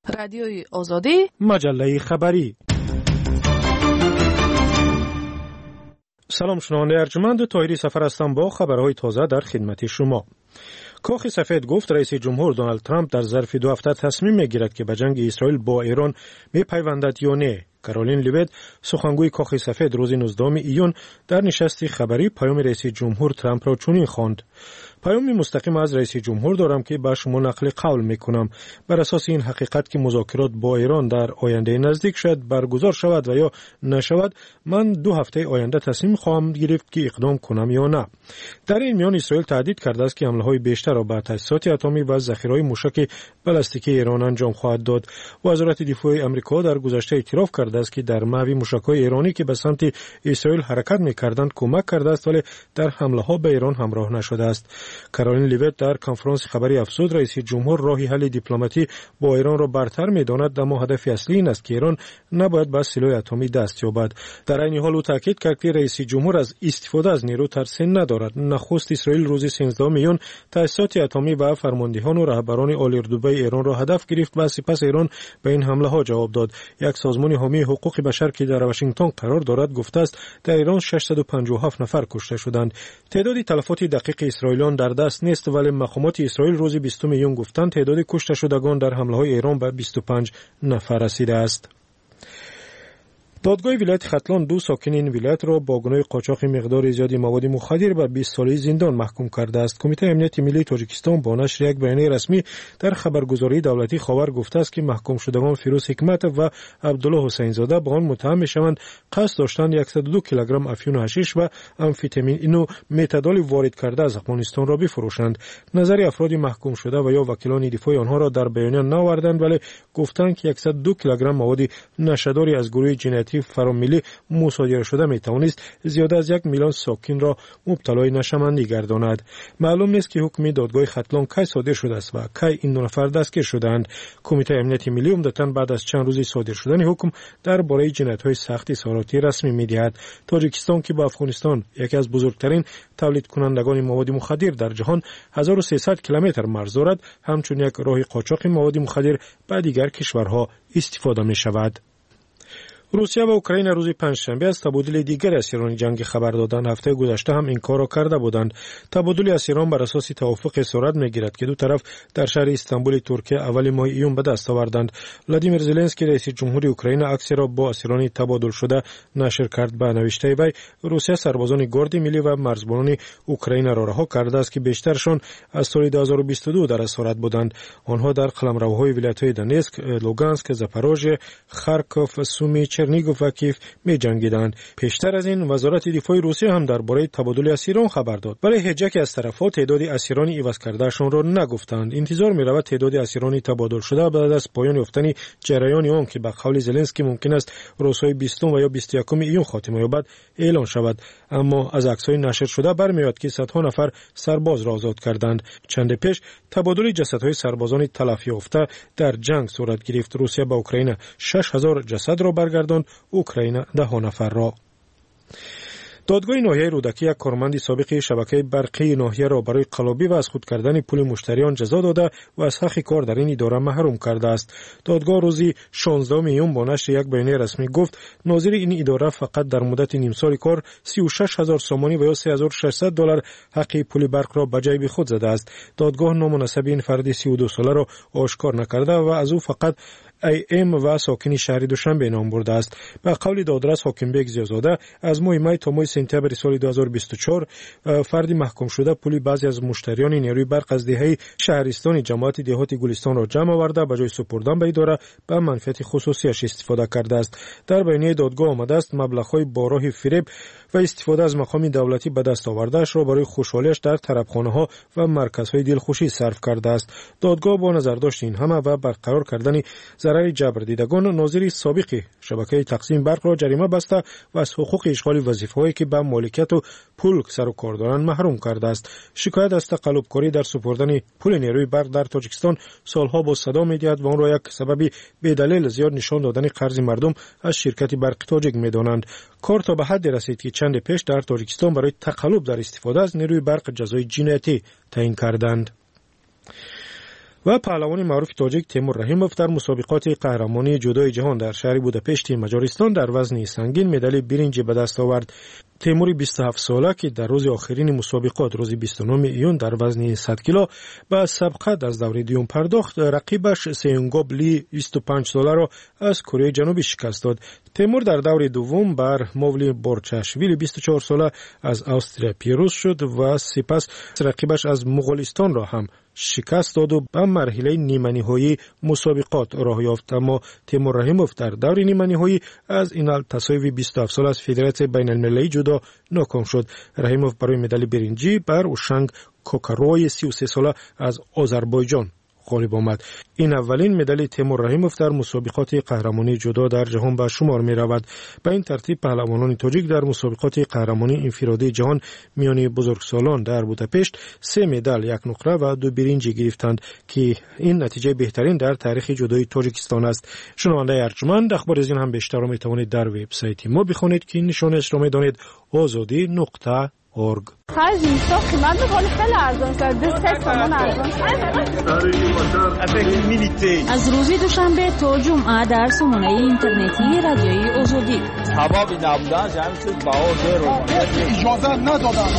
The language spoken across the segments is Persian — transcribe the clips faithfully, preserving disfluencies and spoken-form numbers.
رادیوی آزادی، مجله خبری. سلام شنونده ارجمند، طاهری سفر هستم با خبرهای تازه در خدمت شما. کاخ سفید گفت رئیس جمهور دونالد ترامپ در ظرف دو هفته تصمیم میگیرد که به جنگ اسرائیل با ایران میپیوندد یا نه. کارولین لیویت سخنگوی کاخ سفید روز نوزدهم ایون در نشست خبری پیام رئیس جمهور ترامپ را چنین خواند: پیامی مستقیم از رئیس جمهور دارم که به شما نقل قول میکنم. بر اساس این حقیقت که مذاکرات با ایران در آینده نزدیک شد برگزار شود و یا نشود، من دو هفته آینده تصمیم خواهم گرفت که اقدام کنم یا نه. در این میان اسرائیل تهدید کرده است که حمله‌های بیشتر را به تاسیسات اتمی و ذخیره‌های موشک بالستیکی ایران انجام خواهد داد. وزارت دفاع آمریکا در گذشته اعتراف کرده است که در محو موشک‌های ایرانی که به سمت اسرائیل حرکت می‌کردند کمک کرده است، ولی در حمله‌ها به ایران همراه نشده است. کارولین لیویت در کنفرانس خبری افزود رئیس جمهور راهی حل دیپلماتی با ایران را برتر می‌داند، اما هدف اصلی این است که ایران نباید به سلاح اتمی دست یابد. در این حال او تاکید کرد که رئیس جمهور از استفاده از نیرو ترسی ندارد. نخست اسرائیل روز سیزدهم ایون تاسیسات اتمی و فرماندهان و رهبران عالی‌رتبه ایران را هدف گرفت و سپس ایران به این حمله‌ها جواب داد. یک سازمان حامی حقوق بشر که در واشنگتن قرار دارد گفته است در ایران ششصد و پنجاه و هفت نفر کشته شدند. تعداد تلفات دقیق اسرائیلیان در دست نیست، ولی مقامات اسرائیل روز بیستم ایون گفتند تعداد کشته شدگان در حمله‌های ایران به بیست و پنج نفر رسیده است. دادگاه ولایت ختلان دو ساکن این ولایت را با گناه قاچاق مقدار زیادی مواد مخدر به بیست ساله زندان محکوم کرده است. کمیته امنیت ملی تاجیکستان با نشر یک بیانیه رسمی در خبرگزاری دولتی خبر گفته است که محکوم شدگان فیروز حکمت و عبدالله حسین زاده به آن متهم میشوند قصد داشتند صد و دو کیلوگرم افیون و حشیش و امفتامین اینو متادول وارد کرده از افغانستان را بفروشند. نظر افراد محکوم شده و یا وکیلان دفاع آنها را در بیانیه نآوردند، ولی گفتند که صد و دو کیلوگرم مواد نشاداری از گروه جنایتی فراملی مصادره شده می توانست زیاده از یک میلیون ساکن را مبتلای نشمندی گرداند. معلوم نیست که حکم دادگاه ختلان کی صادر شده است و کی این دو نفر دستگیر شدند. کمیته امنیت ملی عمدتاً بعد از چند روزی صادر شدن حکم درباره جنایت‌های سخت اظهاراتی رسمی می‌دهد. تاجیکستان که با افغانستان یکی از بزرگترین تولید کنندگان مواد مخدر در جهان هزار و سیصد کیلومتر مرز دارد، همچون یک راه قاچاق مواد مخدر به دیگر کشورها استفاده می‌شود. روسیه و اوکراین روز پنجشنبه از تبادل دیگر اسیران جنگی خبر دادند. هفته گذشته هم این کار را کرده بودند. تبادل اسیران بر اساس توافق صورت میگیرد که دو طرف در شهر استانبول ترکیه اول ماه ایون به دست آوردند. ولادیمیر زلنسکی رئیس جمهوری اوکراین عکسی را با اسیران تبادل شده نشر کرد. به نوشته وی روسیه سربازان گارد ملی و مرزبانان اوکراین را رها کرده است که بیشترشان از سال دو هزار و بیست و دو در اسارت بودند. آنها در قلمروهای ولایت‌های دونتسک، لوگانسک، زاپاروژه، خارکوف، سومی، چرنیگوف و کیف می جنگیدند. پیشتر از این وزارت دفاع روسیه هم درباره تبادل اسیران خبر داد، ولی هیچ یک از طرف‌ها تعداد اسیران عوض کردهشان را نگفتند. انتظار می رود تعداد اسیران تبادل شده بعد از پایان یافتن جریان آن که به قول زلنسکی ممکن است روزهای بیستم و یا بیست و یکم ایون خاتمه یابد اعلان شود. اما از عکس‌های نشر شده برمیاد که صدها نفر سرباز را آزاد کردند. چند پیش تبادل جسدهای سربازان تلف یافته در جنگ صورت گرفت. روسیه به اوکراین شش هزار جسد را برگرداند، اوکراین ده نفر را. دادگاه ناحیه رودکی یک کارمند سابق شبکه برقی ناحیه را برای قلابی و از خود کردن پول مشتریان جزا داده و از حق کار در این اداره محروم کرده است. دادگاه روز شانزدهم ایون با نشر یک بیانیه رسمی گفت ناظر این اداره فقط در مدت نیم سال کار سی و شش هزار سامانی و یا سه هزار و ششصد دلار حق پول برق را به جیب خود زده است. دادگاه نامناسب این فرد سی و دو ساله را آشکار نکرده و از او فقط ای ام و ساکن شهر دوشنبه نام برده است. به قول دادرس حاکم بیگ زیازاده از ماه می تا ماه سپتامبر سال دو هزار و بیست و چهار فردی محکوم شده پولی بعضی از مشتریان نیروی برق از دهه شهرستانی جماعت دهات گلستان را جمع آورده به جای سپردن به اداره به منفعت خصوصیش استفاده کرده است. در بیانیه دادگاه آمده است مبلغ‌های با راه فریب و استفاده از مقام دولتی به دست آوردهش را برای خوشحالیش در طربخانه‌ها و مرکزهای دلخوشی صرف کرده است. دادگاه با نظر داشت این همه و برقرار کردن ضرر جبر دیدگان ناظر سابق شبکه تقسیم برق را جریمه بسته و از حقوق اشغال وظیفه‌هایی که به مالکیت و پول سر و کار دارند محروم کرده است. شکایت از تقلبکاری در سپردن پول نیروی برق در تاجیکستان سالها با صدا می‌دهد و آن را یک سبب بی‌دلیل زیاد نشان دادن قرض مردم از شرکت برق تاجیک می‌دانند. کار تا به حد رسید که چند پیش در تاجیکستان برای تقلب در استفاده از نیروی برق جزای جنایتی تعیین کردند. و پهلوان معروف تاجیک تیمور رحیموف در مسابقات قهرمانی جودوی جهان در شهر بوداپشت مجارستان در وزن سنگین مدال برنج به دست آورد. تیمور بیست و هفت ساله که در روز آخرین مسابقات روز بیست و نهم ایون در وزن صد کیلو به سبقت از دور دوم پرداخت، رقیبش سیونگوب لی بیست و پنج ساله را از کره جنوبی شکست داد. تیمور در دور دوم بر مولی بورچاشویلی بیست و چهار ساله از استرالیا پیروز شد و سپس رقیبش از مغولستان را هم شکست داد و به مرحله نیمه نهایی مسابقات راه یافت. اما تیمور رحیموف در دور نیمه نهایی از اینال تساوی بیست و هفت ساله از فدراسیون بین المللی جودو ناکام شد. رحیموف برای مدال برنجی بر اوشنگ کوکاروی سی و سه ساله از آذربایجان غالب آمد. این اولین مدال تیمور رحیموف در مسابقات قهرمانی جودو در جهان به شمار می رود. به این ترتیب پهلوانان تاجیک در مسابقات قهرمانی انفرادی جهان میان بزرگسالان در بوداپشت سه مدال، یک نقره و دو برنج گرفتند که این نتیجه بهترین در تاریخ جودوی تاجیکستان است. شنونده ارجمند، اخبار از این هم بیشتر را می توانید در وبسایت ما بخوانید که نشانش را می دانید آزادی نقطه اورگ. خرج اینستا قیمت می‌کنه خیلی ارزان کرده، سه تومن ارزان. از روز دوشنبه تا جمعه در سامانه اینترنتی رادیوی آزادی. حبابی نبودن جمع شد باور رو اجازه ندادن.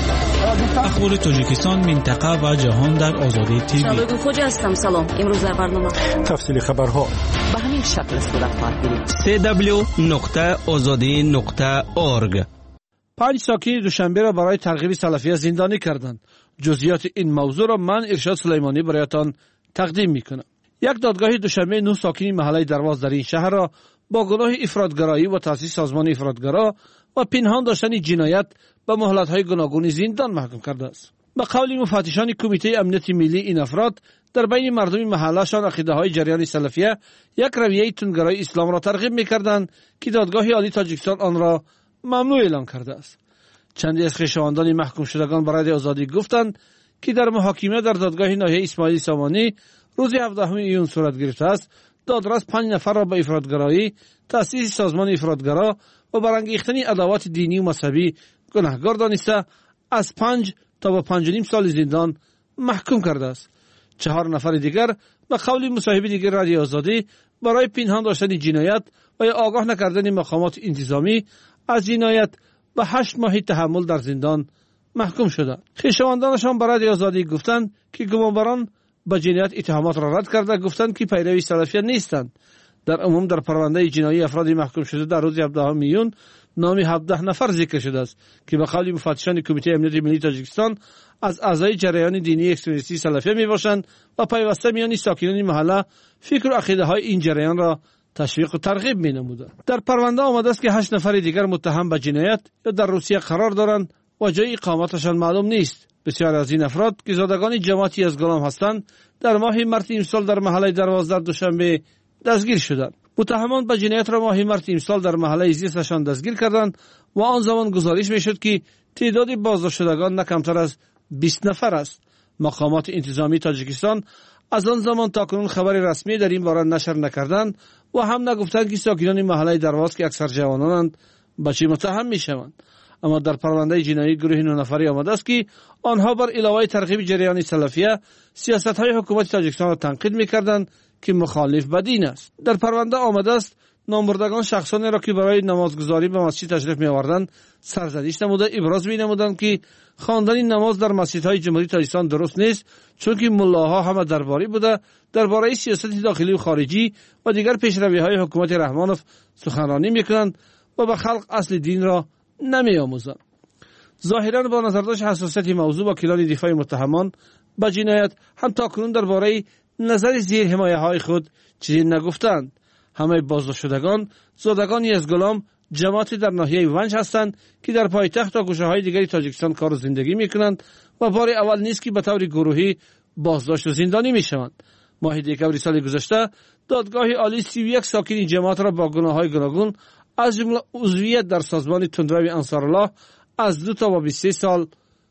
اخبار تاجیکستان، منطقه و جهان در آزادی تیوی. شباب خوش هستم. سلام. امروز در برنامه تفصیل خبرها به همین شکل صورت خواهد گرفت. دبلیو دبلیو دبلیو نقطه آزادی نقطه اورگ. پنج ساکن دوشنبه را برای ترغیب سلفیه زندانی کردند. جزئیات این موضوع را من ارشاد سلیمانی برایتان تقدیم میکنم. یک دادگاه دوشنبه نه ساکن محله درواز در این شهر را با گناه افراطگرایی و تأسیس سازمان افراطگرا و پنهان داشتن جنایت به مهلت‌های گوناگون زندان محکوم کرده است. به قول مفتشان کمیته امنیت ملی، این افراد در بین مردم محله‌شان عقیده‌های جریان سلفیه یک رویه تندگرای اسلام را ترغیب می‌کردند که دادگاه عالی تاجیکستان آن را ممنوع اعلام کرده است. چندی از خویشاوندان محکوم شدگان برای آزادی گفتند که در محاکمه در دادگاه ناحیه اسماعیل سامانی روز هفدهم ایون صورت گرفته است. دادرس پنج نفر را به افراطگرایی، تأسیس سازمان افراطگرا و برانگیختن عداوت دینی و مذهبی گناهکار دانسته از پنج تا به پنج و نیم سال زندان محکوم کرده است. چهار نفر دیگر به قول مصاحب دیگر رادیو آزادی برای پنهان داشتن جنایت و یا آگاه نکردن مقامات انتظامی از جنایت به هشت ماه تحمل در زندان محکوم شدند. خویشاوندانشان برای آزادی گفتند که گمانبران به جنایت اتهامات را رد کرده، گفتند که پیروی سلفیه نیستند. در عموم در پرونده جنایی افرادی محکوم شده در روز هفدهم میون نام هفده نفر ذکر شده است که به قول مفتشان کمیته امنیت ملی تاجیکستان از اعضای جریان دینی اکستریمیستی سلفیه میباشند و پیوسته میان ساکنان محله فکر و عقیده های این جریان را تشویق و ترغیب می‌نمودند. در پرونده آمده است که هشت نفر دیگر متهم به جنایت یا در روسیه قرار دارند و جای اقامتشان معلوم نیست. بسیار از این افراد که زادگان جماعتی از گلام هستند در ماه مارس امسال در محله درواز در دوشنبه دستگیر شدند. متهمان به جنایت را ماه مارس امسال در محله زیستشان دستگیر کردند و آن زمان گزارش میشد که تعداد بازداشت شدگان نه کمتر از بیست نفر است. مقامات انتظامی تاجیکستان از آن زمان تا کنون خبر رسمی در این باره نشر نکردند و هم نگفتند که ساکنان محله درواز که اکثر جوانانند به چه متهم میشوند. اما در پرونده جنایی گروه نه نفری آمده است که آنها بر علاوه ترغیب جریان سلفیه سیاست‌های حکومت تاجیکستان را تنقید می‌کردند که مخالف به دین است. در پرونده آمده است نامبردگان شخصانی را که برای نمازگزاری به مسجد تشریف می‌آوردند سرزنش نموده، ابراز می‌نمودند که خواندن نماز در مسجدهای جمهوری تاجیکستان درست نیست، چون که ملاها همه درباری بوده، درباره سیاست داخلی و خارجی و دیگر پیشروی‌های حکومت رحمانوف سخنرانی می‌کنند و به خلق اصل دین را نمی‌آموزند. ظاهراً با نظر داشت حساسیت موضوع وکیلان دفاع متهمان به جنایت هم تاکنون درباره نظر زیر حمایه‌های خود چیزی نگفتند. همه بازداشت شدگان زادگانی از گلام جماعتی در ناحیه ونج هستند که در پایتخت و گوشه‌های دیگری تاجیکستان کار و زندگی می‌کنند و بار اول نیست که به طور گروهی بازداشت و زندانی می‌شوند. ماه دکمبر سال گذشته دادگاه عالی سی و یک ساکن جماعت را با گناه‌های گوناگون از جمله عضویت در سازمان تندروی انصارالله از دو تا و بیست و سه سال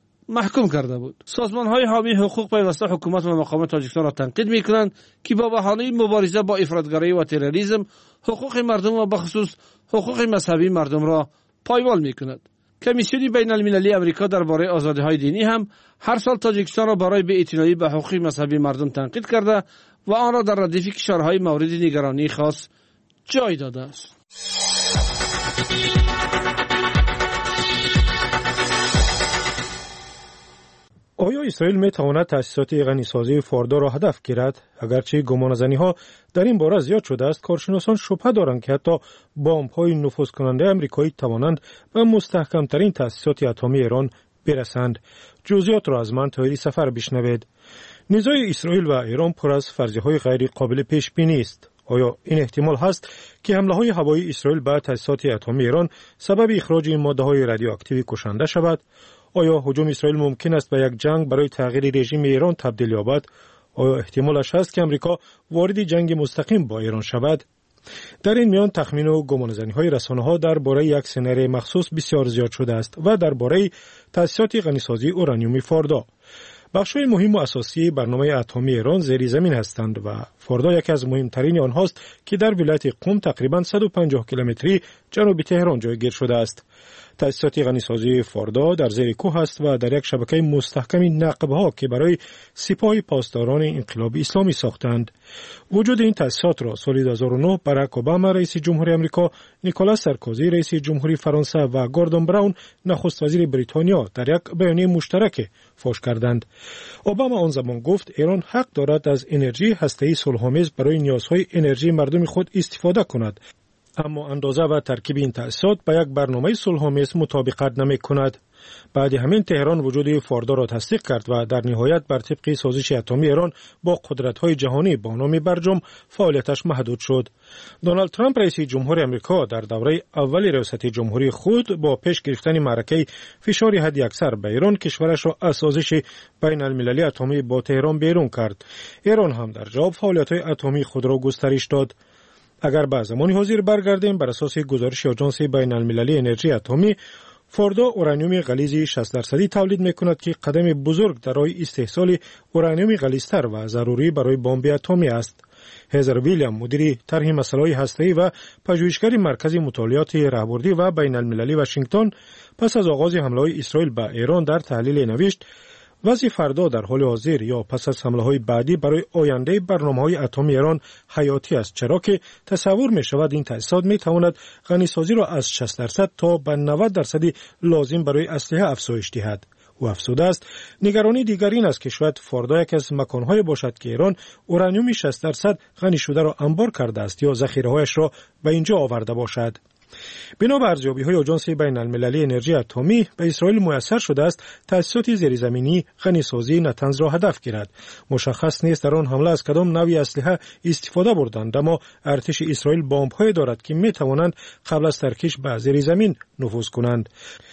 محکوم کرده بود. سازمان‌های حامی حقوق پیوسته حکومت و مقامات تاجیکستان را تنقید می‌کنند که با بهانه مبارزه با افراطگرایی و تروریسم حقوق مردم و بخصوص حقوق مذهبی مردم را پایمال می‌کند. کمیسیون بین المللی امریکا درباره آزادی‌های دینی هم هر سال تاجیکستان را برای بی‌اعتنایی به حقوق مذهبی مردم تنقید کرده و آن را در ردیف کشورهای مورد نگرانی خاص جای داده است. آیا اسرائیل می تواند تأسیسات غنیسازی فوردو را هدف گیرد؟ اگرچه گمانه‌زنی‌ها در این باره زیاد شده است، کارشناسان شبهه دارند که حتی بمب‌های نفوذ کننده آمریکایی توانند به مستحکم‌ترین تأسیسات اتمی ایران برسند. جزئیات را از من طاهری سفر بشنوید. نزاع اسرائیل و ایران پر از فرضیه‌های غیر قابل پیش بینی است. آیا این احتمال هست که حمله‌های هوایی اسرائیل به تأسیسات اتمی ایران سبب اخراج ماده‌های رادیواکتیو کشنده شود؟ آیا هجوم اسرائیل ممکن است به یک جنگ برای تغییر رژیم ایران تبدیل یابد؟ آیا احتمالش هست که امریکا وارد جنگ مستقیم با ایران شود؟ در این میان تخمین و گمانه‌زنی‌های رسانه‌ها درباره یک سناریوی مخصوص بسیار زیاد شده است و درباره تأسیسات غنیسازی اورانیوم فوردو. بخش‌های مهم و اساسی برنامه اتمی ایران زیر زمین هستند و فوردو یکی از مهمترین آنهاست که در ولایت قم تقریباً صد و پنجاه کیلومتری جنوب تهران جایگیر شده است. تأسیسات غنیسازی فوردو در زیر کوه است و در یک شبکه مستحکم نقب‌ها که برای سپاه پاسداران انقلاب اسلامی ساختند. وجود این تأسیسات را سال دو هزار و نه باراک اوباما رئیس جمهوری آمریکا، نیکولاس سارکوزی رئیس جمهوری فرانسه و گوردون براون نخست وزیر بریتانیا در یک بیانیه مشترک فاش کردند. اوباما آن زمان گفت ایران حق دارد از انرژی هسته‌ای صلح‌آمیز برای نیازهای انرژی مردم خود استفاده کند، اما اندازه و ترکیب این تأسیسات با یک برنامه صلح‌آمیز مطابقت نمی‌کند. بعد همین تهران وجود فوردو را تصدیق کرد و در نهایت بر طبق سازش اتمی ایران با قدرت‌های جهانی با نام برجام فعالیتش محدود شد. دونالد ترامپ رئیس جمهوری آمریکا در دوره اول ریاست جمهوری خود با پیش گرفتن معرکه فشار حداکثر به ایران کشورش را از سازش بین المللی اتمی با تهران بیرون کرد. ایران هم در جواب فعالیت‌های اتمی خود را گسترش داد. اگر به زمان حاضر برگردیم، بر اساس گزارش آژانس بین المللی انرژی اتمی، فوردو اورانیوم غلیظ شصت درصدی تولید می‌کند که قدم بزرگ در راه استحصال اورانیوم غلیظتر و ضروری برای بمب اتمی است. هزر ویلیام، مدیر طرح مسائل هسته‌ای و پژوهشگر مرکز مطالعات راهبردی و بین المللی واشنگتن، پس از آغاز حمله‌های اسرائیل به ایران در تحلیل نوشت: وضع فردا در حال حاضر یا پس از حمله‌های بعدی برای آینده برنامه‌های اتمی ایران حیاتی است، چرا که تصور می‌شود این تأسیسات می‌تواند غنیسازی را از شصت درصد تا به نود درصد لازم برای اسلحه افزایش دهد. او افزوده است نگرانی دیگر این است که شاید فوردو یک از مکان‌های باشد که ایران اورانیوم شصت درصد غنی شده را انبار کرده است یا ذخیره‌هایش را به اینجا آورده باشد. بنا به ارزیابی‌های آژانس بین المللی انرژی اتمی، به اسرائیل میسر شده است تأسیسات زیرزمینی غنیسازی نتنز را هدف گیرد. مشخص نیست در آن حمله از کدام نوعی اسلحه استفاده بردند، اما ارتش اسرائیل بمب‌هایی دارد که می‌توانند قبل از ترکیش به زیرزمین نفوذ کنند.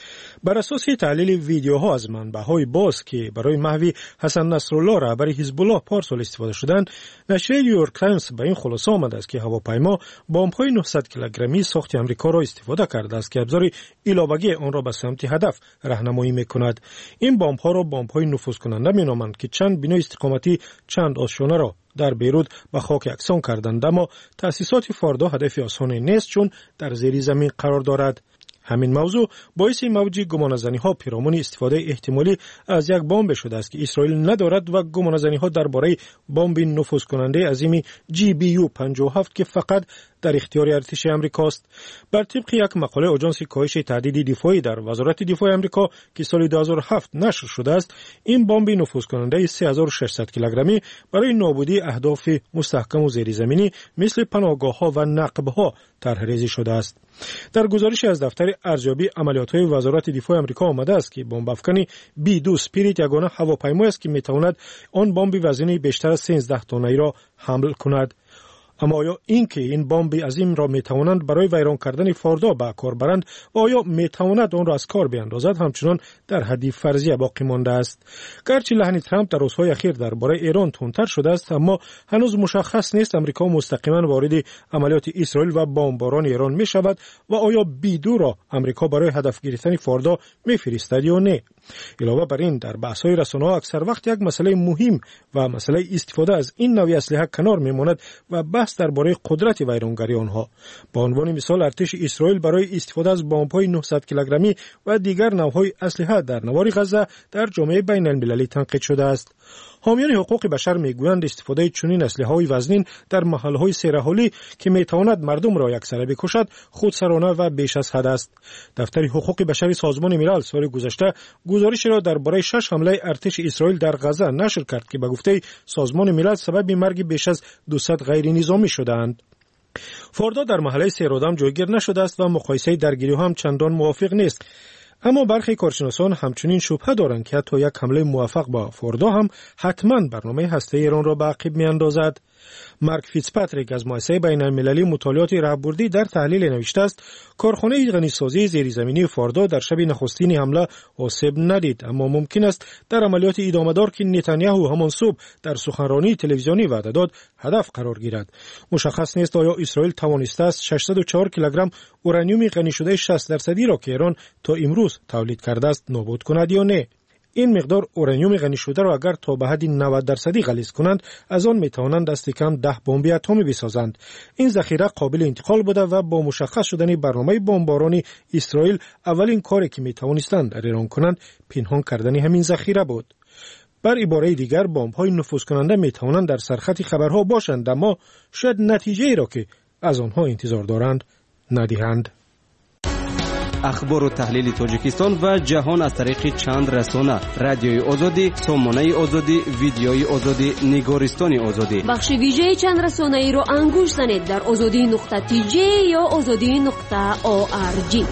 بر اساس تحلیل ویدیوها از منبع‌های باز که برای محو حسن نصرالله رهبر حزب الله پارسال استفاده شدند، نشریه نیویورک تایمز به این خلاصه آمده است که هواپیما بمب‌های نهصد کیلوگرمی ساخت آمریکا را استفاده کرده است که ابزار علاوه‌ای آن را به سمت هدف راهنمایی می‌کند. این بمب‌ها را بمب‌های نفوذ کننده می‌نامند که چند بنا استقامتی چند آشیانه را در بیروت به خاک یکسان کردند، اما تأسیسات فوردو هدف آسانی نیست چون در زیر زمین قرار دارد. همین موضوع باعث موج گمانه‌زنی‌ها پیرامون استفاده احتمالی از یک بمب شده است که اسرائیل ندارد و گمانه‌زنی‌ها درباره بمب نفوذ کننده عظیم جی بی یو پنجاه و هفت که فقط در اختیار ارتش آمریکاست. بر طبق یک مقاله آژانس کاهش تهدید دفاعی در وزارت دفاع آمریکا که سال دو هزار و هفت نشر شده است، این بمب نفوذ کننده سه هزار و ششصد کیلوگرمی برای نابودی اهداف مستحکم و زیرزمینی مثل پناهگاه‌ها و نقب‌ها طرح‌ریزی شده است. در گزارشی از دفتر ارزیابی عملیات‌های وزارت دفاع آمریکا آمده است که بمب افکنی بی دو سپیریت یگانه هواپیمایی است که می‌تواند آن بمب وزنی بیشتر از سیزده تنه‌ای را حمل کند. اما آیا این که این بمب عظیم را میتوانند برای ویران کردن فوردو به کار برند و آیا میتواند آن را از کار بیاندازد همچنان در حد فرضیه باقی مانده است. گرچه لحن ترامپ در روزهای اخیر درباره ایران تندتر شده است، اما هنوز مشخص نیست امریکا مستقیما وارد عملیات اسرائیل و بمباران ایران می شود و آیا بی دو را امریکا برای هدف گرفتن فوردو میفرستد یا نه. علاوه بر این در بحث‌های رسانه‌ها اکثر وقت یک مسئله مهم و مسئله استفاده از این نوع اسلحه کنار میماند و بحث بحث درباره قدرت ویرانگری آنها. به عنوان مثال ارتش اسرائیل برای استفاده از بمب‌های نهصد کیلوگرمی و دیگر نوع‌های اسلحه در نوار غزه در جامعه بین المللی تنقید شده است. حامیان حقوق بشر میگویند استفاده چنین اسلحه‌های وزنین در محل‌های سیرحالی که میتواند مردم را یکسره بکشد خودسرانه و بیش از حد است. دفتر حقوق بشر سازمان ملل سال گذشته گزارشی را درباره شش حمله ارتش اسرائیل در غزه نشر کرد که به گفته سازمان ملل سبب مرگ بیش از دویست غیر نظامی شدند. فردا در محله سیرادم جایگیر نشده است و مقایسه درگیری هم چندان موافق نیست. اما برخی کارشناسان همچنین شبهه دارند که حتی یک حمله موفق با فردا هم حتما برنامه هسته ایران را به عقب میاندازد. مارک فیتزپاتریک از مؤسسه بین المللی مطالعات راهبردی در تحلیل نوشته است کارخانه غنیسازی زیرزمینی فردا در شب نخستین حمله آسیب ندید، اما ممکن است در عملیات ادامه‌دار که نتانیاهو همان صبح در سخنرانی تلویزیونی وعده داد هدف قرار گیرد. مشخص نیست آیا اسرائیل توانسته است ششصد و چهار کیلوگرم اورانیوم غنی شده شصت درصدی را که ایران تا امروز تولید کرده است نابود کند یا نه. این مقدار اورانیوم غنی شده را اگر تا به حد نود درصدی غلیظ کنند از آن میتوانند دست کم ده بمب اتمی بسازند. این ذخیره قابل انتقال بوده و با مشخص شدن برنامه بمبارانی اسرائیل اولین کاری که میتوانستند در ایران کنند پنهان کردن همین ذخیره بود. بر عباره دیگر بمب‌های نفوذ کننده میتوانند در سرخط خبرها باشند اما شاید نتیجه ای را که از آنها انتظار دارند ندهند. اخبار و تحلیل تاجیکستان و جهان از طریق چند رسانه: رادیوی آزادی، سامانه آزادی، ویدیوی آزادی، نگارستان آزادی. بخش ویژه چند رسانه ای را انگوش زنید در آزادی نقطه تی جی یا آزادی نقطه او آر جی.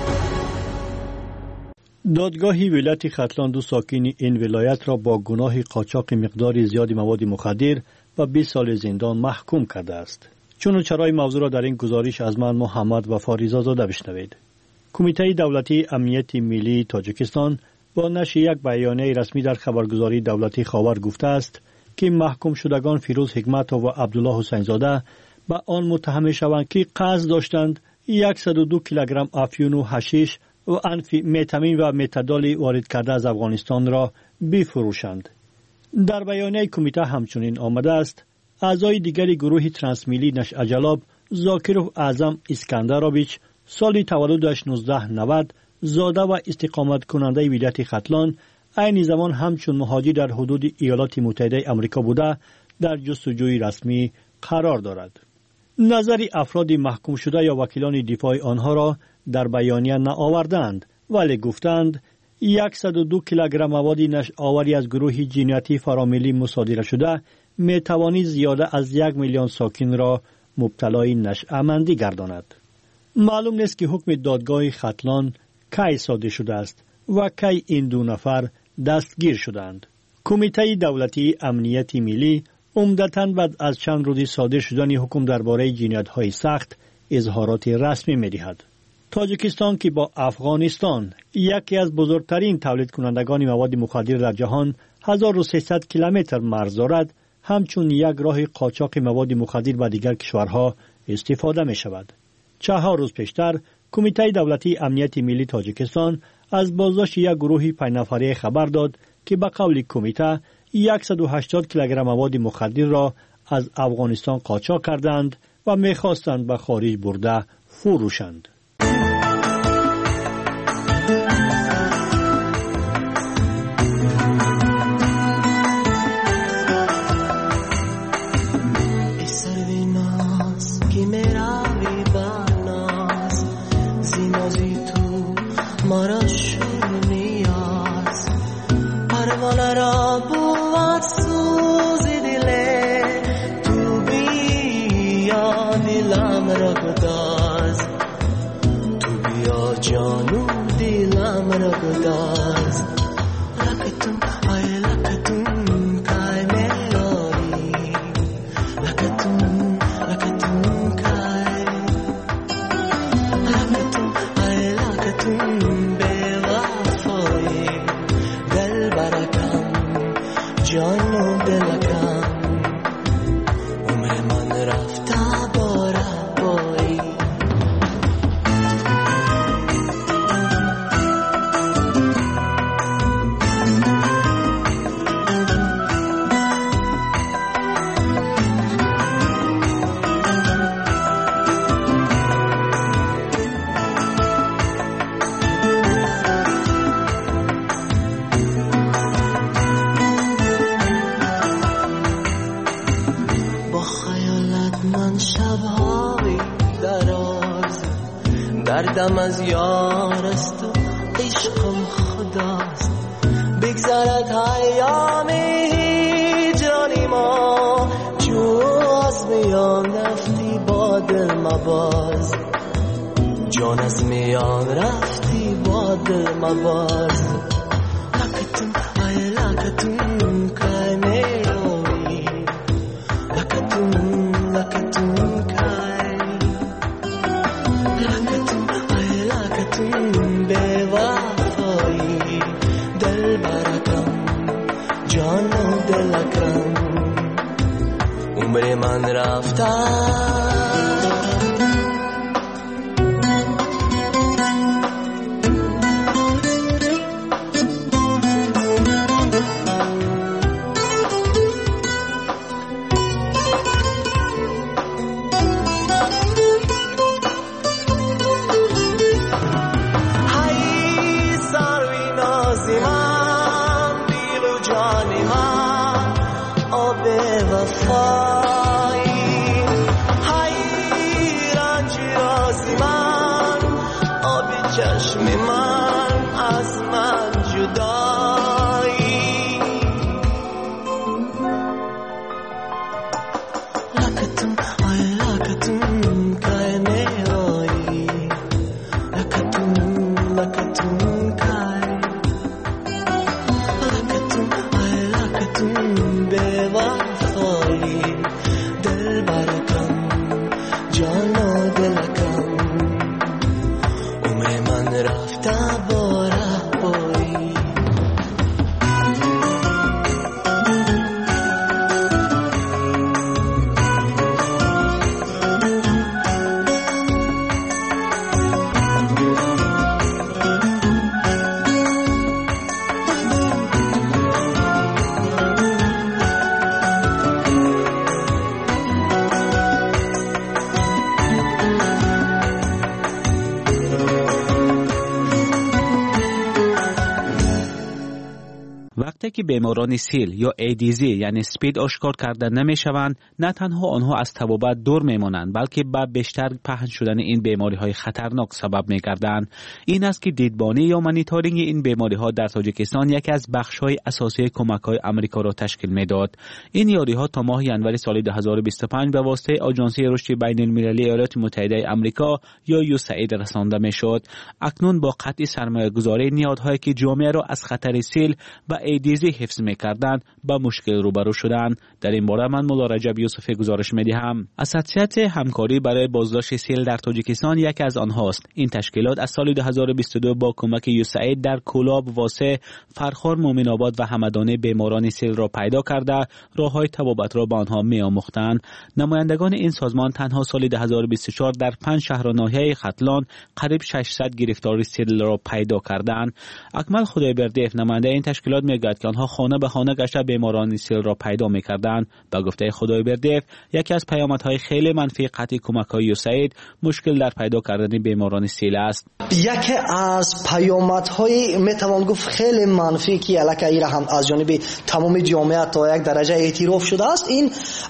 دادگاه ولایت ختلان دو ساکن این ولایت را با گناه قاچاق مقدار زیادی مواد مخدر و بیست سال زندان محکوم کرده است. چون چرای موضوع را در این گزارش از من محمد و فاریزاده بشنوید. کمیته دولتی امنیت ملی تاجیکستان با نشر یک بیانیه رسمی در خبرگزاری دولتی خاور گفته است که محکوم شدگان فیروز حکمت و عبدالله حسین زاده به آن متهم شوند که قصد داشتند صد و دو کیلوگرم افیون و حشیش و انفی متامین و متادول وارد کرده از افغانستان را بفروشند. در بیانیه کمیته همچنین آمده است اعضای دیگری گروه ترانسمیلی نش اجلاب زاکر اعظم اسکندرابیچ سالی تولدش نوزده نود زاده و استقامت کننده ولایت ختلان عین زمان همچون مهاجر در حدود ایالات متحده آمریکا بوده در جستجوی رسمی قرار دارد. نظر افراد محکوم شده یا وکیلان دفاع آنها را در بیانیه نآوردند ولی گفتند صد و دو کیلوگرم مواد نش آوری از گروه جنایتی فراملی مصادره شده می توانید زیاده از یک میلیون ساکن را مبتلای نشأمندی گرداند. معلوم نیست که حکم دادگاه ختلان کی صادر شده است و کی این دو نفر دستگیر شدند. کمیته دولتی امنیت ملی عمدتاً بعد از چند روز صادر شدن حکم درباره جنایت‌های سخت اظهارات رسمی می‌دهد. تاجیکستان که با افغانستان یکی از بزرگترین تولید کنندگان مواد مخدر در جهان هزار و سیصد کیلومتر مرز دارد، همچون یک راه قاچاق مواد مخدر به دیگر کشورها استفاده می‌شود. چهار روز پیشتر کمیته دولتی امنیت ملی تاجیکستان از بازداشت یک گروه پنج نفره خبر داد که به قول کمیته صد و هشتاد کیلوگرم مواد مخدر را از افغانستان قاچاق کردند و می‌خواستند به خارج برده فروشند. دردم از یار است و عشقم خداست بگذرد ایامی هجرانی ما جو از میان رفتی با دل مباز جان از میان رفتی با دل مباز لکتون ای لکتون کای میروی لکتون لکتون کای لکتون ای لکتون به وفایی دل برکم جان و دلکم عمر من رفتم وقتی که بیماران سیل یا ایدیزی یعنی اسپید آشکار کرده نمی شوند، نه تنها آنها از تبابت دور می مانند بلکه به بیشتر پهن شدن این بیماری های خطرناک سبب می گردند. این است که دیدبانی یا مانیتورینگ این بیماری ها در تاجیکستان یکی از بخش های اساسی کمک های آمریکا را تشکیل می داد. این یاری ها تا ماه ژانویه سال دو هزار و بیست و پنج به واسطه آژانسی رشد بین المللی ایالات متحده آمریکا یا یوساید رسانده می شد. اکنون با قطع سرمایه گذاری نهادهایی که جامعه را از خطر سیل و ایدیزی حفظ می‌کردند با مشکل روبرو شدند. در این باره من مولا رجب یوسفی گزارش می‌دهم. اساسیت همکاری برای بازداشت سیل در تاجیکستان یکی از آنهاست. این تشکیلات از سال دو هزار و بیست و دو با کمک یوساید در کولاب، واسه، فرخار، مومن آباد و همدان بیماران سیل را پیدا کرده راه‌های تبابت را به آنها می‌آموختند. نمایندگان این سازمان تنها سال دو هزار و بیست و چهار در پنج شهر و ناحیه ختلان قریب ششصد گرفتاری سیل را پیدا کردند. اکمل خدایبردیف نماینده این تشکیلات میگوید که آنها خانه به خانه گشته بیماران سیل را پیدا می‌کردند. به گفته خدایبردیف یکی از پیامدهای خیلی منفی قطع کمک‌های یوساید مشکل در پیدا کردن بیماران سیل است. یکی از پیامدهای میتوان گفت خیلی منفی که علاقه ای را هم از جانب تمام جامعه تا یک درجه اعتراف شده است، این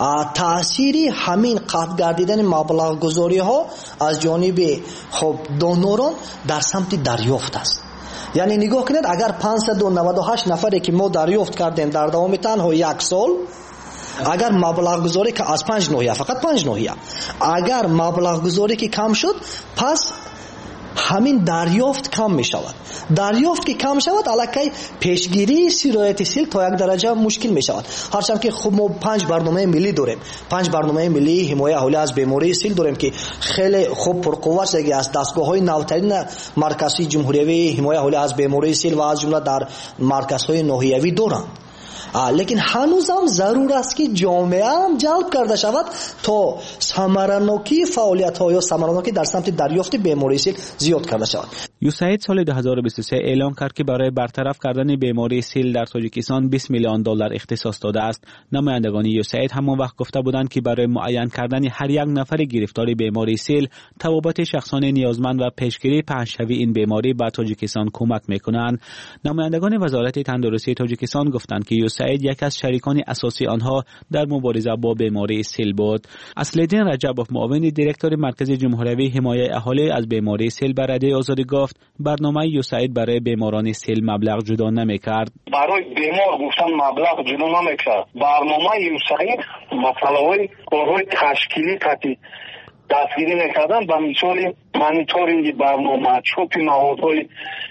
تأثیری همین قطع گردیدن مبلغ گذاری ها از جانب خب دونوران در سمت دریافت است. یعنی نگاه کنید اگر پانصد و نود و هشت نفری که ما دریافت کردیم در دوام تنها یک سال، اگر مبلغ گذاری که از پنج ناحیه فقط پنج ناحیه اگر مبلغ گذاری که کم شد، پس همین دریافت کم می شود. دریافت که کم شود علاقه پیشگیری سرایت سیل تا یک درجه مشکل می شود. هرچند که خب ما پنج برنامه ملی داریم، پنج برنامه ملی حمایت حوله از بیماری سیل داریم که خیلی خوب پرقوت دیگه است. دستگاه های نوترین مرکزی جمهوری حمایت حوله از بیماری سیل و از جمله در مرکز های ناحیوی دارند. لیکن هنوز هم ضرور است که جامعه هم جلب کرده شود تا ثمره‌ناکی فعالیت ها یا ثمره‌ناکی در سمت دریافت بیماری سیل زیاد کرده شود. یوساید سال دو هزار و بیست و سه اعلام کرد که برای برطرف کردن بیماری سیل در تاجیکستان بیست میلیون دلار اختصاص داده است. نمایندگان یوساید همان وقت گفته بودند که برای معین کردن هر یک نفر گرفتار بیماری سیل توابط شخصان نیازمند و پیشگیری پهن‌شوی این بیماری به تاجیکستان کمک میکنند. نمایندگان وزارت تندرستی تاجیکستان گفتند که یوساید یک از شریکان اساسی آنها در مبارزه با بیماری سیل بود. اصل‌الدین رجبوف معاون دیرکتور مرکز جمهوری حمایت اهالی از بیماری سیل به رادیوی آزادی گفت برنامه یوساید برای بیماران سیل مبلغ جدا نمی‌کرد. برای بیمار گفتن مبلغ جدا نمی‌کرد. برنامه یوساید مسائل کارهای تشکیلی کتی دستگیری می‌کردن به مثال مانیتورینگ برنامه، چوپ موادهای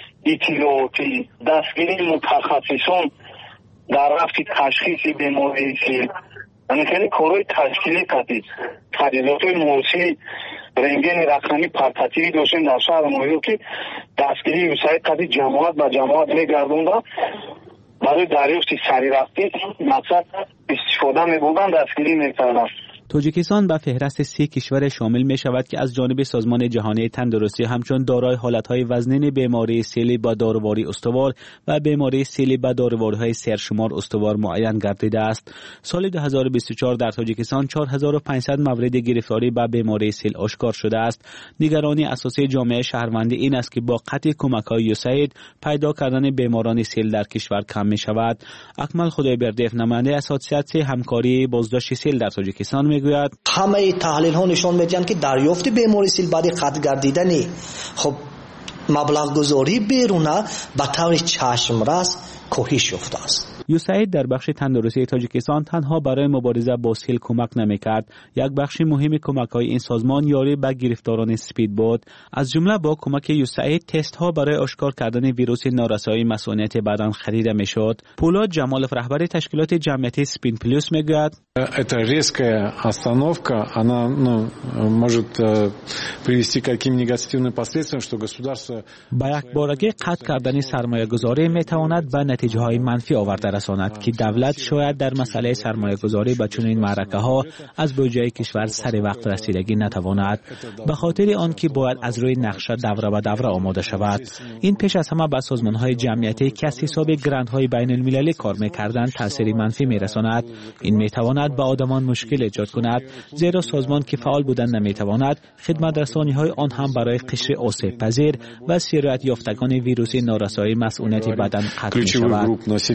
اطلاعاتی، دستگیری متخصصان در رفع تشخیص بیماری سیل. یعنی خیلی کارهای تشکیلی کتی تجهیزات موسیقی رنگین رقمی پرتاتیوی داشتیم در شهر مایو که دستگیری یوساید کتی جماعت به جماعت میگردوندن برای دریافت سری رفتی مقصد استفاده میبودن دستگیری میکردن. تاجیکستان به فهرست سی کشور شامل می شود که از جانب سازمان جهانی تندرستی همچون دارای حالتهای وزنین بیماری سیلی با دارواری استوار و بیماری سیلی با داروارهای سرشمار استوار معین گردیده است. سال دو هزار و بیست و چهار در تاجیکستان چهار هزار و پانصد مورد گرفتاری به بیماری سیل آشکار شده است. نگرانی اساسی جامعه شهروندی این است که با قطع کمک‌های یوساید پیدا کردن بیماران سیل در کشور کم می شود. اکمل خدایبردیف نماینده اساسیاسیون همکاری بازداشت سیل در تاجیکستان می گوید همه تحلیل ها نشان میدهند که دریافت بیماری سیل بعد قطع گردیدنی خب مبلغ گذاری بیرونه به طور چشم رس کاهش یافته است. یوساید در بخش تندرستی تاجیکستان تنها برای مبارزه با سیل کمک نمی‌کرد. یک بخش مهم کمک‌های این سازمان یاری به گرفتاران سپید بود. از جمله با کمک یوساید تست‌ها برای آشکار کردن ویروس نارسایی مسئولیت بدن خریده می‌شد. پولاد جمالов رهبر تشکیلات جمعیتی سپین پلюс میگوید Это резкая остановка, она, ну, может привести к каким негативным последствиям, что государство با یک بارگی قطع کردن سرمایه‌گذاری می‌تواند به نتیجه‌های منفی آورده رساند که دولت شاید در مسئله سرمایه‌گذاری به چنین معرکه‌ها از بودجه کشور سر وقت رسیدگی نتواند، به خاطر آنکه باید از روی نقشه دوره به دوره آماده شود. این پیش از همه به سازمان‌های جمعیتی که از حساب گرانت‌های بین‌المللی کار می‌کردند تأثیر منفی می‌رساند. این می‌تواند به آدمان مشکل ایجاد کند، زیرا سازمان که فعال بودن نمی‌تواند خدمت رسانی‌های آن هم برای قشر آسیب پذیر و سرایت یافتگان ویروس نارسایی مسئولیت بدن قطع می‌شود.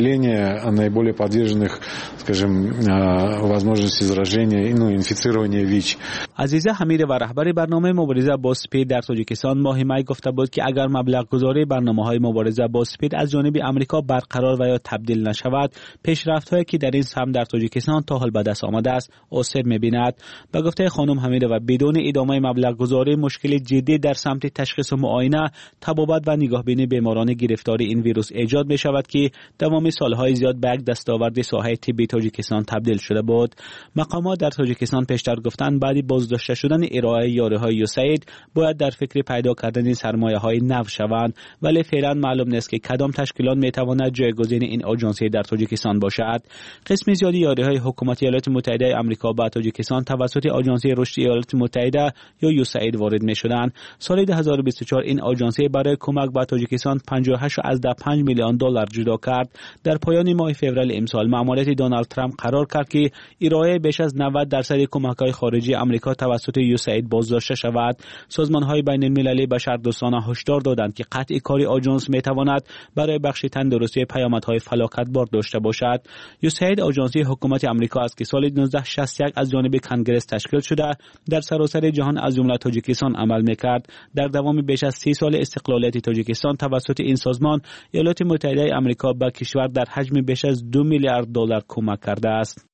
наиболее подверженных, скажем, возможности заражения, ну, инфицирования ВИЧ. عزیزه حمید و رهبر برنامه مبارزه با سپید در تاجیکستان ماه می گفته بود که اگر مبلغ گذاری برنامه‌های مبارزه با سپید از جانب آمریکا برقرار و یا تبدیل نشود، پیشرفت‌هایی که در این سمت در تاجیکستان تا حال به دست آمده است آسیب می‌بیند. به گفته خانم حمیده و بدون ادامه مبلغ گذاری مشکل جدی در سمت تشخیص و معاینه، تبابت و نگاهبینی بیماران گرفتار این ویروس ایجاد می‌شود که تمام سال‌های زیاد به یک دستاورد ساحه طبی تاجیکستان تبدیل شده بود. مقامات در تاجیکستان پیشتر گفتند بعد بازداشته شدن ارائه یاری‌های یوساید باید در فکر پیدا کردن سرمایه‌های نو شوند، ولی فعلا معلوم نیست که کدام تشکیلات می‌تواند جایگزین این آژانسی در تاجیکستان باشد. قسم زیادی یاری‌های حکومت ایالات متحده آمریکا به تاجیکستان توسط آژانسی رشد ایالات متحده یا یوساید وارد می‌شدند. سال دو هزار و بیست و چهار این آژانسی برای کمک به تاجیکستان پنجاه و هشت ممیز پنج میلیون دلار جدا کرد. در پایان ماه فوریه امسال مأموریت دونالد ترامپ قرار کرد که ارائه بیش از نود درصد کمک‌های خارجی آمریکا توسط یوساید بازداشته شود. سازمان‌های بین‌المللی بشردوستانه هشدار دادند که قطع کاری آژانس می‌تواند برای بخش تندرستی پیامدهای فلاکتبار داشته باشد. یوساید آژانسی حکومت آمریکا است که سال نوزده شصت و یک از جانب کنگره تشکیل شده در سراسر جهان از جمله تاجیکستان عمل می‌کرد. در دوام بیش از سی سال استقلالیت تاجیکستان توسط این سازمان ایالات متحده آمریکا به کشور در حجم بیش از دو میلیارد دلار کمک کرده است.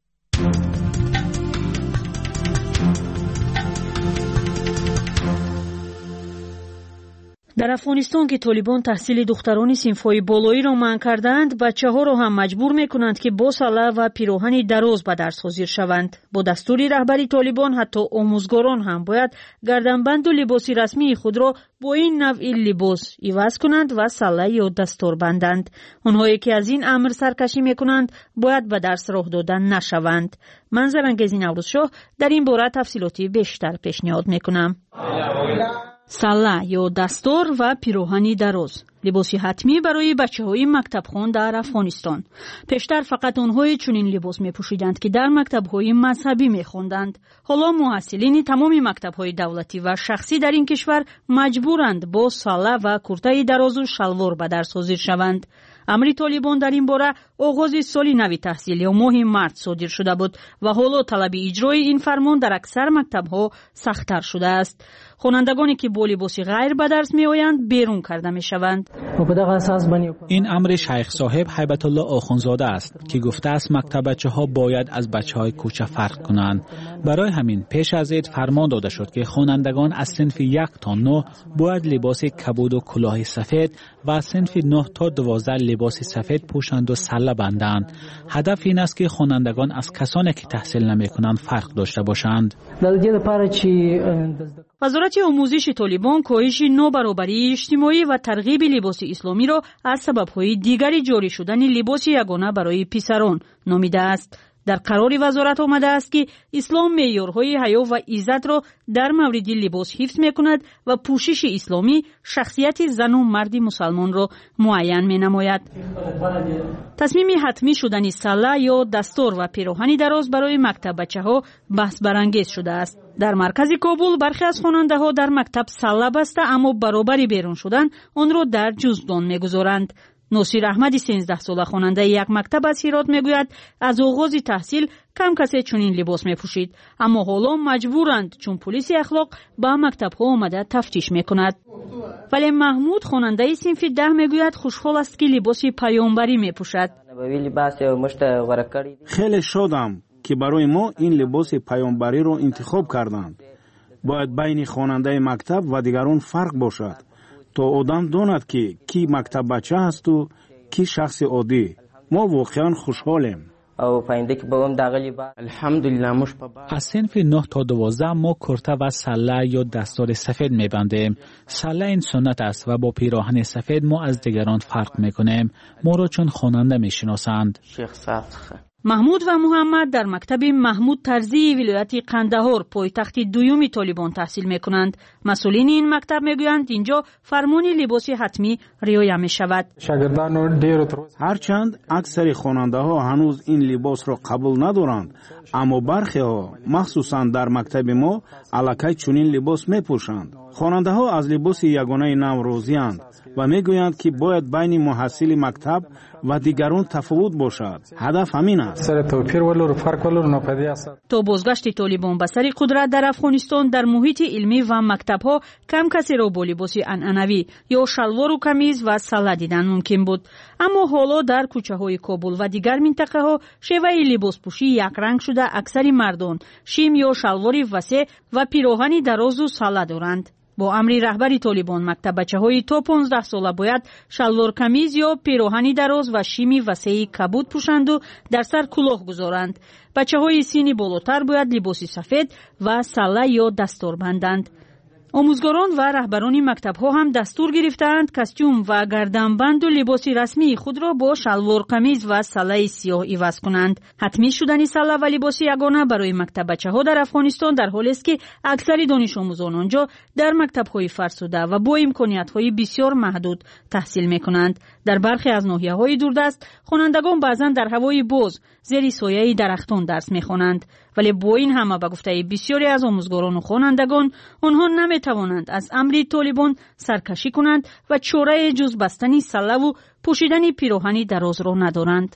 در افغانستان که طالبان تحصیل دختران صنف‌های بالایی را منع کردند، بچه‌ها را هم مجبور می‌کنند که با سله و پیراهن دراز به درس حاضر شوند. با دستور رهبری طالبان حتی آموزگاران هم باید گردنبند و لباس رسمی خود را با این نوع لباس عوض کنند و سله یا دستار بندند. آنهایی که از این امر سرکشی می‌کنند باید به درس راه دادن نشوند. منظر انگیزی نوروزشاه در این باره تفصیلاتی بیشتر پیشنهاد می‌کنم. салла ё дастор ва пироҳани дароз либоси ҳатмӣ барои бачаҳои мактабхон дар Афғонистон. Пештар фақат онҳое чунин либос мепӯшиданд, ки дар мактабҳои мазҳабӣ мехонданд. ҳоло муҳассилини тамоми мактабҳои давлатӣ ва шахсӣ дар ин кишвар маҷбуранд бо салла ва куртаи дарозу шалвор ба дарс ҳозир шаванд. амри толибон дар ин бора оғози соли нави таҳсил ё моҳи март содир шуда буд ва ҳоло талаби иҷрои ин фармон дар аксар мактабҳо сахттар шудааст. хонандагоне ки бо либоси ғайр ба дарс меоянд берун карда мешаванд. این امر شیخ صاحب هیبت الله آخونزاده است که گفته است مکتب بچه ها باید از بچه های کوچه فرق کنند. برای همین پیش از عید فرمان داده شد که خوانندگان از صنف یک تا نه باید لباس کبود و کلاه سفید و از صنف نه تا دوازده لباس سفید پوشند و سله بندند. هدف این است که خوانندگان از کسانی که تحصیل نمی کنند فرق داشته باشند. وزارت آموزش طالبان کاهش نابرابری اجتماعی و ترغیب لباس اسلامی را از سبب‌های دیگری جاری شدن لباس یگانه برای پسران نامیده است. در قرار وزارت آمده است که اسلام معیارهای حیا و عزت را در مورد لباس حفظ می‌کند و پوشش اسلامی شخصیت زن و مرد مسلمان را معین می‌نماید. تصمیم حتمی شدن سله یا دستور و پیراهن دراز برای مکتب بچه‌ها بحث برانگیز شده است. در مرکز کابل برخی از خواننده‌ها در مکتب سله بسته اما برابری بیرون شدن آن را در جزدان می‌گذارند. ناصر احمدی سیزده ساله خواننده یک مکتب از هرات میگوید از آغاز تحصیل کم کسی چنین لباس میپوشید اما حالا مجبورند چون پلیس اخلاق با مکتب ها آمده تفتیش میکند. ولی محمود خواننده صنف ده میگوید خوشحال است که لباس پیامبری میپوشد. خیلی شادم که برای ما این لباس پیامبری رو انتخاب کردند. باید بین خواننده مکتب و دیگران فرق باشد تا آدم داند که کی مکتب بچه هست و کی شخص عادی. ما واقعا خوشحالیم. از صنف نه تا دوازده ما کرته و سله یا دستار سفید میبندیم. سله این سنت است و با پیراهن سفید ما از دیگران فرق میکنیم. ما را چون خواننده میشناسند. محمود و محمد در مکتب محمود طرزی ولایت قندهار پایتخت دوم طالبان تحصیل میکنند. مسئولین این مکتب میگویند اینجا فرمان لباس حتمی رعایت میشود. هرچند اکثر خواننده ها هنوز این لباس را قبول ندارند اما برخی ها مخصوصا در مکتب ما الکی چنین لباس میپوشند. خواننده ها از لباس یگانه نو راضی‌اند و میگویند که باید بین محصل مکتب و دیگران تفاوت باشد. هدف همین است. تا بازگشت طالبان به سر قدرت در افغانستان در محیط علمی و مکتب‌ها کم کسی را با لباس عنعنوی یا شلوار و کمیز و سله دیدن ممکن بود. اما حالا در کوچه‌های کابل و دیگر منطقه‌ها شیوه لباس پوشی یک رنگ شده. اکثر مردان شیم یا شلوار وسیع و پیراهن دراز و سله دارند. با امری رهبری طالبان مکتب بچه‌های تا پانزده ساله باید شلوار کمیز یا پیراهن دراز و شیمی وسیع کبود پوشند و در سر کلاه گذارند. بچه‌های سنی بالاتر باید لباس سفید و سله یا دستار بندند. آموزگاران و رهبران مکتب‌ها هم دستور گرفتند کاستوم و گردنبند و لباس رسمی خود را با شلوار قمیض و سله سیاه عوض کنند. حتمی شدن سله و لباس یگانه برای مکتب بچه‌ها در افغانستان در حالی است که اکثر دانش آموزان آنجا در مکتب‌های فرسوده و با امکانات‌های بسیار محدود تحصیل می‌کنند. در برخی از ناحیه‌های دوردست خوانندگان بعضاً در هوای باز زیر سایه درختان درس می‌خوانند. ولی با این همه به گفته بسیاری از آموزگاران و خوانندگان آنها نمی‌توانند از امر طالبان سرکشی کنند و چاره جز بستن سله و پوشیدن پیراهن دراز را ندارند.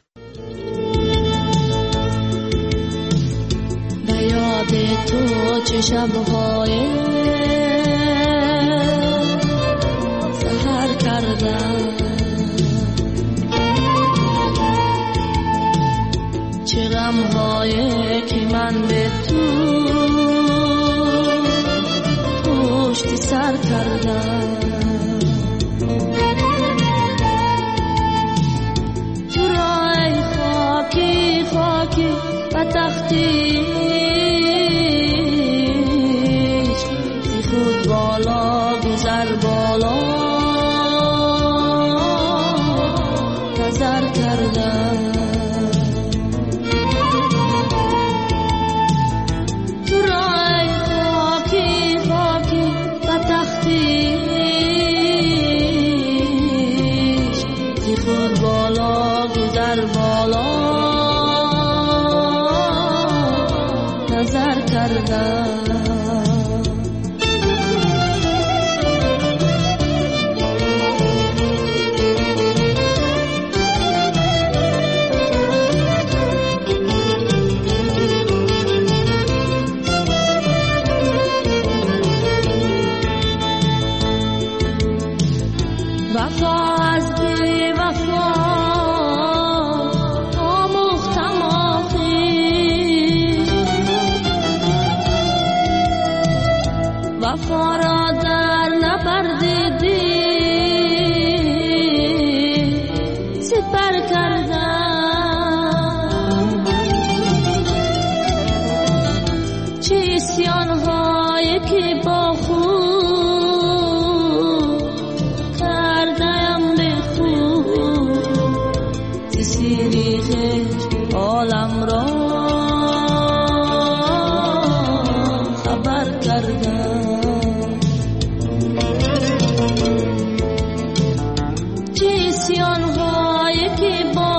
به یاد تو چه شب‌های سحر کردم، چه غم‌های که من به تو پشت سر کردم. تو رای خاکی خاکی و تختی زی خود بالا گذر بالا نظر کردم. تو رای خاکی خاکی و تختی وفا را در نپردیدی سپر کردم چه اسیان‌هایی که با خود کردم به خود تسیریخ عالم را خبر کردم چه اسیان‌هایی که با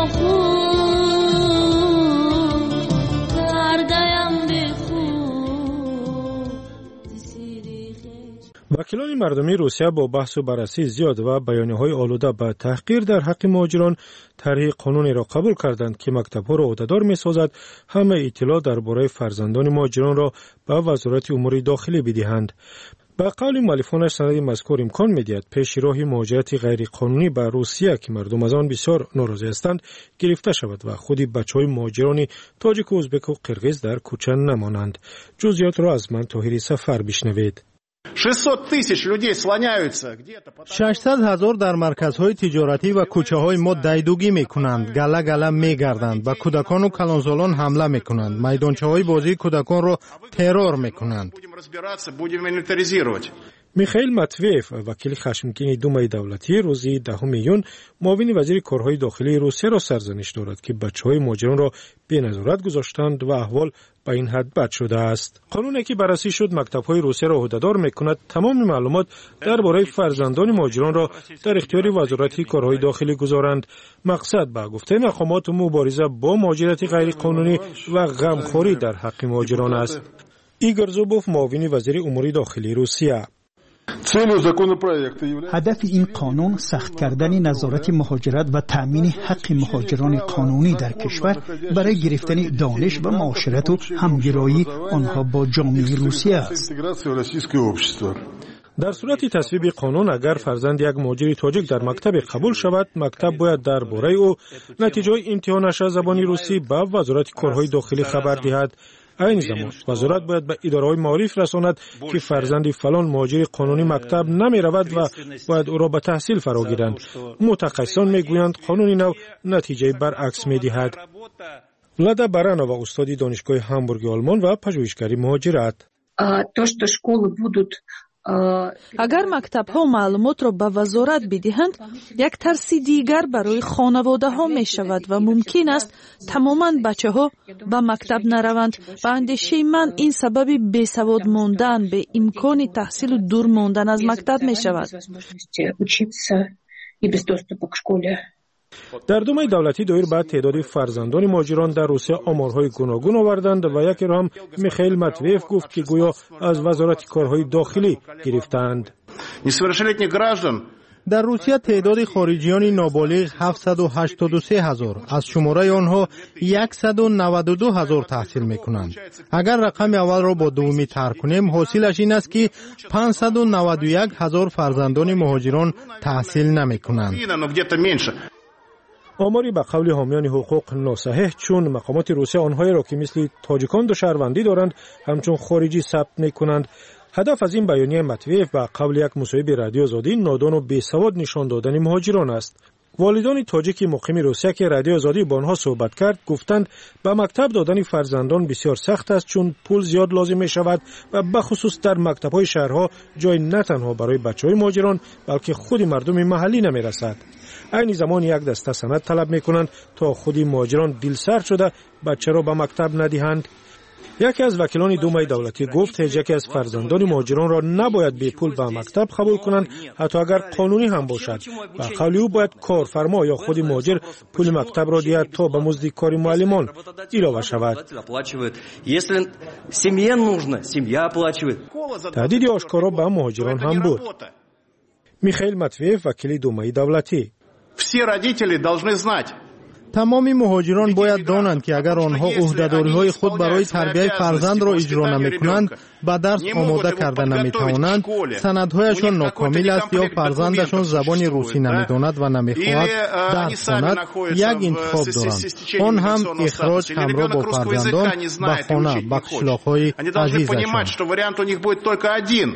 خود کردم به خود تسیریخ. وکیلان مردمی روسیه با بحث و بررسی زیاد و بیانیه‌های آلوده به تحقیر در حق مهاجران طرح قانونی را قبول کردند که مکتب‌ها را عهده‌دار می‌سازد همه اطلاع درباره فرزندان مهاجران را به وزارت امور داخلی بدهند. به قول مؤلفانش سند مذکور امکان می‌دهد پیش راه مهاجرت غیرقانونی به روسیه که مردم از آن بسیار ناراضی هستند گرفته شود و خود بچه‌های مهاجران تاجیک و ازبک و قرغیز در کوچه نمانند. جزئیات را از من طاهری سفر بشنوید. ششصد هزار در مرکزهای تجارتی و کوچه‌های ما دیدگی می‌کنند، گله گله می‌گردند، به کودکان و کلانسالان حمله می‌کنند، میدانچه‌های بازی کودکان را ترور می‌کنند. میخائیل ماتویف وکیل خشمگین دومای دولتی روزی دهم ایون معاون وزیر کارهای داخلی روسیه را سرزنش دارد که بچه‌های مهاجران را بی نظارت گذاشتند و احوال به این حد بد شده است. قانونی که بررسی شد مکتب‌های روسیه را عهده‌دار می‌کند تمام معلومات درباره فرزندان مهاجران را در اختیار وزارت کارهای داخلی گذارند. مقصد به گفته مقامات مبارزه با مهاجرت غیرقانونی و غمخوری در حق مهاجران است. ایگور زوبوف معاون وزیر امور داخلی روسیه: هدف این قانون سخت کردن نظارت مهاجرت و تأمین حق مهاجران قانونی در کشور برای گرفتن دانش و معاشرت و همگرایی آنها با جامعه روسیه است. در صورت تصویب قانون اگر فرزند یک مهاجر تاجیک در مکتب قبول شود، مکتب باید درباره او نتیجه امتحانش از زبان روسی به وزارت کارهای داخلی خبر دهد. این زمان وزارت باید به اداره‌های معارف رساند که فرزند فلان مهاجر قانونی مکتب نمی رود و باید او را به تحصیل فرا گیرند. متخصصان میگویند قانون نو نتیجه برعکس می دهد. لادا برانова استادی دانشگاه هامبورگ آلمان و پژوهشگری مهاجرت: агар мактабҳо маълумотро ба вазорат бидиҳанд, як тарси дигар барои хонаводаҳо мешавад ва мумкин аст тамоман бачаҳо ба мактаб нараванд. ба андешаи ман ин сабаби бесавод мондан, бе имкони таҳсилу дур мондан аз мактаб мешавад. در دومای دولتی دایر بعد تعداد فرزندان مهاجران در روسیه آمارهای گوناگون آوردند و یکی را هم میخائیل ماتویف گفت که گویا از وزارت کارهای داخلی گرفتند. در روسیه تعداد خارجیان نابالغ هفتصد و هشتاد و سه هزار، از شماره آنها صد و نود و دو هزار تحصیل میکنند. اگر رقم اول را با دومی طرح کنیم حاصلش این است که پانصد و نود و یک هزار فرزندان مهاجران تحصیل نمیکنند. آماری به قول حامیان حقوق ناصحیح، چون مقامات روسیه آنهایی را که مثل تاجیکان دو شهروندی دارند همچون خارجی ثبت میکنند. هدف از این بیانیه ماتویف به قول یک مصاحبه رادیو آزادی نادان و بیسواد نشان دادن مهاجران است. والدان تاجیک مقیم روسیه که رادیو آزادی با آنها صحبت کرد گفتند به مکتب دادن فرزندان بسیار سخت است چون پول زیاد لازم می شود و به خصوص در مکتب‌های شهرها جای نه تنها برای بچه‌های مهاجران بلکه خود مردم محلی نمی رسد. این زمان یک دسته سند طلب می کنند تا خود مهاجران دلسرد شده بچه را به مکتب ندهند. یکی از وکیلان دومای دولتی گفت هیچ یک از فرزندان مهاجران را نباید به پول به مکتب قبول کنند حتی اگر قانونی هم باشد. و قول او باید کارفرما یا خود مهاجر پول مکتب را دهد تا به مزد کار معلمان علاوه شود. تهدید آشکارا به مهاجران هم بود. میخائیل ماتویف وکیل دومای دولتی: تمام مهاجران باید دانند که اگر آنها عهده‌داری‌های خود برای تربیت فرزند را اجرا نمی‌کنند، به درس آماده کرده نمی‌توانند، سندهایشان ناکامل است یا فرزندشان زبان روسی نمی‌داند و نمی‌خواهد درس خواند، یک انتخاب دارند. آن هم اخراج همراه با فرزندان به خانه، به قشلاق‌های عزیزشان.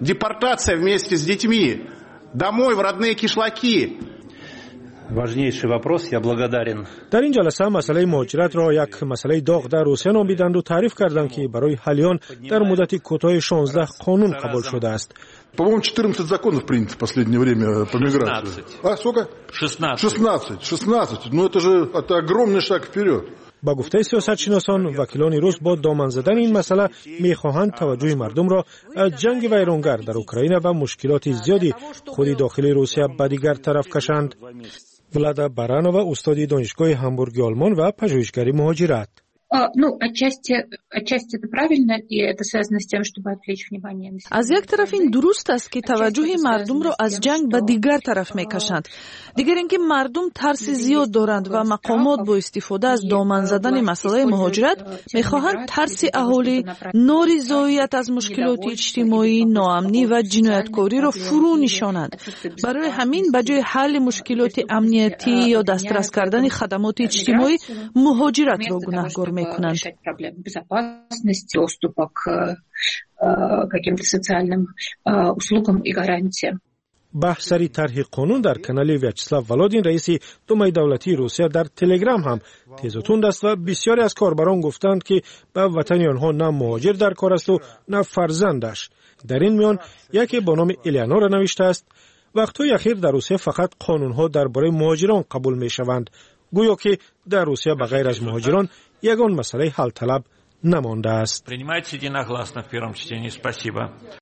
депортация вместе с детьми домой в родные кишлаки. важнейший вопрос. Я благодарен. در این جلسه مسئله مهاجرت را یک مسئله داغ در روسیه نامیدند و تعریف کردند که برای حل آن در مدت کوتاه شانزده قانون قبول شده است. По-моему, четырнадцать законов принято в последнее время по миграции. А, сколько? шестнадцать. шестнадцать. шестнадцать. Ну, это же это огромный шаг вперед. با گفته سیاستشناسان، وکیلان روس با دامن زدن این مسئله می‌خواهند توجه مردم را از جنگ ویرانگر در اوکراین و مشکلات زیادی خود داخل روسیه به دیگر طرف کشند. ولادا برانووا استاد دانشگاه همبورگ آلمان و پژوهشگر مهاجرت. Ну, отчасти, отчасти это правильно, и это связано с тем, чтобы отвлечь внимание населения. از یک طرف این درست است که توجه مردم را از جنگ به دیگر طرف میکشند. دیگر اینکه مردم ترس زیاد دارند و مقامات با استفاده از دامن زدن مسئله مهاجرت میخواهند ترس اهالی، نارضایت از مشکلات اجتماعی، ناامنی و جنایتکاری را فرو نشانند. برای همین به جای حل مشکلات امنیتی یا دسترس کردن خدمات اجتماعی، مهاجرت را گناهکار میکنند. решать проблемы безопасности, доступа к каким-то социальным услугам и гарантиям. بحث سری طرح قانون در کانال ویاچسلاو ولادین رئیس دومای دولتی روسیه در تلگرام هم تیز و تند است و بسیاری از کاربران گفتند که به وطن آنها نه مهاجر در کار است و نه فرزندش. در این میان یکی با نام الیانورا نوشته است: وقت‌های اخیر در روسیه فقط قانون‌ها درباره مهاجران قبول می‌شوند، گویا که در روسیه به غیر از مهاجران یگان مسئله حل طلب نمانده است. Принимается единогласно в первом чтении. Спасибо.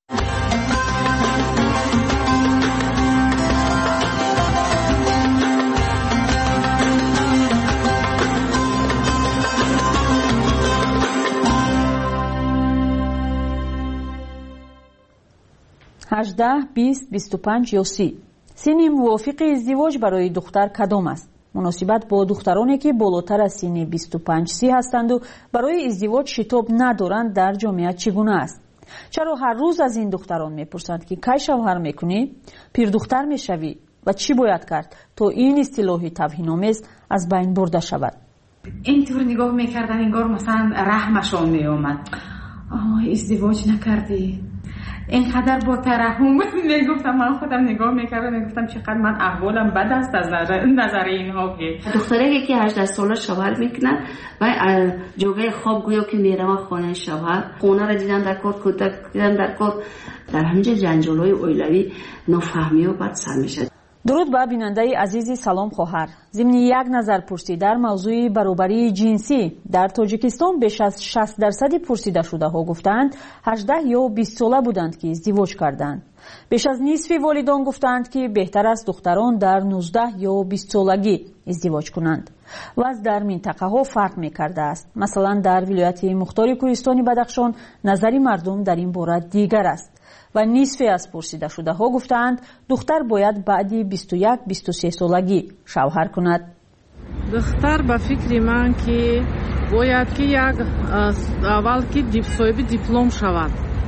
هجده، بیست، بیست و پنج یا سی. سن موافق ازدواج برای دختر کدام است؟ مناسبت با دخترانی که بالاتر از سن بیست و پنج سی هستند و برای ازدواج شتاب ندارند در جامعه چگونه است؟ چرا هر روز از این دختران میپرسند که کی شوهر میکنی؟ پیر دختر میشوی؟ و چی باید کرد تا این اصطلاح توهین‌آمیز از بین برده شود؟ اینطور نگاه میکردن انگار مثلا رحمشون میومد. آه ازدواج نکردی؟ اینقدر با ترحم میگفتم. من خودم نگاه میکردم میگفتم چقدر من احوالم بد است از نظر اینها که دختری که هجده ساله شوهر میکنن و جوگه خواب گویا که میرم خانه شوهر، خونه را دیدن در کار، کودک دیدن در کار، در همینجا جنجالای اویلوی، نفهمی و بد سر میشه. درود به بیننده عزیز سلام خواهر. ضمن یک نظر پرسی در موضوع برابری جنسی در تاجیکستان بیش از شصت درصد پرسیده شده ها گفتند هجده یا بیست ساله بودند که ازدواج کردند. بیش از نصف والدان گفتند که بهتر است دختران در نوزده یا بیست سالگی ازدواج کنند. وضع در منطقه ها فرق می کرده است. مثلا در ولایت مختار کوهستان بدخشان نظر مردم در این باره دیگر است و نصف از پرسیده شده ها گفتند دختر باید بعد بیست و یک بیست و سه سالگی شوهر کند. دختر به فکر من که باید که یک اول که صاحب دیپلم شود،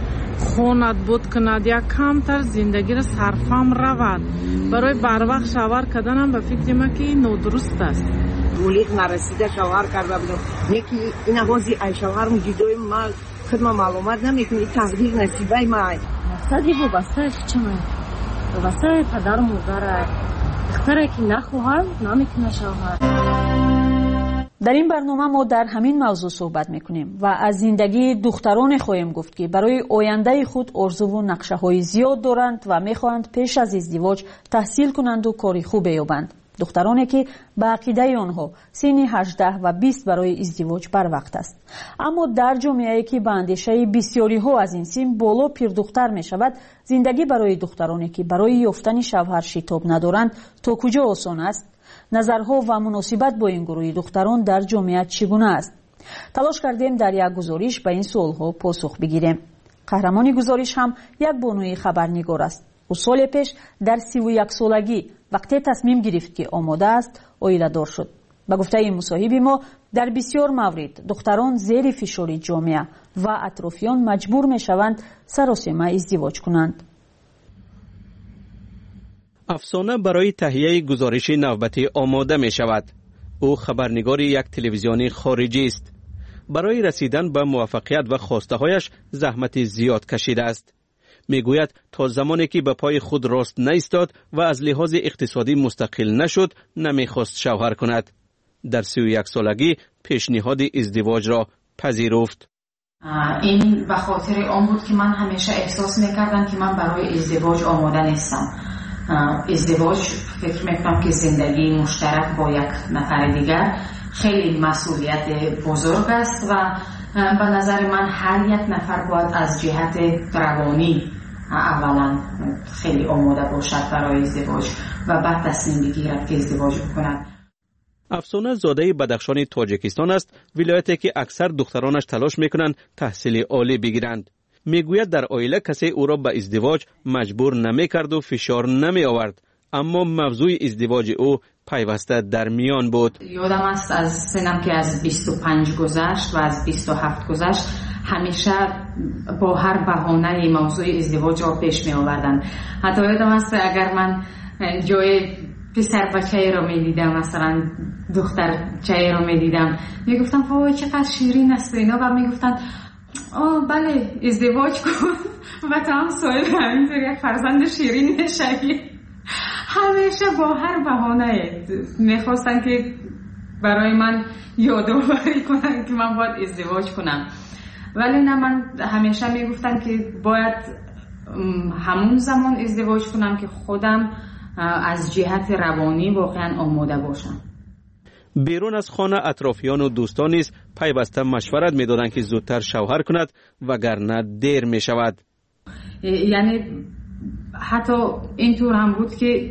خواند بود کند، یک کمتر زندگی را صرفم رود. برای بر وقت شوهر کردنم به فکر من که نادرست است. بلیغ نرسیده شوهر کرده بودم، یکی این آغازی ای شوهرم جدای من خدمه معلومات نمیکنی، تقدیر نصیبه من مقصدی وابسته چمه؟ وابسته پدر مادر. دختره که نخواهد نمیتونه شوهر. در این برنامه ما در همین موضوع صحبت میکنیم و از زندگی دختران خواهیم گفت که برای آینده خود آرزو و نقشه های زیاد دارند و میخواهند پیش از ازدواج تحصیل کنند و کاری خوب بیابند. دخترانی که به عقیده آنها سن هجده و بیست برای ازدواج بر وقت است. اما در جامعه‌ای که به اندیشه بسیاری ها از این سن بالا پیر دختر می شود، زندگی برای دخترانی که برای یافتن شوهر شتاب ندارند تا کجا آسان است؟ نظرها و مناسبت با این گروه دختران در جامعه چگونه است؟ تلاش کردیم در یک گزارش به این سوالها پاسخ بگیریم. قهرمان گزارش هم یک بانوی خبرنگار است. او سال پیش در سی و یک سالگی وقتی تصمیم گرفت که آماده است عائله دار شد. به گفته مصاحب ما در بسیار مورد دختران زیر فشار جامعه و اطرافیان مجبور می شوند سراسیمه ازدواج کنند. افسانه برای تهیه گزارش نوبتی آماده می شود. او خبرنگار یک تلویزیون خارجی است. برای رسیدن به موفقیت و خواسته هایش زحمت زیاد کشیده است. میگوید تا زمانی که به پای خود راست نایستاد و از لحاظ اقتصادی مستقل نشد نمیخواست شوهر کند. در سی و یک سالگی پیشنهاد ازدواج را پذیرفت. این به خاطر آن بود که من همیشه احساس میکردم که من برای ازدواج آماده نیستم. ازدواج فکر میکنم که زندگی مشترک با یک نفر دیگر خیلی مسئولیت بزرگ است و به نظر من هر یک نفر باید از جهت روانی اولا خیلی آماده باشد برای ازدواج و بعد تصمیم بگیرد که ازدواج بکند. افسانه زاده بدخشان تاجیکستان است، ولایتی که اکثر دخترانش تلاش میکنند تحصیل عالی بگیرند. میگوید در عائله کسی او را به ازدواج مجبور نمیکرد و فشار نمی آورد، اما موضوع ازدواج او پیوسته در میان بود. یادم است از سنم که از بیست و پنج گذشت و از بیست و هفت گذشت همیشه با هر بهانه موضوع ازدواج را پیش می آوردن. حتی یادم است اگر من جای پسر بچه را می دیدم، مثلا دختر چه را می دیدم، می گفتم وای چقدر شیرین است اینا و می گفتن آه بله ازدواج کن و تا هم صاحب همینطور یک فرزند شیرین میشوی. همیشه با هر بهانه میخواستن که برای من یادآوری کنن که من باید ازدواج کنم، ولی نه، من همیشه میگفتم که باید همون زمان ازدواج کنم که خودم از جهت روانی واقعا آماده باشم. بیرون از خانه اطرافیان و دوستان نیز پیوسته مشورت میدادند که زودتر شوهر کند وگرنه دیر می شود. یعنی حتی اینطور هم بود که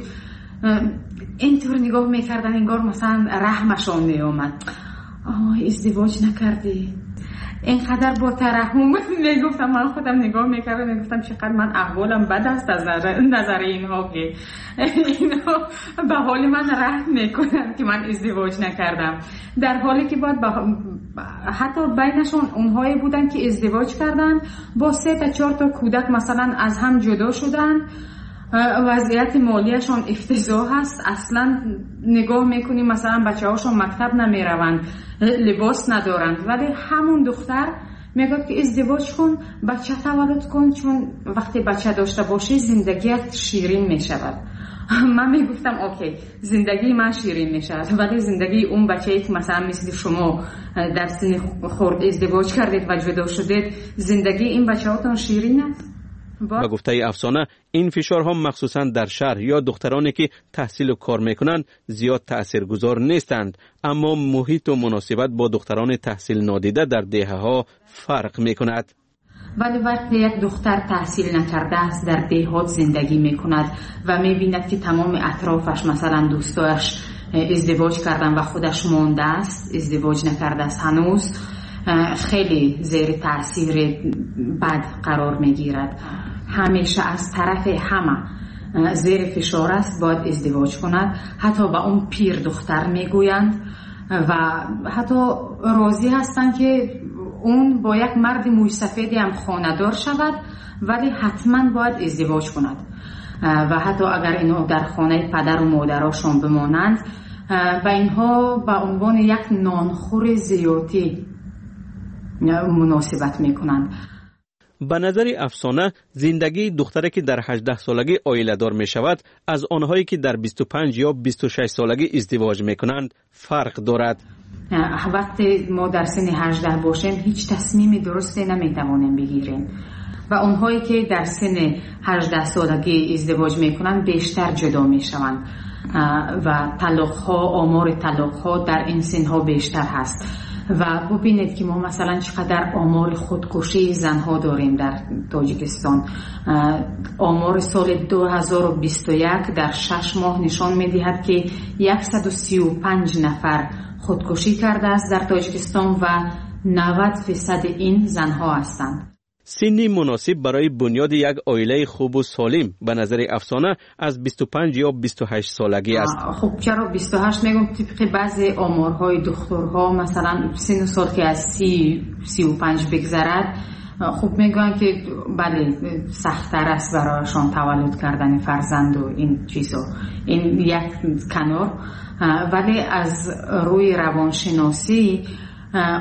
اینطور نگاه میکردن انگار مثلا رحمشان میومد. آه ازدواج نکردی، اینقدر با ترحم میگفتم. من خودم نگاه میکردم میگفتم چقدر من احوالم بد است از نظر اینها که اینها به حال من رحم میکنن که من ازدواج نکردم، در حالی که باید حتی بینشون اونهایی بودن که ازدواج کردن با سه تا چهار تا کودک مثلا از هم جدا شدن، وضعیت مالیشون افتضاح هست، اصلا نگاه میکنیم مثلا بچه هاشون مکتب نمیروند، لباس ندارند، ولی همون دختر میگه که ازدواج کن، بچه تولد کن، چون وقتی بچه داشته باشی زندگیت شیرین میشود. من میگفتم اوکی زندگی من شیرین میشود، ولی زندگی اون بچه‌ای که مثلا مثل شما در سن خرد ازدواج کردید و جدا شدید، زندگی این بچه‌هاتون شیرین است؟ با گفته افسانه این فشارها مخصوصا در شهر یا دخترانی که تحصیل و کار میکنند زیاد تاثیرگذار نیستند، اما محیط و مناسبت با دختران تحصیل نادیده در دهه ها فرق میکند. ولی وقتی یک دختر تحصیل نکرده است در دهات زندگی میکند و میبیند که تمام اطرافش مثلا دوستایش ازدواج کردن و خودش مانده است، ازدواج نکرده است هنوز، خیلی زیر تاثیر بد قرار میگیرد. همیشه از طرف همه زیر فشار است باید ازدواج کند. حتی با اون پیر دختر میگویند و حتی راضی هستند که اون با یک مرد موی سفیدی هم خانه‌دار شود، ولی حتما باید ازدواج کند و حتی اگر اینو در خانه پدر و مادرشون بمانند و اینها به عنوان یک نانخور زیادی مناسبت میکنند. به نظر افسانه زندگی دختری که در هجده سالگی عائله دار می شود از آنهایی که در بیست و پنج یا بیست و شش سالگی ازدواج می کنند فرق دارد. وقتی ما در سن هجده باشیم هیچ تصمیمی درستی نمی توانیم بگیریم و آنهایی که در سن هجده سالگی ازدواج می کنند بیشتر جدا می شوند و طلاق ها، آمار طلاق ها در این سن ها بیشتر هست. و ببینید که ما مثلا چقدر آمار خودکشی زنها داریم در تاجیکستان. آمار سال دو هزار و بیست و یک در شش ماه نشان می‌دهد که صد و سی و پنج نفر خودکشی کرده است در تاجیکستان و نود درصد این زنها هستند. سنی مناسب برای بنیاد یک عائله خوب و سالم به نظر افسانه از بیست و پنج یا بیست و هشت سالگی است. خب چرا بیست و هشت میگم؟ طبق بعضی آمارهای دکترها مثلا سن و سال که از سی سی و پنج بگذرد خب میگن که بله سخت‌تر است برایشان تولد کردن فرزند و این چیزا. این یک کنار، ولی از روی روانشناسی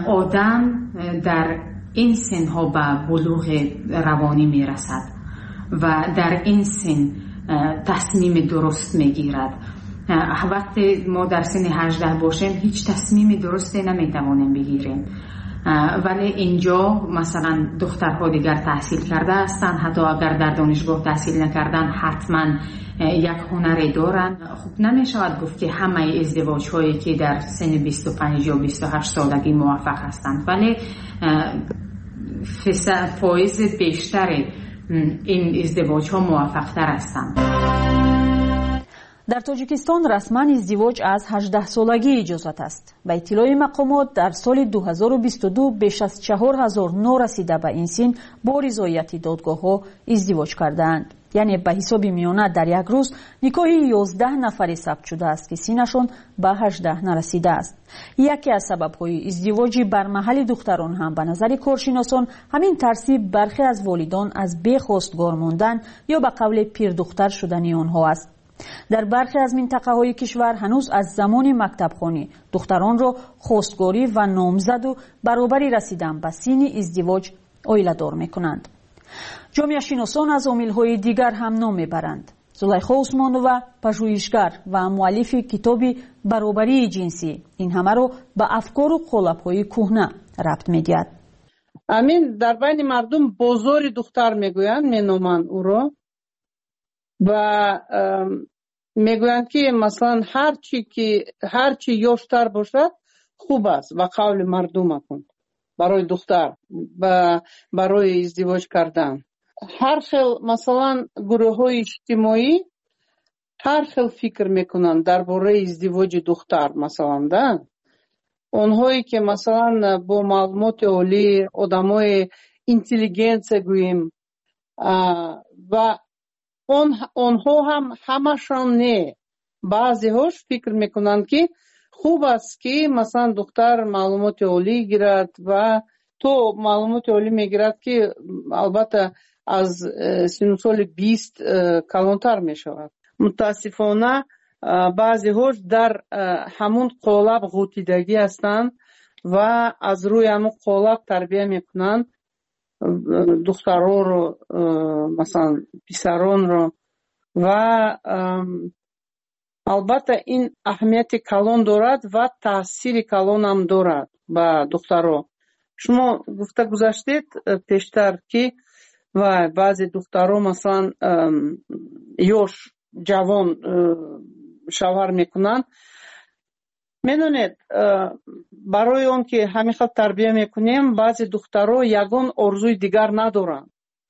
آدم در این سنها به بلوغ روانی میرسد و در این سن تصمیم درست میگیرد. وقتی ما در سن هجده باشیم هیچ تصمیم درستی نمیتوانیم بگیریم، ولی اینجا مثلا دخترها دیگر تحصیل کرده هستند، حتی اگر در دانشگاه تحصیل نکردن حتما یک هنری دارن. خب نمیشود گفت که همه ازدواج هایی که در سن بیست و پنج یا بیست و هشت سالگی موفق هستند، ولی فایز بیشتر این ازدواج ها موفق تر هستند. در تاجیکستان رسما ازدواج از هجده سالگی اجازت است. به اطلاع مقامات در سال دو هزار و بیست و دو بیش از چهار هزار نو رسیده به این سن با رضایت دادگاه ها ازدواج کردند. یعنی به حساب میانه در یک روز نکاح یازده نفری ثبت شده است که سنشان به هجده نرسیده است. یکی از سبب‌های ازدواج بر محل دختران هم به نظر کارشناسان همین ترسیب برخی از والدان از بخواستگار ماندن یا به قول پیر دختر شدن آنها است. در برخی از منطقه های کشور هنوز از زمان مکتبخوانی دختران را خواستگاری و نامزد و برابری رسیدن به سن ازدواج آیله دار می کنند. جامعه شناسان از عامل‌های دیگر هم نام میبرند. زلیخا عثمانووا پژوهشگر و مؤلف کتاب برابری جنسی این همه را به افکار و قالب‌های کهنه ربط میدهد. امین در بین مردم بازار دختر میگویند، مینامند او را و میگویند که مثلا هر چی که هر چی یاشتر باشد خوب است و قول مردم کن برای دختر و برای ازدواج کردن. هر خیل مثلا گروه های اجتماعی هر خیل فکر میکنن درباره ازدواج دختر. مثلا ده اونهایی که مثلا با معلومات عالی آدمای اینتلیجنس گوییم و اون اونها هم همشان نه، بعضی هاش فکر میکنن که خوب است که مثلا دختر معلومات عالی گیرد و تو معلومات عالی میگیرد که البته از سن سال بیست کلانتر میشود. متاسفانه بعضی هاش در همون قالب غوطیدگی هستند و از روی همون قالب تربیه میکنند دختران رو مثلا پسران رو و البته این اهمیت کلان دارد و تاثیر کلان هم دارد به دختران. شما گفته گذاشتید پیشتر که و بعضی دختران مثلا یوش جوان شوهر میکنن. میدونید برای اون که همین خط تربیه میکنیم بعضی دخترها یگان آرزوی دیگر ندارن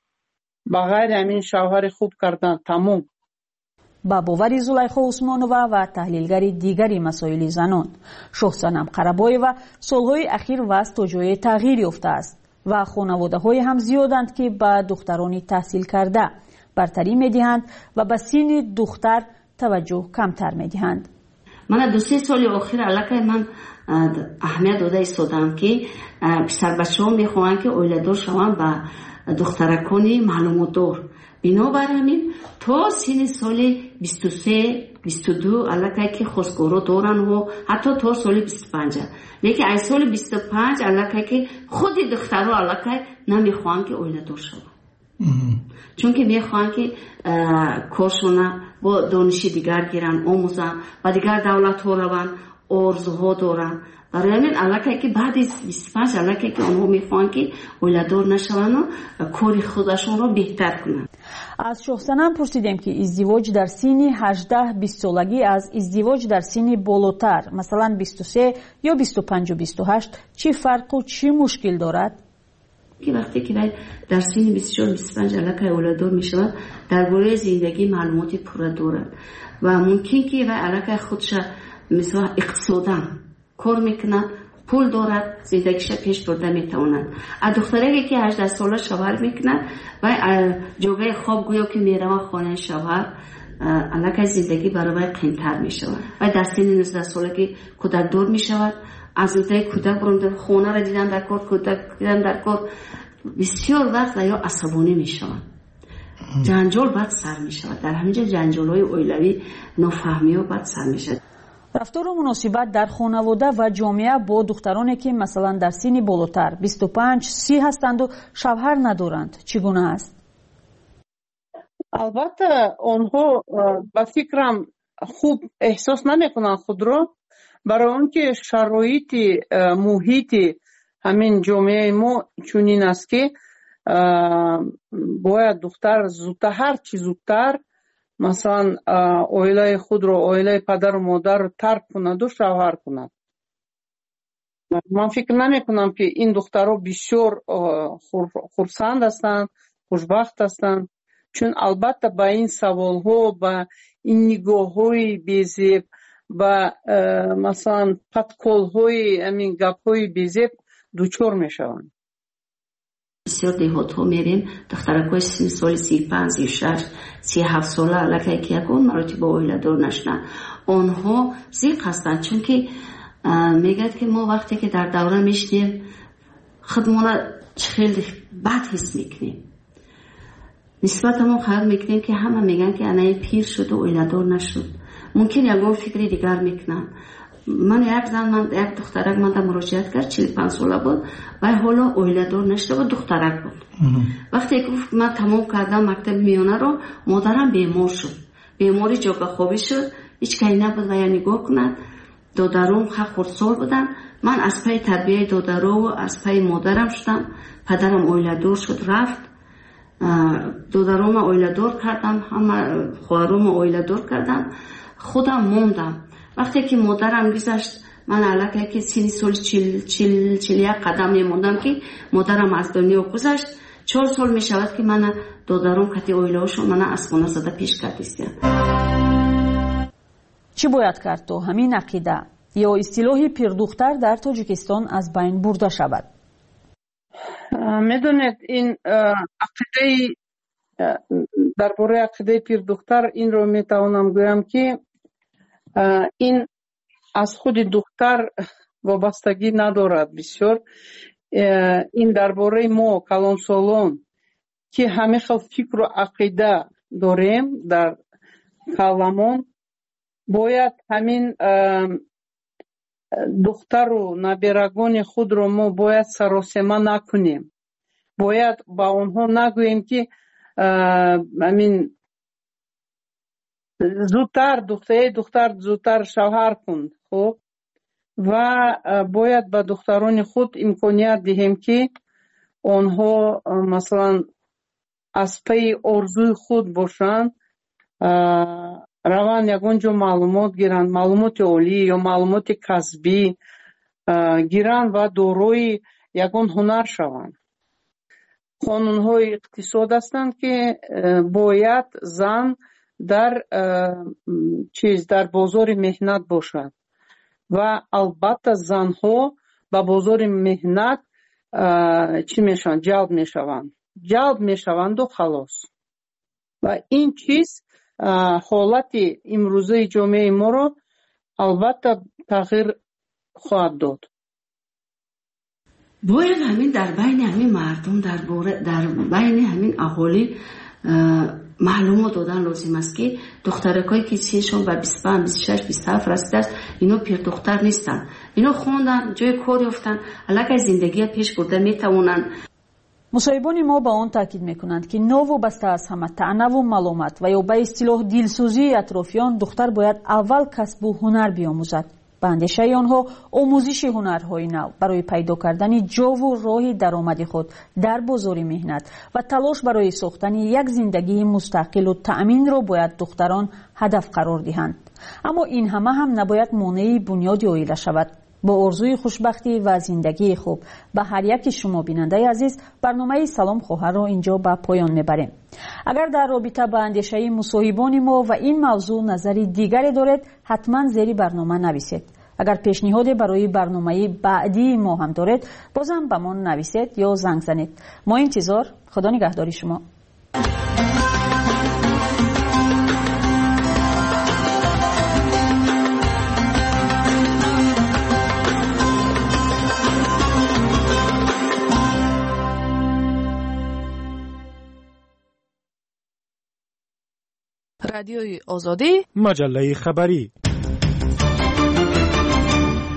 بغیر همین شوهر خوب کردن تمام. با باور زلیخا عثمانووا و تحلیلگر دیگری مسائل زنان، شخصانم قربایوا سالهای اخیر وضع تا جای تغییر یافته است و خانواده های هم زیادند که به دخترانی تحصیل کرده برتری میدهند و به سن دختر توجه کمتر میدهند. من دو سه سال اخیر علاقه من اهمیت داده ایستادم که پسر بچه ها میخواهند که اولیدار شوند به دخترکانی معلومات دار. بنابراین تا سن سال بیست و سه بیست و دو علاقه که خواستگارا دارن و حتی تا سال بیست و پنج، لیکن از سال بیست و پنج علاقه که خود دخترها علاقه نمیخواهند که اولیدار شوند، چون که میخواهند که کارشون با دانشی دیگر گیرن، آموزن و دیگر دولت ها روند، آرزوها دارن. برای همین علاقه که بعد از بیست و پنج علاقه که اونها میخواهند که اولادار نشوند و کاری خودشون رو بهتر کنند. از شخصانم پرسیدیم که ازدواج در سن هجده بیست سالگی از ازدواج در سن بالاتر مثلا بیست و سه یا بیست و پنج و بیست و هشت چی فرق و چی مشکل دارد؟ که وقتی که در سن بیست و چهار بیست و پنج علاقه اولادار میشود درباره زندگی معلوماتی پوره دارد و ممکن که و علاقه خودش مثلا اقتصاداً کار میکنه، پول دارد، زندگیش پیش برده میتواند. از دختری که هجده ساله شوهر میکنه و جای خواب گویا که میره خانه شوهر علاقه زندگی برای قیمتر میشود و در سن نوزده سالگی کودک دار میشود. از انتهای کودک برونده خونه را دیدن در کار، کودک دیدن در کار بسیار وقت یا عصبانی میشود، جنجال بد سر میشود. در همینجا جنجال های اویلوی نافهمی ها بد سر میشود. رفتار و مناسبت در خانواده و جامعه با دخترانی که مثلا در سن بالاتر بیست و پنج سی هستند و شوهر ندارند چگونه است؟ البته آنها به فکرم خوب احساس نمیکنن خود را، برای اونکه شرایط محیط همین جامعه ما چنین است که باید دختر زودتر هر چی زودتر مثلا عائله خود را، عائله پدر و مادر را ترک کند و شوهر کند. من فکر نمی کنم که این دخترها بسیار خرسند هستند، خوشبخت هستند، چون البته با این سوال ها، با این نگاه های بیزیب، با مثلا پتکول های امین گپ های بیزیب دوچار می شوند. بسیار دیهات ها میریم، دخترکای سی سال، سی پنج، سی شش، سی هفت ساله علاقه که یکون مراتب با اویله دار نشنن، آنها زیق هستند، چون که میگد که ما وقتی که در دوره میشنیم خودمون خیلی بد حس میکنیم، نسبت همون خیال میکنیم که همه میگن که انای پیر شد و اویله دار نشد. ممکن یکون فکری دیگر میکنم. من یک زن، من یک دخترک من در مراجعت کرد، چهل و پنج ساله بود و حالا اویله دار نشده بود، دخترک بود. وقتی که من تمام کردم مکتب میانه رو، مادرم بیمار شد، بیماری جاگه خوابی شد، هیچ کاری نبود و یا نگاه کند. دادرم خردسال بودن، من از پای تربیه دادرو و از پای مادرم شدم. پدرم اویله دار شد رفت، دادرم اویله دار کردم، همه خواهرم اویله دار کردم، خودم موندم. وقتی که مادرم گذشت، من علاقه که سی سال چل چل چل یک قدم میموندم که مادرم از دنیا گذشت. چهار سال می شود که من دادرم کتی اویله شو من از خونه زده پیش کردیستیم. چی باید کرد تو همین عقیده یا اصطلاح پیردختر در تاجیکستان از بین برده شود؟ میدونید این عقیده، درباره عقیده پیردختر این رو میتوانم گویم که این از خود دختر وابستگی ندارد بسیار. این درباره ما کلانسالان که همه خیل فکر و عقیده داریم در کلامون، باید همین دختر و نابیرگان خود رو ما باید سراسیمه نکنیم. باید با اونها نگوییم که همین زودتر دختر دختر زودتر شوهر کن. خب و باید با دختران خود امکانیت دهیم که آنها مثلا از پی آرزوی خود باشند، روان یگان جو معلومات گیرند، معلومات عالی یا معلومات کسبی گیرند و داروی یگان هنر شوند. قانون‌های اقتصاد هستند که باید زن در چیز در بازار مهنت باشد و البته زنها با بازار مهنت چی میشن؟ جلب میشوند. جلب میشوند و خلاص. و این چیز حالت امروزه جامعه ما رو البته تغییر خواهد داد. باید همین در بین همین مردم، در, در بین همین اهالی معلومات دادن لازم است که دخترکایی که سنشون به بیست و پنج، بیست و شش، بیست و هفت رسیده است، اینا پیر دختر نیستن، اینا خوندن، جای کار یافتن، علاقه زندگی پیش برده میتوانند. مصاحبان ما با آن تاکید میکنند که نوابسته از همه طعنه و ملامت و یا به اصطلاح دلسوزی اطرافیان، دختر باید اول کسب و هنر بیاموزد. به اندیشه آنها آموزش هنرهای نو برای پیدا کردن جا و راه درآمد خود در بازار مهنت و تلاش برای ساختن یک زندگی مستقل و تأمین را باید دختران هدف قرار دهند. اما این همه هم نباید مانع بنیاد عائله شود. با آرزوی خوشبختی و زندگی خوب به هر یک شما بیننده عزیز، برنامه سلام خواهر را اینجا به پایان میبریم. اگر در رابطه با اندیشه مصاحبان ما و این موضوع نظری دیگری دارید، حتما زیر برنامه نویسید. اگر پیشنهادی برای برنامه بعدی ما هم دارید، بازم به ما نویسید یا زنگ زنید. ما انتظار. خدا نگهداری شما. رادیوی آزادی، مجله خبری.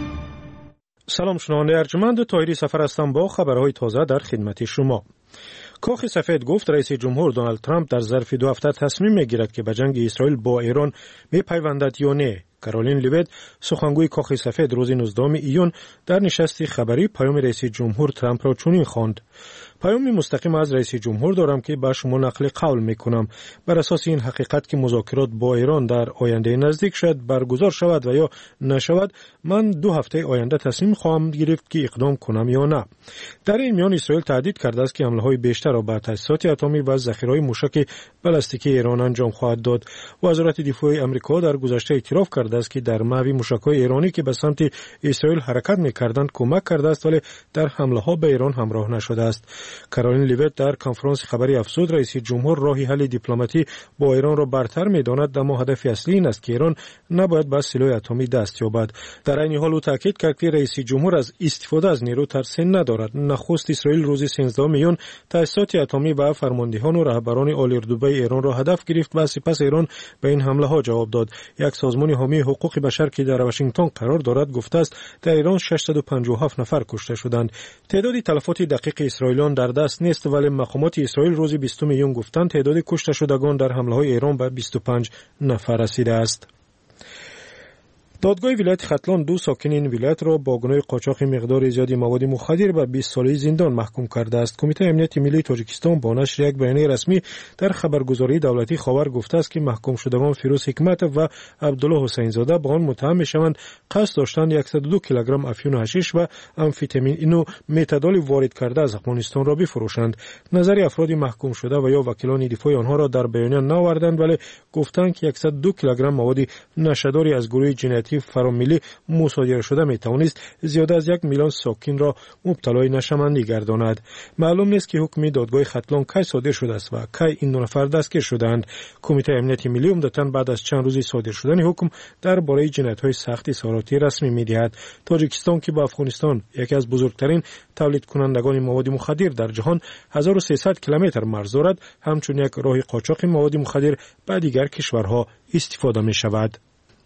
سلام شنونده ارجمند، طاهری سفر هستم با خبرهای تازه در خدمت شما. کاخ سفید گفت رئیس جمهور دونالد ترامپ در ظرف دو هفته تصمیم میگیرد که به جنگ اسرائیل با ایران میپیوندد یا نه. کارولین لیویت سخنگوی کاخ سفید روز نوزدهم ایون در نشست خبری پیام رئیس جمهور ترامپ را چنین خواند: پیامی مستقیم از رئیس جمهور دارم که به شما نقل قول میکنم. بر اساس این حقیقت که مذاکرات با ایران در آینده نزدیک شد برگزار شود و یا نشود، من دو هفته آینده تصمیم خواهم گرفت که اقدام کنم یا نه. در این میان اسرائیل تهدید کرده است که حمله های بیشتر را به تاسیسات اتمی و ذخیره‌های موشک بالستیکی ایران انجام خواهد داد. وزارت دفاع آمریکا در گذشته اعتراف کرده است که در محو موشک‌های ایرانی که به سمت اسرائیل حرکت می‌کردند کمک کرده است، ولی در حمله‌ها به ایران همراه نشده است. کارولین لیویت در کنفرانس خبری افزود رئیس جمهور راهی حل دیپلماتی با ایران را برتر می‌داند، اما هدف اصلی این است که ایران نباید به سلاح اتمی دست یابد. در این حال او تاکید کرد که رئیس جمهور از استفاده از نیرو ترسی ندارد. نخست اسرائیل روز سیزدهم میون تاسیسات اتمی و فرماندهان و رهبران اردوگاه ایران را هدف گرفت و سپس ایران به این حمله ها جواب داد. یک سازمان حامی حقوق بشر که در واشنگتن قرار دارد گفته است در ایران ششصد و پنجاه و هفت نفر کشته شدند. تعداد تلفات دقیق اسرائیلیان در دست نیست، ولی مقامات اسرائیل روز بیستم میون گفتند تعداد کشته شدگان در حمله های ایران به بیست و پنج نفر رسیده است. دادگاه ولایت ختلان دو ساکن این ولایت را با گناه قاچاق مقدار زیادی مواد مخدر به بیست ساله زندان محکوم کرده است. کمیته امنیت ملی تاجیکستان با نشر یک بیانیه رسمی در خبرگزاری دولتی خبر گفته است که محکوم شدگان فیروز حکمت و عبدالله حسین زاده با آن متهم میشوند قصد داشتند صد و دو کیلوگرم افیون و حشیش و امفتامین اینو متادول وارد کرده از افغانستان را بفروشند. نظر افراد محکوم شده و یا وکیلان دفاع آنها را در بیانیه نآوردند، ولی گفتند که صد و دو کیلوگرم مواد نشاداری از گروه جنایتی فراملی مصادره شده می توانست زیاده از یک میلیون ساکن را مبتلای نشمندی گرداند. معلوم نیست که حکم دادگاه ختلان کی صادر شده است و کی این دو نفر دستگیر شدند. کمیته امنیت ملی عمدتاً بعد از چند روزی صادر شدن حکم درباره جنایت‌های سخت اظهاراتی رسمی می‌دهد. تاجیکستان که با افغانستان یکی از بزرگترین تولید کنندگان مواد مخدر در جهان هزار و سیصد کیلومتر مرز دارد، همچون یک راه قاچاق مواد مخدر به دیگر کشورها استفاده می‌شود.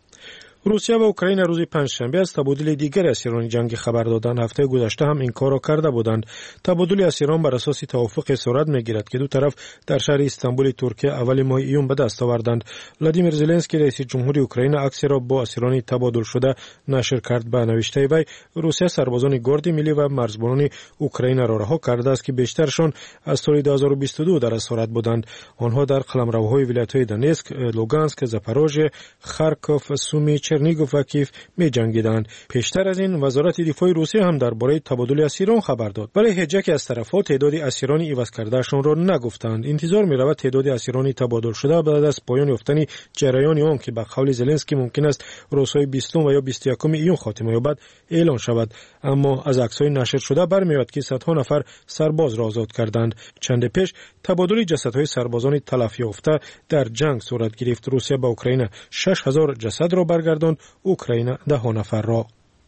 روسیه و اوکراین روز پنجشنبه از تبادل دیگر اسیران جنگی خبر دادند. هفته گذشته هم این کار را کرده بودند. تبادل اسیران بر اساس توافق صورت میگیرد که دو طرف در شهر استانبول ترکیه اول ماه ایون به دست آوردند. ولادیمیر زلنسکی رئیس جمهوری اوکراین عکسی را با اسیران تبادل شده نشر کرد. به نوشته وی روسیه سربازان گارد ملی و مرزبانان اوکراین را رها کرده است که بیشترشان از سال دو هزار و بیست و دو در اسارت بودند. آنها در قلمروهای ولایت‌های دونتسک، لوگانسک، زاپاروژه، خارکوف، سومی، چرنیگوف و کیف می جنگیدند. پیشتر از این وزارت دفاع روسیه هم درباره تبادل اسیران خبر داد، ولی هیچ یک از طرف‌ها تعداد اسیران عوض کردهشان را نگفتند. انتظار می رود تعداد اسیران تبادل شده بعد از پایان یافتن جریان آن که به قول زلنسکی ممکن است روزهای بیستم و یا بیست و یکم ایون خاتمه یابد اعلان شود، اما از عکس‌های نشر شده برمی‌آید که صدها نفر سرباز را آزاد کردند. چند پیش تبادل جسدهای سربازان تلف یافته در جنگ صورت گرفت. روسیه به اوکراین شش هزار جسد را برگرداند، اوکراین ده نفر را.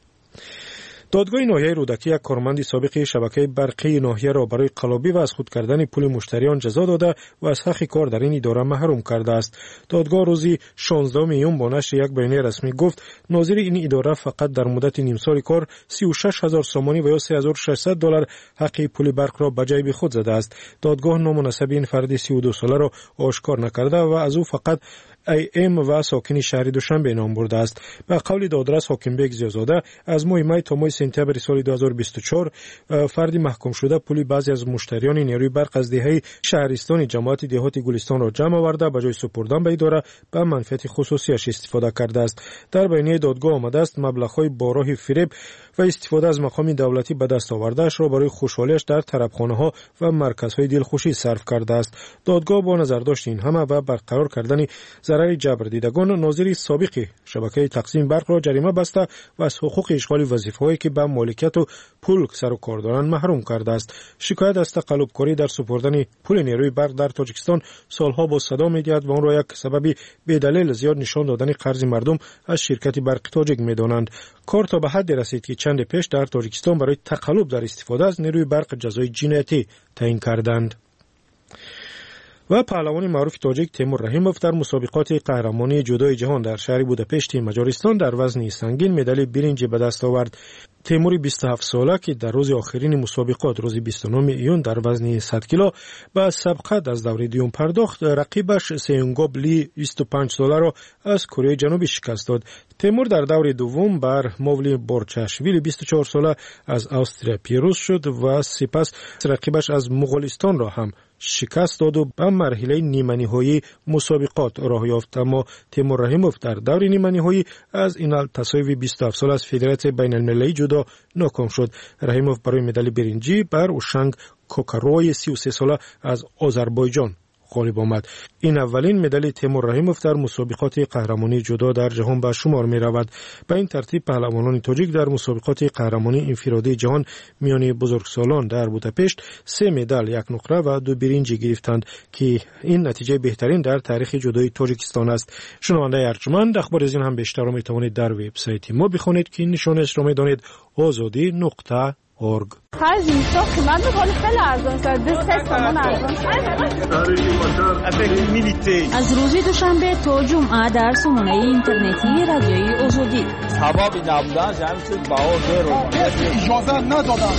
دادگاه ناحیه رودکی یک کارمند سابق شبکه برقی ناحیه را برای قلابی و از خود کردن پول مشتریان جزا داده و از حق کار در این اداره محروم کرده است. دادگاه روزی شانزدهم میون با نشر یک بیانیه رسمی گفت ناظر این اداره فقط در مدت نیم سال کار سی و شش هزار سامانی و یا سه هزار و ششصد دلار حق پول برق را به جیب خود زده است. دادگاه نامناسب این فرد سی و دو ساله را آشکار نکرده و از او فقط ای ام و ساکن شهر دوشنبه نام برده است. به قول دادرس حاکم بیگ زیازاده از ماه می تا ماه سپتامبر سال دو هزار و بیست و چهار فردی محکوم شده پولی بعضی از مشتریان نیروی برق از دهه شهرستان جماعت دهات گلستان را جمع آورده به جای سپردن به اداره به منفعت خصوصیش استفاده کرده است. در بیانیه دادگاه آمده است مبلغ‌های با راه فریب و استفاده از مقام دولتی به دست آوردهش را برای خوشحالیش در طربخانه‌ها و مرکزهای دلخوشی صرف کرده است. دادگاه با نظر داشت این همه و برقرار کردن ضرر جبر دیدگان ناظر سابق شبکه تقسیم برق را جریمه بسته و از حقوق اشغال وظیفه‌هایی که به مالکیت و پول سر و کار دارند محروم کرده است. شکایت از تقلبکاری در سپردن پول نیروی برق در تاجیکستان سالها با صدا می‌آید و آن را یک سبب بی‌دلیل زیاد نشان دادن قرض مردم از شرکت برق تاجیک می‌دانند. کار تا به حدی رسید که چند پیش در تاجیکستان برای تقلب در استفاده از نیروی برق جزای جنایتی تعیین کردند. و پهلوان معروف تاجیک تیمور رحیموف در مسابقات قهرمانی جودوی جهان در شهر بوداپشت مجارستان در وزن سنگین مدال برنج به دست آورد. تیمور بیست و هفت ساله که در روز آخرین مسابقات روز بیست و نه ایون در وزن صد کیلو به سبقت از دور دوم پرداخت، رقیبش سیونگوب لی بیست و پنج ساله را از کره جنوبی شکست داد. تیمور در دور دوم بر مولی بورچاشویلی بیست و چهار ساله از استرالیا پیروز شد و سپس رقیبش از مغولستان را هم شکست داد و به مرحله نیمه نهایی مسابقات راه یافت. اما تیمور رحیموف در دور نیمه نهایی از اینال تساوی بیست و هفت ساله از فدراسیون بین المللی جودو ناکام شد. رحیموف برای مدال برنجی بر اوشنگ کوکاروی سی و سه ساله از آذربایجان غالب آمد. این اولین مدال تیمور رحیموف در مسابقات قهرمانی جودو در جهان به شمار می رود. به این ترتیب پهلوانان تاجیک در مسابقات قهرمانی انفرادی جهان میان بزرگسالان در بوداپشت سه مدال، یک نقره و دو برنج گرفتند که این نتیجه بهترین در تاریخ جودوی تاجیکستان است. شنونده ارجمند، اخبار از این هم بیشتر را می توانید در وبسایت ما بخوانید که نشانش را می دانید آزادی نقطه اورگ. خرج اینستا قیمت می‌کنه خیلی ارزان است. دست سامان ارزان از روز دوشنبه تا جمعه در سامانه اینترنتی رادیوی آزادی. سبب نبودن همین چیز باور رو اجازه ندادن.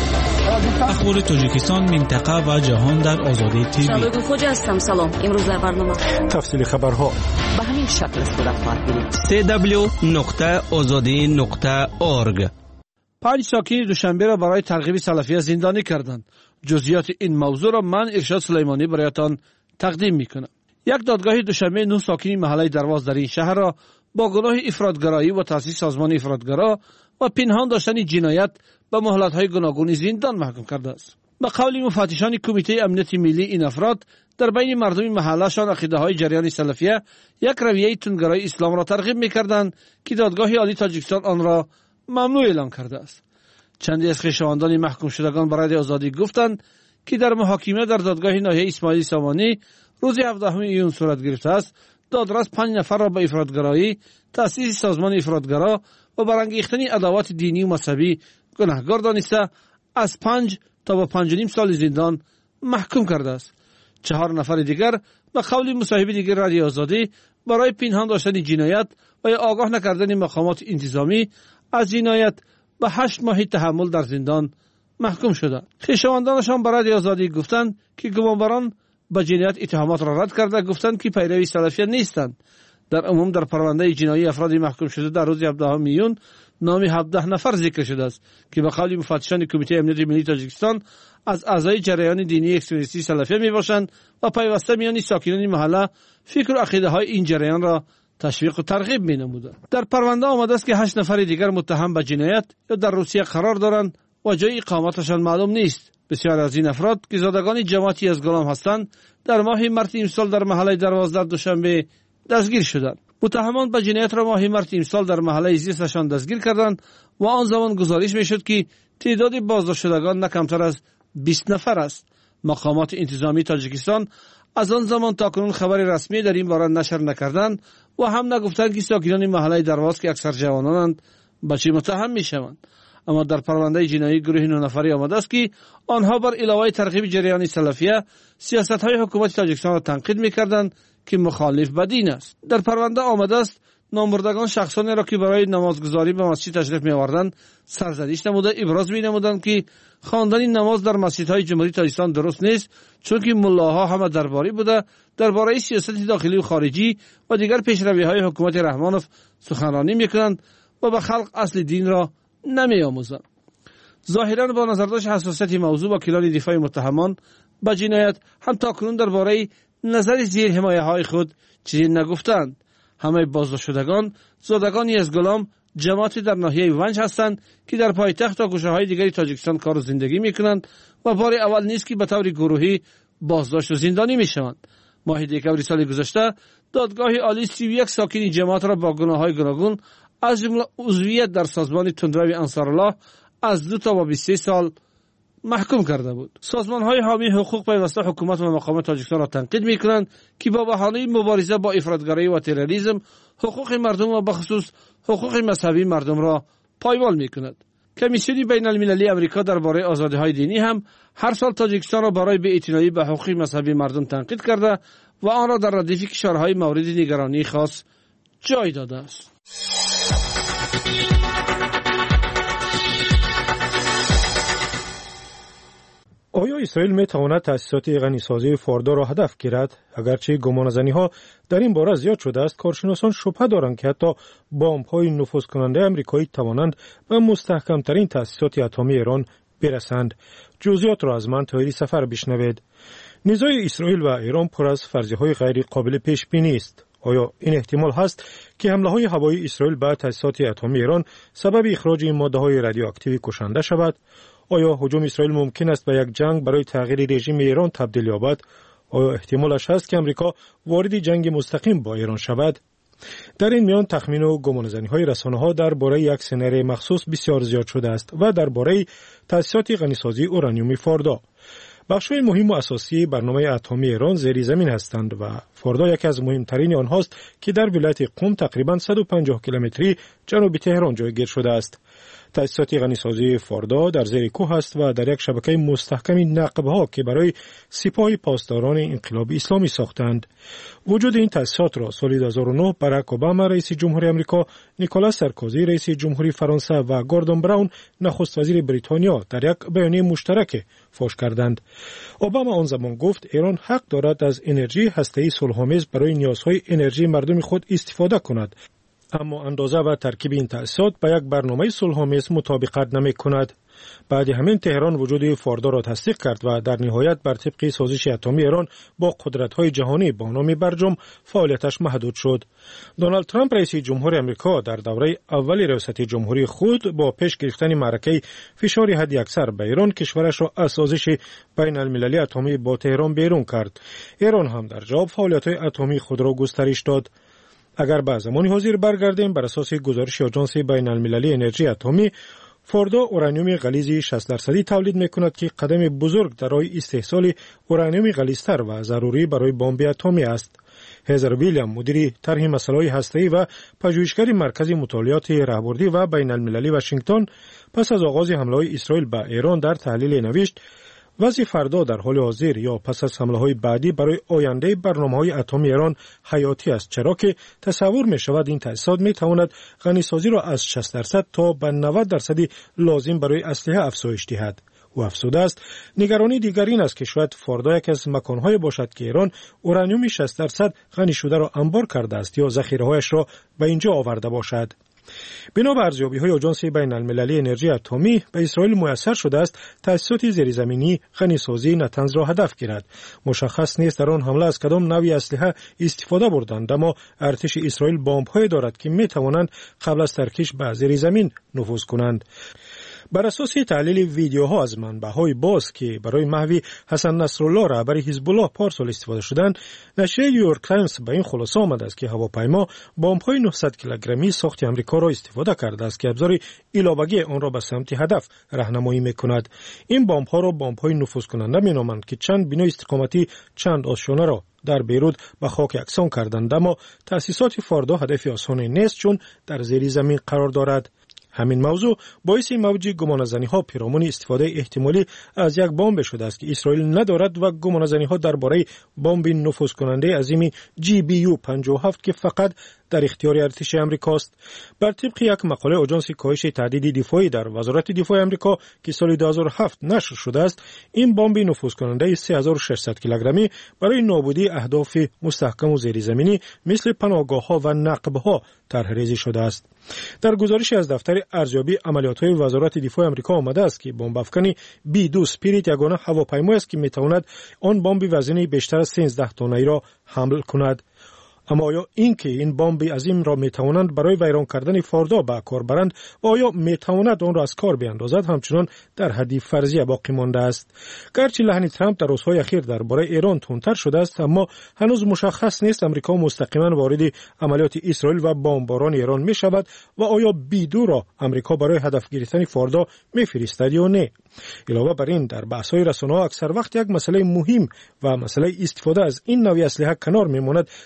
اخبار تاجیکستان، منطقه و جهان در آزادی تیوی. شبکه خوج هستم. سلام. امروز در برنامه تفصیل خبرها به همین شکل صورت خواهد گرفت. سی دبلیو نقطه آزادی نقطه اورگ. پنج ساکین دوشنبه را برای ترغیب سلفیه زندانی کردند. جزئیات این موضوع را من ارشاد سلیمانی برایتان تقدیم میکنم. یک دادگاه دوشنبه نه ساکین محله درواز در این شهر را با گناه افراطگرایی و تأسیس سازمان افراطگرا و پنهان داشتن جنایت به مهلت‌های گوناگون زندان محکوم کرده است. به قول مفتشان کمیته امنیت ملی، این افراد در بین مردم محله‌شان عقیده‌های جریان سلفیه یک رویه تندگرای اسلام را ترغیب می‌کردند که دادگاه عالی تاجیکستان آن را ممنوع اعلام کرده است. چندی از خویشاوندان محکوم شدگان برای آزادی گفتند که در محاکمه در دادگاه ناحیه اسماعیل سامانی روز هفدهم ایون صورت گرفته است. دادرس پنج نفر را به افراطگرایی، تأسیس سازمان افراطگرا و برانگیختن عداوت دینی و مذهبی گناهکار دانسته از پنج تا به پنج و نیم سال زندان محکوم کرده است. چهار نفر دیگر به قول مصاحب دیگر رادیو آزادی برای پنهان داشتن جنایت و یا آگاه نکردن مقامات انتظامی از جنایت به هشت ماه تحمل در زندان محکوم شدند. خویشاوندانشان برای آزادی گفتند که گمانبران به جنایت اتهامات را رد کرده گفتند که پیروی سلفیه نیستند. در عموم در پرونده جنایی افرادی محکوم شده در روز هفدهم ایون نام هفده نفر ذکر شده است که به قول مفتشان کمیته امنیت ملی تاجیکستان از اعضای جریان دینی اکستریمیستی سلفیه میباشند و پیوسته میان ساکنان محله فکر و عقیده های این جریان را تشویق و ترغیب می‌نمودند. در پرونده آمده است که هشت نفر دیگر متهم به جنایت یا در روسیه قرار دارند و جای اقامتشان معلوم نیست. بسیار از این افراد که زادگان جماعتی از گلام هستند در ماه مارس امسال در محله درواز در دوشنبه دستگیر شدند. متهمان به جنایت را ماه مارس امسال در محله زیستشان دستگیر کردند و آن زمان گزارش میشد که تعداد بازداشت شدگان نه کمتر از بیست نفر است. مقامات انتظامی تاجیکستان از آن زمان تا کنون خبر رسمی در این باره نشر نکردند و هم نگفتند که ساکنان محله درواز که اکثر جوانانند به چه متهم میشوند. اما در پرونده جنایی گروه نه نفری آمده است که آنها بر علاوه ترغیب جریان سلفیه سیاست‌های حکومت تاجیکستان را تنقید می‌کردند که مخالف به دین است. در پرونده آمده است نامبردگان شخصانی را که برای نمازگزاری به مسجد تشریف می‌آوردند سرزنش نموده ابراز می‌نمودند که خواندن نماز در مسجدهای جمهوری تاجیکستان درست نیست، چون که ملاها همه درباری بوده درباره سیاست داخلی و خارجی و دیگر پیشروی‌های حکومت رحمانوف سخنرانی می‌کنند و به خلق اصل دین را نمی‌آموزند. ظاهراً با نظر داشت حساسیت موضوع و کلان دفاع متهمان به جنایت هم تاکنون درباره نظر زیر حمایه‌های خود چیزی نگفتند. همه بازداشت شدگان زادگانی از گلام جماعتی در ناحیه ونج هستند که در پایتخت و گوشه‌های دیگری تاجیکستان کار و زندگی می‌کنند و بار اول نیست که به طور گروهی بازداشت و زندانی می‌شوند. ماه دکمبر سال گذشته دادگاه عالی سی و یک ساکن جماعت را با گناه‌های گوناگون از جمله عضویت در سازمان تندروی انصارالله از دو تا و بیست و سه سال محکوم کرده بود. سازمان‌های حامی حقوق پیوسته حکومت و مقامات تاجیکستان را تنقید می‌کنند که با بهانه مبارزه با افراطگرایی و تروریسم حقوق مردم و بخصوص حقوق مذهبی مردم را پایمال می‌کند. کمیسیون بین المللی امریکا درباره آزادی‌های دینی هم هر سال تاجیکستان را برای بی‌اعتنایی به حقوق مذهبی مردم تنقید کرده و آن را در ردیف کشورهای مورد نگرانی خاص جای داده است. آیا اسرائیل می تواند تأسیسات غنیسازی فوردو را هدف گیرد؟ اگرچه گمانه‌زنی‌ها در این باره زیاد شده است، کارشناسان شبهه دارند که حتی بمب‌های نفوذ کننده آمریکایی توانند به مستحکم‌ترین تأسیسات اتمی ایران برسند. جزئیات را از من طاهری سفر بشنوید. نزاع اسرائیل و ایران پر از فرضیه‌های غیر قابل پیش بینی است. آیا این احتمال هست که حمله‌های هوایی اسرائیل به تأسیسات اتمی ایران سبب اخراج ماده‌های رادیواکتیو کشنده شود؟ آیا هجوم اسرائیل ممکن است به یک جنگ برای تغییر رژیم ایران تبدیل یابد؟ آیا احتمالش هست که امریکا وارد جنگ مستقیم با ایران شود؟ در این میان تخمین و گمانه‌زنی‌های رسانه‌ها درباره یک سناریوی مخصوص بسیار زیاد شده است و درباره تأسیسات غنیسازی اورانیوم فوردا. بخش‌های مهم و اساسی برنامه اتمی ایران زیر زمین هستند و فوردا یکی از مهمترین آنهاست که در ولایت قم تقریباً صد و پنجاه کیلومتری جنوب تهران جایگیر شده است. تأسیسات غنیسازی فوردا در زیر کوه است و در یک شبکه مستحکم نقب‌ها که برای سپاه پاسداران انقلاب اسلامی ساختند. وجود این تأسیسات را سال دو هزار و نه باراک اوباما رئیس جمهوری آمریکا، نیکولاس سارکوزی رئیس جمهوری فرانسه و گوردون براون نخست وزیر بریتانیا در یک بیانیه مشترک فاش کردند. اوباما آن زمان گفت ایران حق دارد از انرژی هسته‌ای صلح‌آمیز برای نیازهای انرژی مردم خود استفاده کند، اما اندازه و ترکیب این تأسیسات با یک برنامه صلح‌آمیز مطابقت نمی‌کند. بعد همین تهران وجود فوردا را تصدیق کرد و در نهایت بر طبق سازش اتمی ایران با قدرت‌های جهانی با نام برجام فعالیتش محدود شد. دونالد ترامپ رئیس جمهور آمریکا در دوره اول ریاست جمهوری خود با پیش گرفتن معرکه فشار حداکثر به ایران کشورش را از سازش بین المللی اتمی با تهران بیرون کرد. ایران هم در جواب فعالیت‌های اتمی خود را گسترش داد. اگر به زمان حاضر برگردیم، بر اساس گزارش آژانس بین المللی انرژی اتمی، فوردا اورانیوم غلیظ شصت درصدی تولید می‌کند که قدم بزرگ در راه استحصال اورانیوم غلیظتر و ضروری برای بمب اتمی است. هزار ویلیام مدیر طرح مسائل هسته‌ای و پژوهشگر مرکز مطالعات راهبردی و بین المللی واشنگتن پس از آغاز حمله‌های اسرائیل به ایران در تحلیل نوشت وضع فردا در حال حاضر یا پس از حمله‌های بعدی برای آینده برنامه‌های اتمی ایران حیاتی است، چرا که تصور می‌شود این تأسیسات می‌تواند غنیسازی را از شصت درصد تا به نود درصد لازم برای اسلحه افزایش دهد. و افزوده است نگرانی دیگر این است که شاید فوردا یک از مکان‌های باشد که ایران اورانیوم شصت درصد غنی شده را انبار کرده است یا ذخیره‌هایش را به اینجا آورده باشد. بنا به ارزیابی‌های آژانس بین المللی انرژی اتمی، به اسرائیل میسر شده است تأسیسات زیرزمینی غنیسازی نتنز را هدف گیرد. مشخص نیست در آن حمله از کدام نوعی اسلحه استفاده بردند، اما ارتش اسرائیل بمب‌هایی دارد که می‌توانند قبل از ترکیش به زیرزمین نفوذ کنند. بر اساس تحلیل ویدیوها از منبع‌های باز که برای محو حسن نصرالله رهبر حزب الله پارسال استفاده شدند، نشریه نیویورک تایمز به این خلاصه آمده است که هواپیما بمب‌های نهصد کیلوگرمی ساخت آمریکا را استفاده کرده است که ابزار علاوه‌ای آن را به سمت هدف راهنمایی می‌کند. این بمب‌ها را بمب‌های نفوذ کننده می‌نامند که چند بنا استقامتی چند آشیانه را در بیروت به خاک یکسان کردند، اما تأسیسات فوردا هدف آسانی نیست چون در زیر زمین قرار دارد. همین موضوع باعث موج گمانه‌زنی‌ها پیرامون استفاده احتمالی از یک بمب شده است که اسرائیل ندارد و گمانه‌زنی‌ها درباره بمب نفوذ کننده عظیم جی بی یو پنجاه و هفت که فقط در اختیار ارتش آمریکاست. بر طبق یک مقاله آژانس کاهش تهدید دفاعی در وزارت دفاع آمریکا که سال دو هزار و هفت نشر شده است، این بمب نفوذ کننده سه هزار و ششصد کیلوگرمی برای نابودی اهداف مستحکم و زیرزمینی مثل پناهگاه‌ها و نقب‌ها طرح‌ریزی شده است. در گزارشی از دفتر ارزیابی عملیات‌های وزارت دفاع آمریکا آمده است که بمب افکنی بی دو اسپریت یگانه هواپیمایی است که می‌تواند آن بمب وزنی بیشتر از سیزده تنه‌ای را حمل کند. اما آیا این که این بمب عظیم را میتوانند برای ویران کردن فوردا به کار برند و آیا میتواند آن را از کار بیاندازد همچنان در حد فرضیه باقی مانده است. گرچه لحن ترامپ در روزهای اخیر درباره ایران تندتر شده است، اما هنوز مشخص نیست امریکا مستقیما وارد عملیات اسرائیل و بمباران ایران می شود و آیا بی دو را امریکا برای هدف گرفتن فوردا میفرستد یا نه. علاوه بر این در بحث‌های رسانه‌ها اکثر وقت یک مسئله مهم و مسئله استفاده از این نوع اسلحه کنار میماند و بحث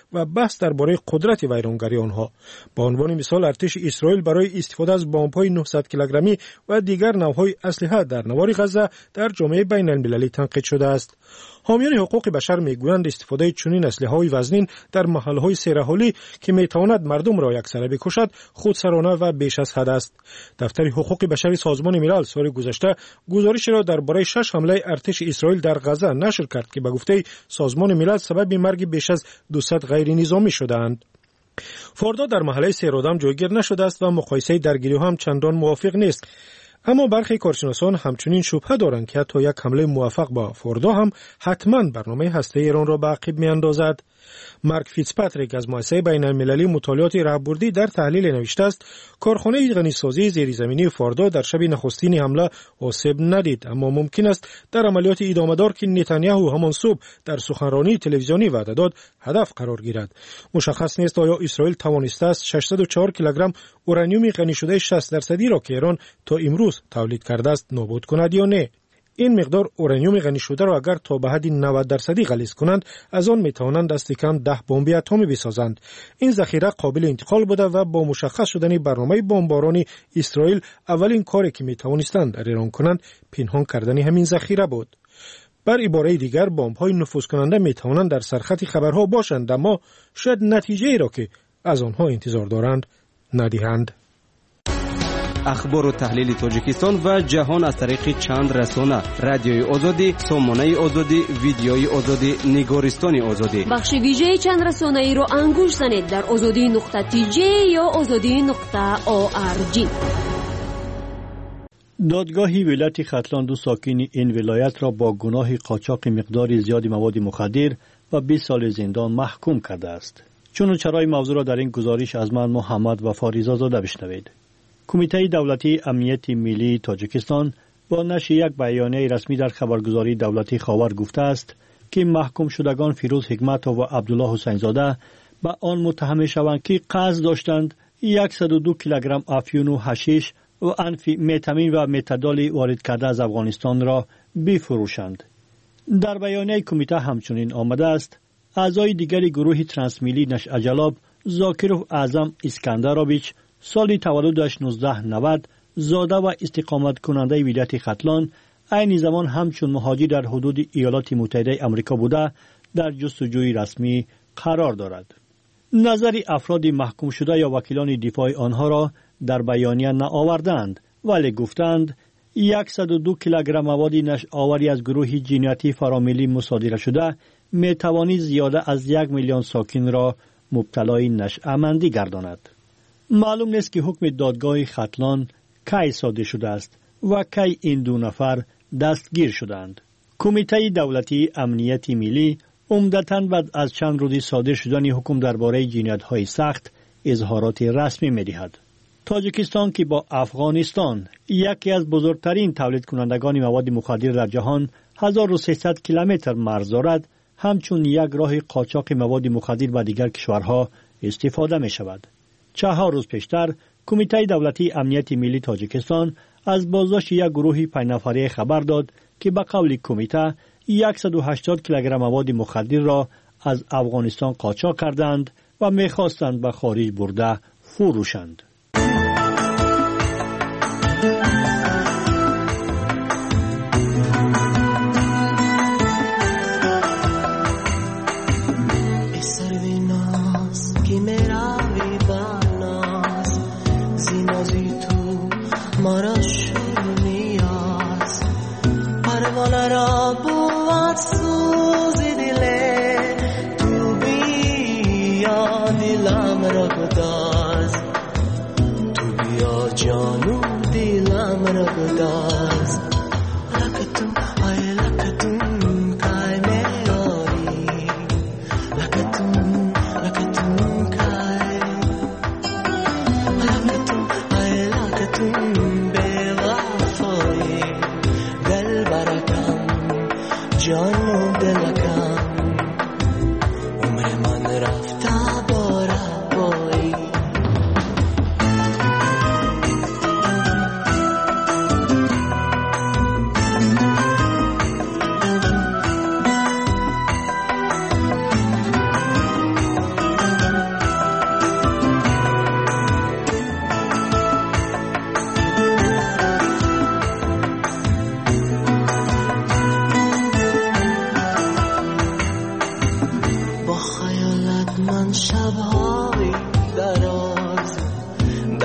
بحث درباره قدرت ویرانگری آنها. به عنوان مثال ارتش اسرائیل برای استفاده از بمب‌های نهصد کیلوگرمی و دیگر نوع‌های اسلحه در نوار غزه در جامعه بین المللی تنقید شده است. حامیان حقوق بشر میگویند استفاده چنین اسلحه‌های وزنین در محل‌های سیرحالی که میتواند مردم را یکسره بکشد خودسرانه و بیش از حد است. دفتر حقوق بشر سازمان ملل سال گذشته گزارشی را درباره شش حمله ارتش اسرائیل در غزه نشر کرد که به گفته سازمان ملل سبب مرگ بیش از دویست غیر نظامی شدند. فوردا در محله سیرادم جایگیر نشده است و مقایسه درگیری هم چندان موافق نیست. اما برخی کارشناسان همچنین شبهه دارند که حتی یک حمله موفق با فوردا هم حتما برنامه هسته ایران را به عقب میاندازد. مارک فیتزپاتریک از مؤسسه بین المللی مطالعات راهبردی در تحلیل نوشته است کارخانه غنیسازی زیرزمینی فوردا در شب نخستین حمله آسیب ندید، اما ممکن است در عملیات ادامه‌دار که نتانیاهو همان صبح در سخنرانی تلویزیونی وعده داد هدف قرار گیرد. مشخص نیست آیا اسرائیل توانسته است ششصد و چهار کیلوگرم اورانیوم غنی شده شصت درصدی را که ایران تا امروز تولید کرده است نابود کند یا نه. این مقدار اورانیوم غنی شده را اگر تا به حد نود درصدی غلیظ کنند از آن میتوانند دست کم ده بمب اتمی بسازند. این ذخیره قابل انتقال بوده و با مشخص شدن برنامه بمبارانی اسرائیل اولین کاری که میتوانستند در ایران کنند پنهان کردن همین ذخیره بود. بر عباره دیگر بمب‌های نفوذ کننده میتوانند در سرخط خبرها باشند اما شاید نتیجه ای را که از آنها انتظار دارند ندهند. اخبار و تحلیل تاجیکستان و جهان از طریق چند رسانه: رادیوی آزادی، سامانه آزادی، ویدیوی آزادی، نگارستان آزادی. بخش ویژه چند رسانه ای را انگوش زنید در آزادی نقطه تی جی یا آزادی نقطه او آر جی. دادگاهی ولایت ختلان دو ساکن این ولایت را با گناه قاچاق مقدار زیادی مواد مخدر و بیست سال زندان محکوم کرده است. چون چرای موضوع را در این گزارش از من محمد و فاریزا زاده بشنوید. کمیته دولتی امنیت ملی تاجیکستان با نشر یک بیانیه رسمی در خبرگزاری دولتی خاور گفته است که محکوم شدگان فیروز حکمت و عبدالله حسین زاده به آن متهم شوند که قصد داشتند صد و دو کیلوگرم افیون و حشیش و انفی متامین و متادول وارد کرده از افغانستان را بفروشند. در بیانیه کمیته همچنین آمده است اعضای دیگری گروه ترانسمیلی نش اجلاب زاکروف اعظم اسکندرابیچ سالی تولدش نوزده نود زاده و استقامت کننده ولایت ختلان عین زمان همچون مهاجر در حدود ایالات متحده آمریکا بوده در جستجوی رسمی قرار دارد. نظر افراد محکوم شده یا وکیلان دفاع آنها را در بیانیه نآوردند ولی گفتند صد و دو کیلوگرم مواد نش آوری از گروه جنایتی فراملی مصادره شده می توانید زیاده از یک میلیون ساکن را مبتلای نشأمندی گرداند. معلوم نیست که حکم دادگاه ختلان کی صادر شده است و کی این دو نفر دستگیر شدند. کمیته دولتی امنیت ملی عمدتاً بعد از چند روزی صادر شدن حکم درباره جنایت‌های سخت اظهارات رسمی می‌دهد. تاجیکستان که با افغانستان یکی از بزرگترین تولید کنندگان مواد مخدر در جهان هزار و سیصد کیلومتر مرز دارد، همچون یک راه قاچاق مواد مخدر به دیگر کشورها استفاده می‌شود. چهار روز پیشتر کمیته دولتی امنیت ملی تاجیکستان از بازداشت یک گروه پنج نفره خبر داد که به قول کمیته صد و هشتاد کیلوگرم مواد مخدر را از افغانستان قاچاق کردند و می‌خواستند به خارج برده فروشند.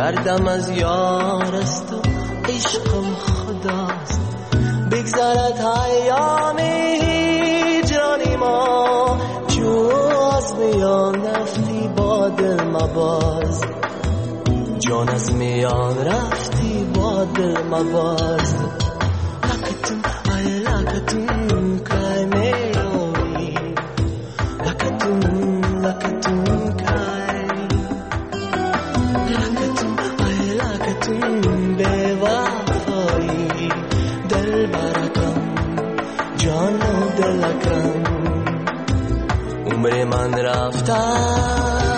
دردم از یار است و عشقم خداست بگذرد ایام هجران ما جو از میان رفتی با دل مباز جان از میان رفتی با دل مباز لکتون ای لکتون کای میروی لکتون لکتون کای لکتون ای لکتون به وفایی دل برکم جان و دلکم عمر من رفتن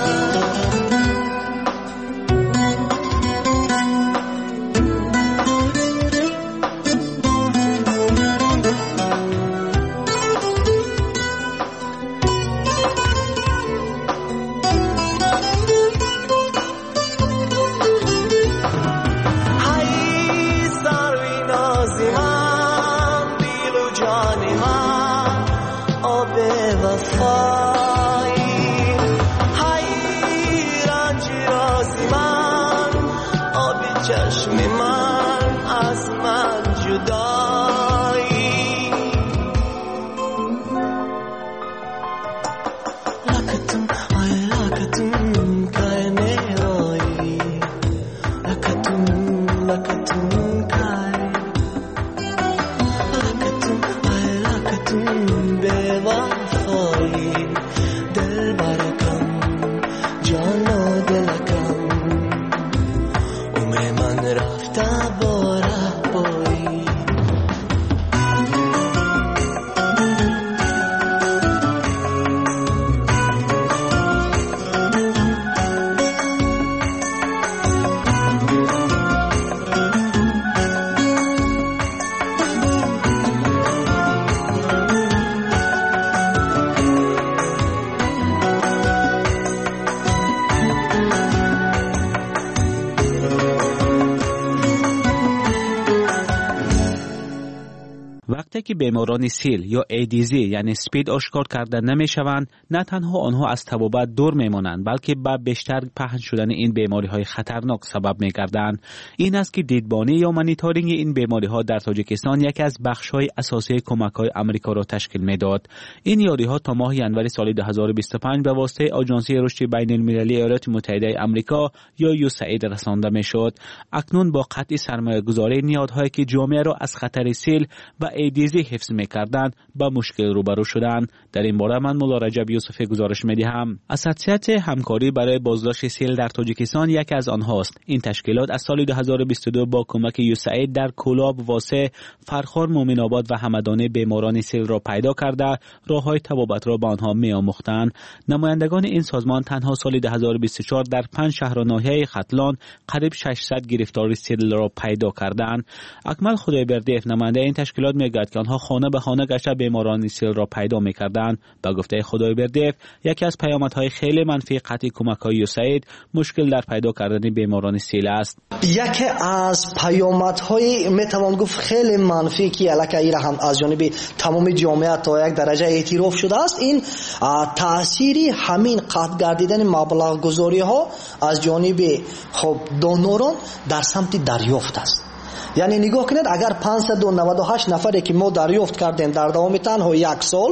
که بیماران سیل یا ایدیزی یعنی سپید آشکار کرده نمی شوند، نه تنها آنها از تبابت دور می مانند بلکه به بیشتر پهن شدن این بیماری های خطرناک سبب می گردند. این است که دیدبانی یا مانیتورینگ این بیماری ها در تاجیکستان یکی از بخش های اساسی کمک های آمریکا را تشکیل می داد. این یاری ها تا ماه ژانویه سال دو هزار و بیست و پنج به واسطه آژانسی رشد بین المللی ایالات متحده آمریکا یا یوساید رسانده می شد. اکنون با قطع سرمایه گذاری نیازهایی که جامعه را از خطر سیل و ایدیزی حفظ می‌کردند با مشکل روبرو شدند. در این باره من مولا رجب یوسفی گزارش می‌دهم. اساسیت همکاری برای بازداشت سیل در تاجیکستان یکی از آنهاست. این تشکیلات از سال دو هزار و بیست و دو با کمک یوساید در کولاب، واسه، فرخار، مومن آباد و همدان بیماران سیل را پیدا کرده راه‌های تبابت را به آنها می‌آموختند. نمایندگان این سازمان تنها سال دو هزار و بیست و چهار در پنج شهر و ناحیه ختلان قریب ششصد گرفتاری سیل را پیدا کردند. اکمل خدایبردیف نماینده این تشکیلات میگوید که آنها خانه به خانه گشته بیماران سیل را پیدا می‌کردند. با گفته خدایبردیف یکی از پیامدهای خیلی منفی قطع کمک‌های یوساید مشکل در پیدا کردن بیماران سیل است. یکی از پیامدهای میتوان گفت خیلی منفی که الکی ایرا هم از جانب تمام جامعه تا یک درجه اعتراف شده است، این تأثیری همین قطع گردیدن مبلغ گذاری ها از جانب خب دونوران در سمت دریافت است. یعنی نگاه کنید اگر پانصد و نود و هشت نفری که ما دریافت کردیم در دوام تنها یک سال،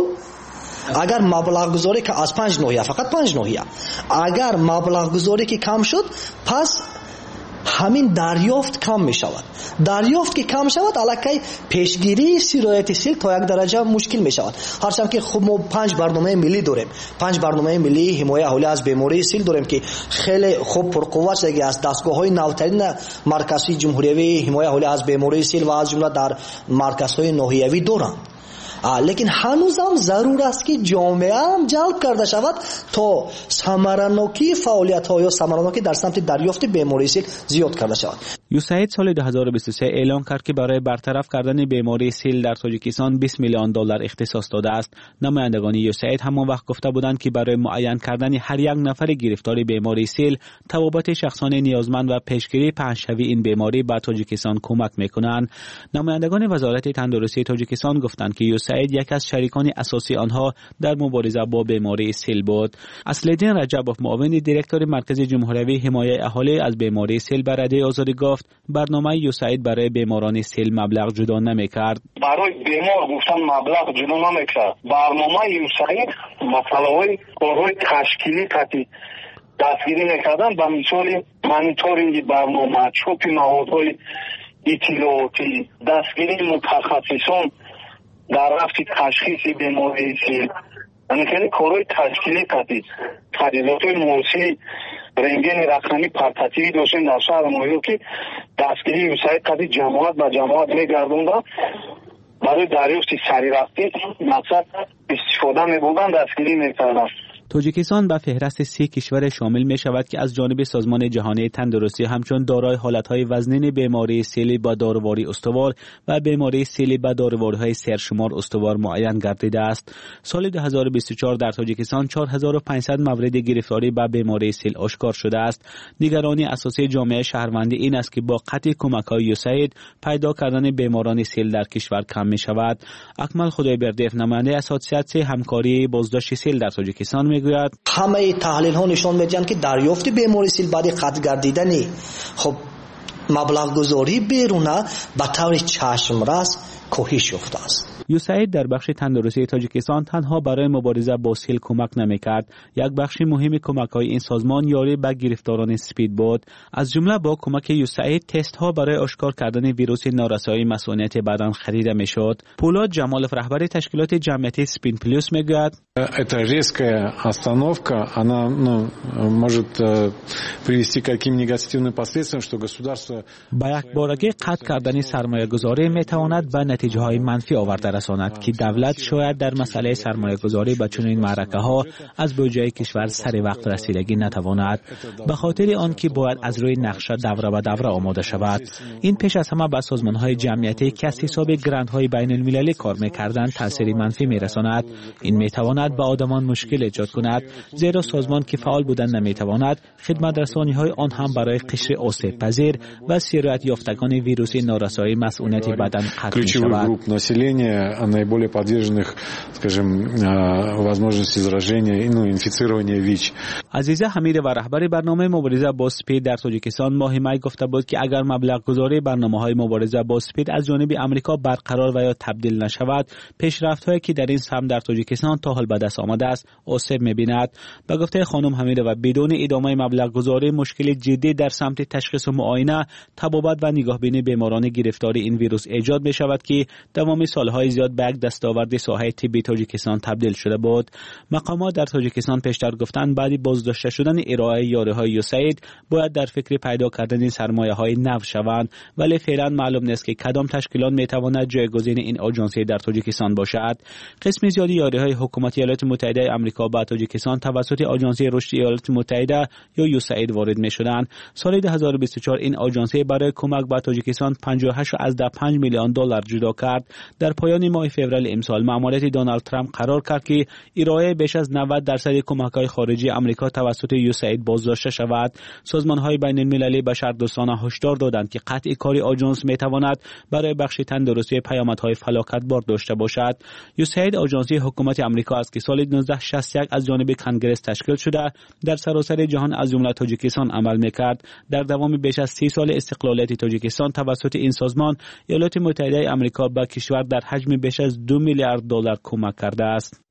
اگر مبلغ گذاری که از پنج ناحیه فقط پنج ناحیه اگر مبلغ گذاری که کم شد، پس همین دریافت کم می شود. دریافت که کم شود الکی پیشگیری سرایت سیل تا یک درجه مشکل می شود. هرچند که خب ما پنج برنامه ملی داریم، پنج برنامه ملی حمایت اهالی از بیماری سیل داریم که خیلی خوب پرقوت شده از دستگاه های نوترین مرکزی جمهوری حمایت اهالی از بیماری سیل و از جمله در مرکز های ناحیوی دارند. لیکن هنوز هم ضرور است که جامعه هم جلب کرده شود تا ثمره‌ناکی فعالیت ها یا ثمره‌ناکی در سمت دریافت بیماری سیل زیاد کرده شود. یوسعید سال دو هزار و بیست و سه اعلام کرد که برای برطرف کردن بیماری سیل در تاجیکستان بیست میلیون دلار اختصاص داده است. نمایندگان یوسعید همان وقت گفته بودند که برای معین کردن هر یک نفر گرفتار بیماری سیل توابط شخصان نیازمند و پیشگیری پهن‌شوی این بیماری به تاجیکستان کمک میکنند. نمایندگان وزارت تندرستی تاجیکستان گفتند که یوسعید یک از شریکان اساسی آنها در مبارزه با بیماری سیل بود. اصل‌الدین رجبوف معاون دیرکتور مرکز جمهوری حمایت اهالی از بیماری سیل به رادیوی آزادی گفت برنامه یوسعید برای بیماران سیل مبلغ جدا نمی‌کرد. برای بیمار گفتن مبلغ جدا نمی‌کرد. برنامه یوسعید مسائل کارهای تشکیلی کتی دستگیری نکردن به مثال مانیتورینگ برنامه، چوپ موادهای اطلاعاتی، دستگیری متخصصان در رفت تشخیص بیماری سیل. یعنی که کارهای تشکیلی کتی تجهیزات موسیقی رنگین رقمی پرتاتیوی داشتیم در شهر مایو که دستگیری یوسعید کتی جماعت به جماعت میگردوندن برای دریافت سری رفتی مقصد استفاده میبودن دستگیری میکردن. تاجیکستان به فهرست سی کشور شامل می شود که از جانب سازمان جهانی تندرستی همچون دارای حالتهای وزنین بیماری سیلی با دارواری استوار و بیماری سیلی با داروارهای سرشمار استوار معین گردیده است. سال دو هزار و بیست و چهار در تاجیکستان چهار هزار و پانصد مورد گرفتاری به بیماری سیل آشکار شده است. نگرانی اساسی جامعه شهروندی این است که با قطع کمک‌های یوسعید پیدا کردن بیماران سیل در کشور کم می شود. اکمل خدایبردیف نماینده اساسیت همکاری بازداشت سیل در تاجیکستان می گوید همه تحلیل ها نشان میدهند که دریافت بیماری سیل بعد قطع گردیدنی خب مبلغ گذاری بیرونه به طور چشم رس کاهش یافته است. یوسعید در بخش تندرستی تاجیکستان تنها برای مبارزه با سیل کمک نمی‌کرد. یک بخش مهم کمک‌های این سازمان یاری به گرفتاران سپید بود. از جمله با کمک یوسعید تست‌ها برای آشکار کردن ویروس نارسایی مسئولیت بدن خریده می‌شد. پولاد جمالов رهبر تشکیلات جمعیتی سپین پلیوس میگوید эта резкая остановка она ну может привести к каким негативным последствиям что государство با یک بارگی قطع کردن سرمایه‌گذاری می‌تواند به نتیجه‌های منفی آورده رساند که دولت شاید در مسئله سرمایه‌گذاری به چنین معرکه‌ها از بودجه کشور سر وقت رسیدگی نتواند، به خاطر آنکه باید از روی نقشه دوره به دوره آماده شود. این پیش از همه به سازمان‌های جمعیتی که از حساب گرانت‌های بین‌المللی کار می‌کردند تأثیر منفی می‌رساند. این می‌تواند به آدمان مشکل ایجاد کند، زیرا سازمان که فعال بودن نمی‌تواند خدمت رسانی‌های آن هم برای قشر آسیب پذیر و سیرت یافتگان ویروس نارسایی مسئولیت بدن قطع می‌شود. наиболее подверженных, скажем, возможности заражения, ну, инфицирования ВИЧ. عزیزه حمید و رهبر برنامه مبارزه با سپید در تاجیکستان ماه می گفته بود که اگر مبلغ گذاری برنامه‌های مبارزه با سپید از جانب آمریکا برقرار و یا تبدیل نشود، پیشرفت‌هایی که در این سمت در تاجیکستان تا حال به دست آمده است آسیب می‌بیند. به گفته خانم حمیده و بدون ادامه مبلغ گذاری مشکل جدی در سمت تشخیص و معاینه، تبابت و نگاهبینی بیماران گرفتار این ویروس ایجاد می‌شود که تمام سال‌های زیاد به یک دستاورد ساحه طبی تاجیکستان تبدیل شده بود. مقامات در تاجیکستان پیشتر گفتند بعد بازداشته شدن ارائه یاری‌های یوسعید باید در فکر پیدا کردن سرمایه‌های نو شوند، ولی فعلا معلوم نیست که کدام تشکیلات می‌تواند جایگزین این آژانسی در تاجیکستان باشد. قسم زیادی یاری‌های حکومت ایالات متحده آمریکا به تاجیکستان توسط آژانسی رشد ایالات متحده یا یوسعید وارد می‌شدند. سال دو هزار و بیست و چهار این آژانسی برای کمک به تاجیکستان پنجاه و هشت ازده پنج میلیون دلار جدا کرد. در پایان ماه فوریه امسال مأموریت دونالد ترامپ قرار کرد که ارائه بیش از نود درصد کمک‌های خارجی آمریکا توسط یوسعید بازداشته شود. سازمان‌های بین‌المللی بشردوستانه هشدار دادند که قطع کاری آژانس می‌تواند برای بخش تندرستی پیامدهای فلاکتبار داشته باشد. یوسعید آژانسی حکومت آمریکا است که سال نوزده شصت و یک از جانب کنگره تشکیل شده در سراسر جهان از جمله تاجیکستان عمل می‌کرد. در دوام بیش از سی سال استقلالیت تاجیکستان توسط این سازمان ایالات متحده آمریکا به کشور در حجم بیش از دو میلیارد دلار کمک کرده است.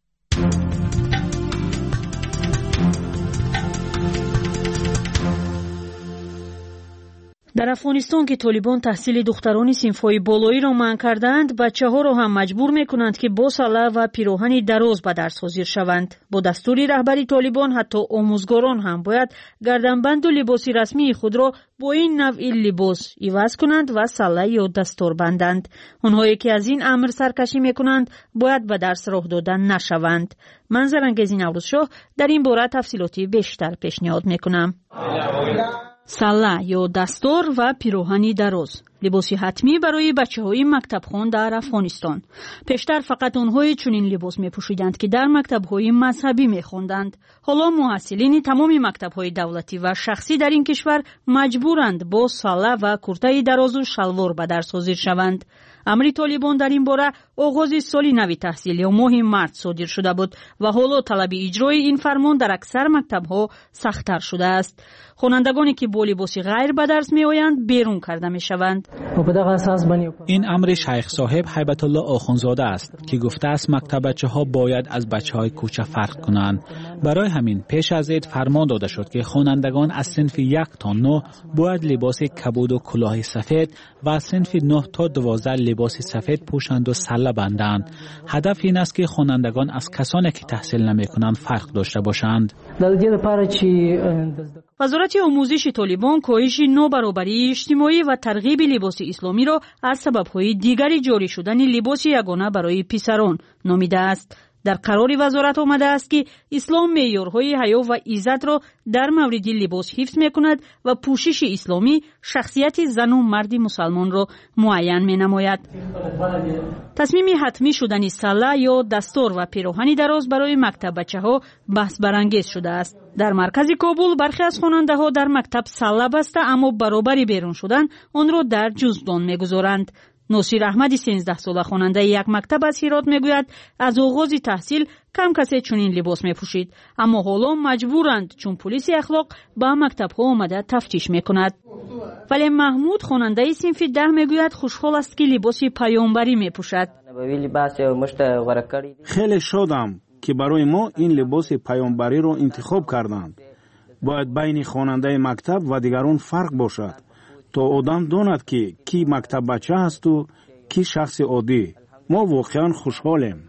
در افغانستان که طالبان تحصیل دختران صنف‌های بالایی را منع کردند، بچه‌ها را هم مجبور می‌کنند که با سله و پیراهن دراز به درس حاضر شوند. با دستور رهبری طالبان حتی آموزگاران هم باید گردنبند و لباس رسمی خود را با این نوع لباس عوض کنند و سله یا دستار بندند. آنهایی که از این امر سرکشی می‌کنند باید به درس راه دادن نشوند. منظر انگیزی نوروز شاه در این باره تفصیلاتی بیشتر پیشنهاد می‌کنم. салла ё дастор ва пироҳани дароз либоси ҳатмӣ барои бачаҳои мактабхон дар Афғонистон. Пештар фақат онҳое чунин либос мепӯшиданд, ки дар мактабҳои мазҳабӣ мехонданд. ҳоло муҳассилини тамоми мактабҳои давлатӣ ва шахсӣ дар ин кишвар маҷбуранд бо салла ва куртаи дарозу шалвор ба дарс ҳозир шаванд. амри толибон дар ин бора оғози соли нави таҳсил ё моҳи март содир шуда буд ва ҳоло талаби иҷрои ин фармон дар аксар мактабҳо сахттар шудааст. хонандагоне ки бо либоси ғайр ба дарс меоянд берун карда мешаванд. این امر شیخ صاحب هیبت الله آخونزاده است که گفته است مکتب بچه‌ها باید از بچه‌های کوچه فرق کنند. برای همین پیش از عید فرمان داده شد که خوانندگان از صنف یک تا نه باید لباس کبود و کلاه سفید و از صنف نه تا دوازده لباس سفید پوشند و سله بندند. هدف این است که خوانندگان از کسانی که تحصیل نمی‌کنند فرق داشته باشند. وزارت آموزش طالبان کاهش نابرابری اجتماعی و ترغیب لباس اسلامی را از سبب‌های دیگری جاری شدن لباس یگانه برای پسران نامیده است. در قرار وزارت آمده است که اسلام معیارهای حیا و عزت را در مورد لباس حفظ می‌کند و پوشش اسلامی شخصیت زن و مرد مسلمان را معین می‌نماید. تصمیم حتمی شدن سله یا دستور و پیراهن دراز برای مکتب بچه‌ها بحث برانگیز شده است. در مرکز کابل برخی از خواننده‌ها در مکتب سله بسته اما برابری بیرون شدن آن را در جزدان می‌گذارند. ناصر احمدی سیزده ساله خواننده یک مکتب از هرات میگوید از آغاز تحصیل کم کسی چنین لباس میپوشید اما حالا مجبورند چون پلیس اخلاق با مکتب ها آمده تفتیش میکند. ولی محمود خواننده صنف ده میگوید خوشحال است که لباس پیامبری میپوشد. خیلی شادم که برای ما این لباس پیامبری رو انتخاب کردند. باید بین خواننده مکتب و دیگران فرق باشد تا آدم داند که کی مکتب بچه هست و کی شخص عادی. ما واقعا خوشحالیم.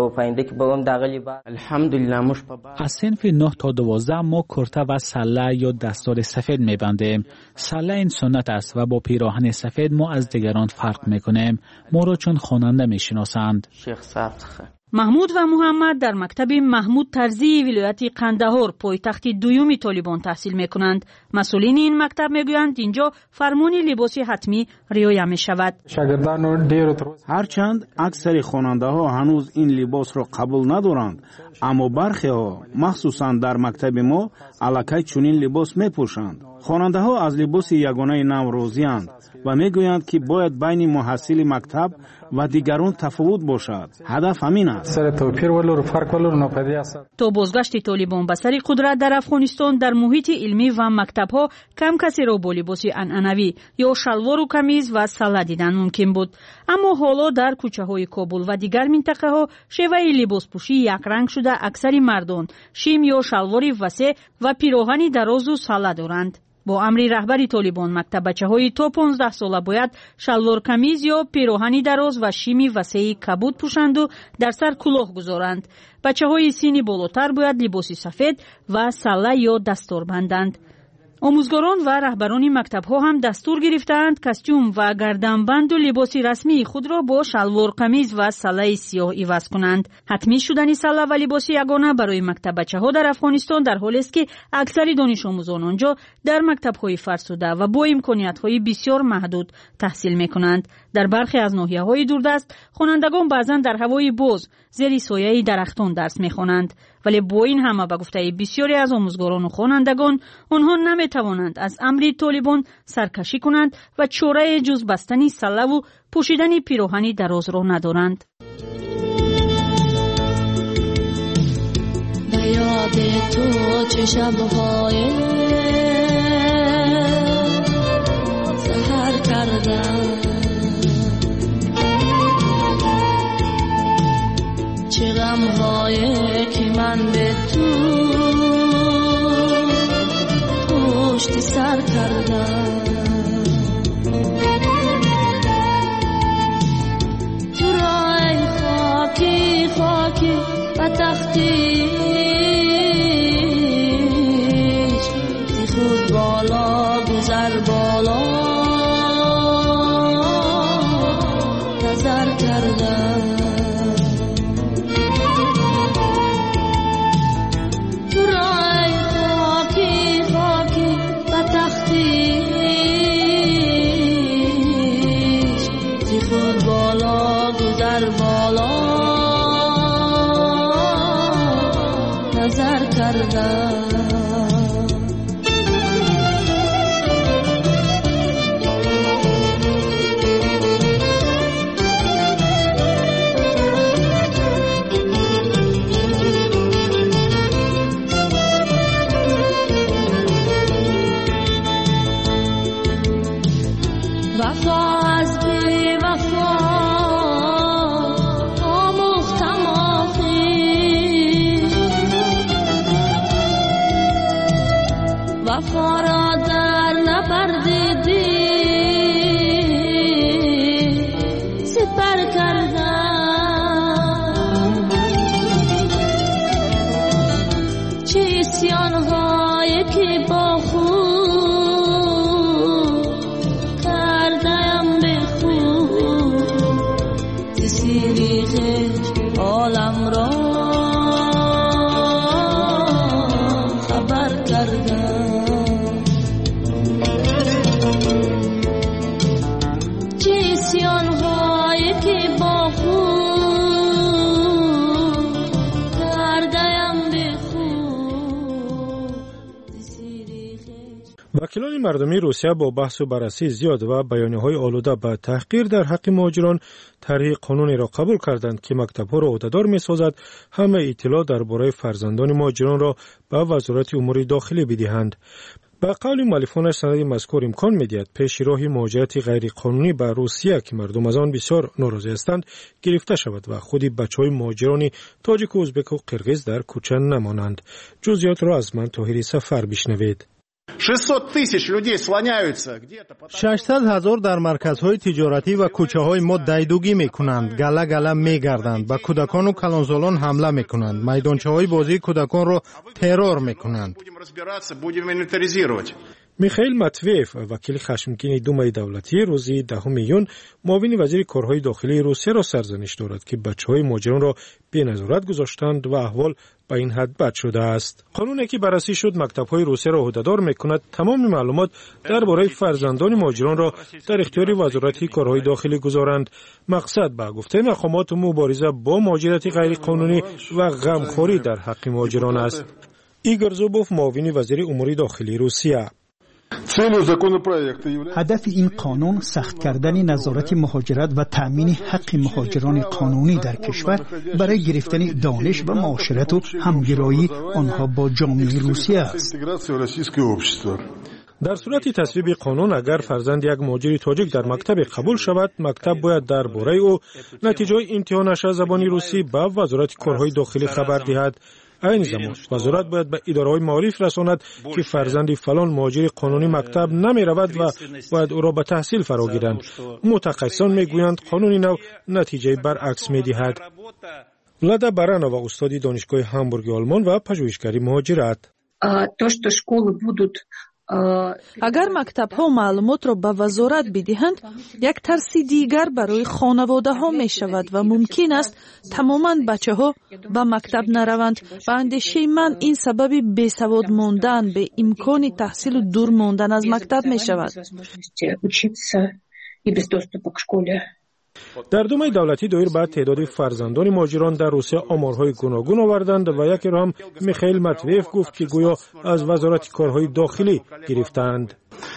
از صنف نه تا دوازده ما کرته و سله یا دستار سفید میبندیم. سله این سنت است و با پیراهن سفید ما از دیگران فرق میکنیم. ما را چون خواننده میشناسند. محمود و محمد در مکتب محمود طرزی ولایت قندهار پایتخت دوم طالبان تحصیل میکنند. مسئولین این مکتب میگویند اینجا فرمان لباس حتمی رعایت میشود. هرچند اکثر خواننده ها هنوز این لباس را قبول ندارند اما برخی ها مخصوصا در مکتب ما الکی چنین لباس میپوشند. خواننده ها از لباس یگانه نو راضی‌اند و میگویند که باید بین محصل مکتب و دیگران تفاوت باشد. هدف همین است. تا بازگشت طالبان به سر قدرت در افغانستان در محیط علمی و مکتب‌ها کم کسی را با لباس عنعنوی یا شلوار و کمیز و سله دیدن ممکن بود. اما حالا در کوچه‌های کابل و دیگر منطقه‌ها شیوه لباس پوشی یک رنگ شده. اکثر مردان شیم یا شلواری وسیع و پیراهن دراز و سله دارند. با امر رهبری طالبان مکتب بچه‌های تا پانزده ساله باید شلوار کمیز یا پیراهن دراز و شیمی وسیع کبود پوشند و در سر کلاه گذارند. بچه‌های سنی بالاتر باید لباس سفید و سله یا دستار بندند. آموزگاران و رهبران مکتب‌ها هم دستور گرفتند کاستوم و گردنبند و لباس رسمی خود را با شلوار قمیض و سله سیاه عوض کنند. حتمی شدن سله و لباس یگانه برای مکتب بچه‌ها در افغانستان در حالی است که اکثر دانش آموزان آنجا در مکتب‌های فرسوده و با امکانیت‌های بسیار محدود تحصیل می‌کنند. در برخی از ناحیه‌های دوردست خوانندگان بعضاً در هوای باز زیر سایه درختان درس می‌خوانند. ولی با این همه به گفته بسیاری از آموزگاران و خوانندگان آنها نمی‌توانند از امر طالبان سرکشی کنند و چاره جز بستن سله و پوشیدن پیراهن دراز را ندارند. به یاد تو چه شب‌های سحر کردم، چه غم‌هایی که من به تو پشت سر کردم. تو را ای خاکی خاکی و تختی زی خود بالا گذر بالا نظر کردم. تو را ای خاکی خاکی و تختی کردم. وفا از بی وفا آموختم آخی، وفا را در نبردیدی سپر کردم. چه اسیان‌هایی که با خود عالم را خبر کردم. چه اسیان‌هایی که با خود کردم به خود. وکیلان مردمی روسیه با بحث و بررسی زیاد و بیانیه‌های آلوده به تحقیر در حق مهاجران طرح قانونی را قبول کردند که مکتب‌ها را عهده‌دار می‌سازد همه اطلاع درباره فرزندان مهاجران را به وزارت امور داخلی بدهند. به قول مؤلفانش سند مذکور امکان می‌دهد پیش راه مهاجرت غیرقانونی به روسیه که مردم از آن بسیار ناراضی هستند گرفته شود و خود بچه‌های مهاجران تاجیک و ازبک و قرغیز در کوچه نمانند. جزئیات را از من طاهری سفر بشنوید. ششصد هزار در مرکزهای تجارتی و کوچه‌های ما دیدگی می‌کنند، گله گله می‌گردند، به کودکان و کلانسالان حمله می‌کنند، میدانچه‌های بازی کودکان را ترور می‌کنند. میخائیل ماتویف وکیل خشمگین دومای دولتی روزی دهم یون معاون وزیر کارهای داخلی روسیه را سرزنش دارد که بچه‌های مهاجران را بی نظارت گذاشتند و احوال به این حد بد شده است. قانونی که بررسی شد مکتب‌های روسیه را عهده‌دار می‌کند تمام معلومات درباره فرزندان مهاجران را در اختیار وزارت کارهای داخلی گذارند. مقصد به گفته مقامات مبارزه با مهاجرت غیرقانونی و غمخوری در حق مهاجران است. ایگور زوبوف معاون وزیر امور داخلی روسیه: هدف این قانون سخت کردن نظارت مهاجرت و تأمین حق مهاجران قانونی در کشور برای گرفتن دانش و معاشرت و همگرایی آنها با جامعه روسیه است. در صورت تصویب قانون اگر فرزند یک مهاجر تاجیک در مکتب قبول شود، مکتب باید درباره او نتیجه امتحانش از زبان روسی به وزارت کارهای داخلی خبر دهد. این زمان وزارت باید به اداره‌های معارف رساند که فرزند فلان مهاجر قانونی مکتب نمی رود و باید او را به تحصیل فرا گیرند. متخصصان می گویند قانون نو نتیجه برعکس می دهد. لادا баранова استادی دانشگاه هامبورگ آلمان و پژوهشگری مهاجرت: اگر مکتب‌ها معلومات را به وزارت بدهند، یک ترسی دیگر برای خانواده‌ها می‌شود و ممکن است تماماً بچه‌ها به مکتب نروند. به اندیشه من این سبب بیسواد ماندن به امکان تحصیل و دور ماندن از مکتب می‌شود. در دومای دولتی دایر به تعداد فرزندان مهاجران در روسیه آمارهای گوناگون آوردند و یکی را هم میخائیل ماتویف گفت که گویا از وزارت کارهای داخلی گرفتند.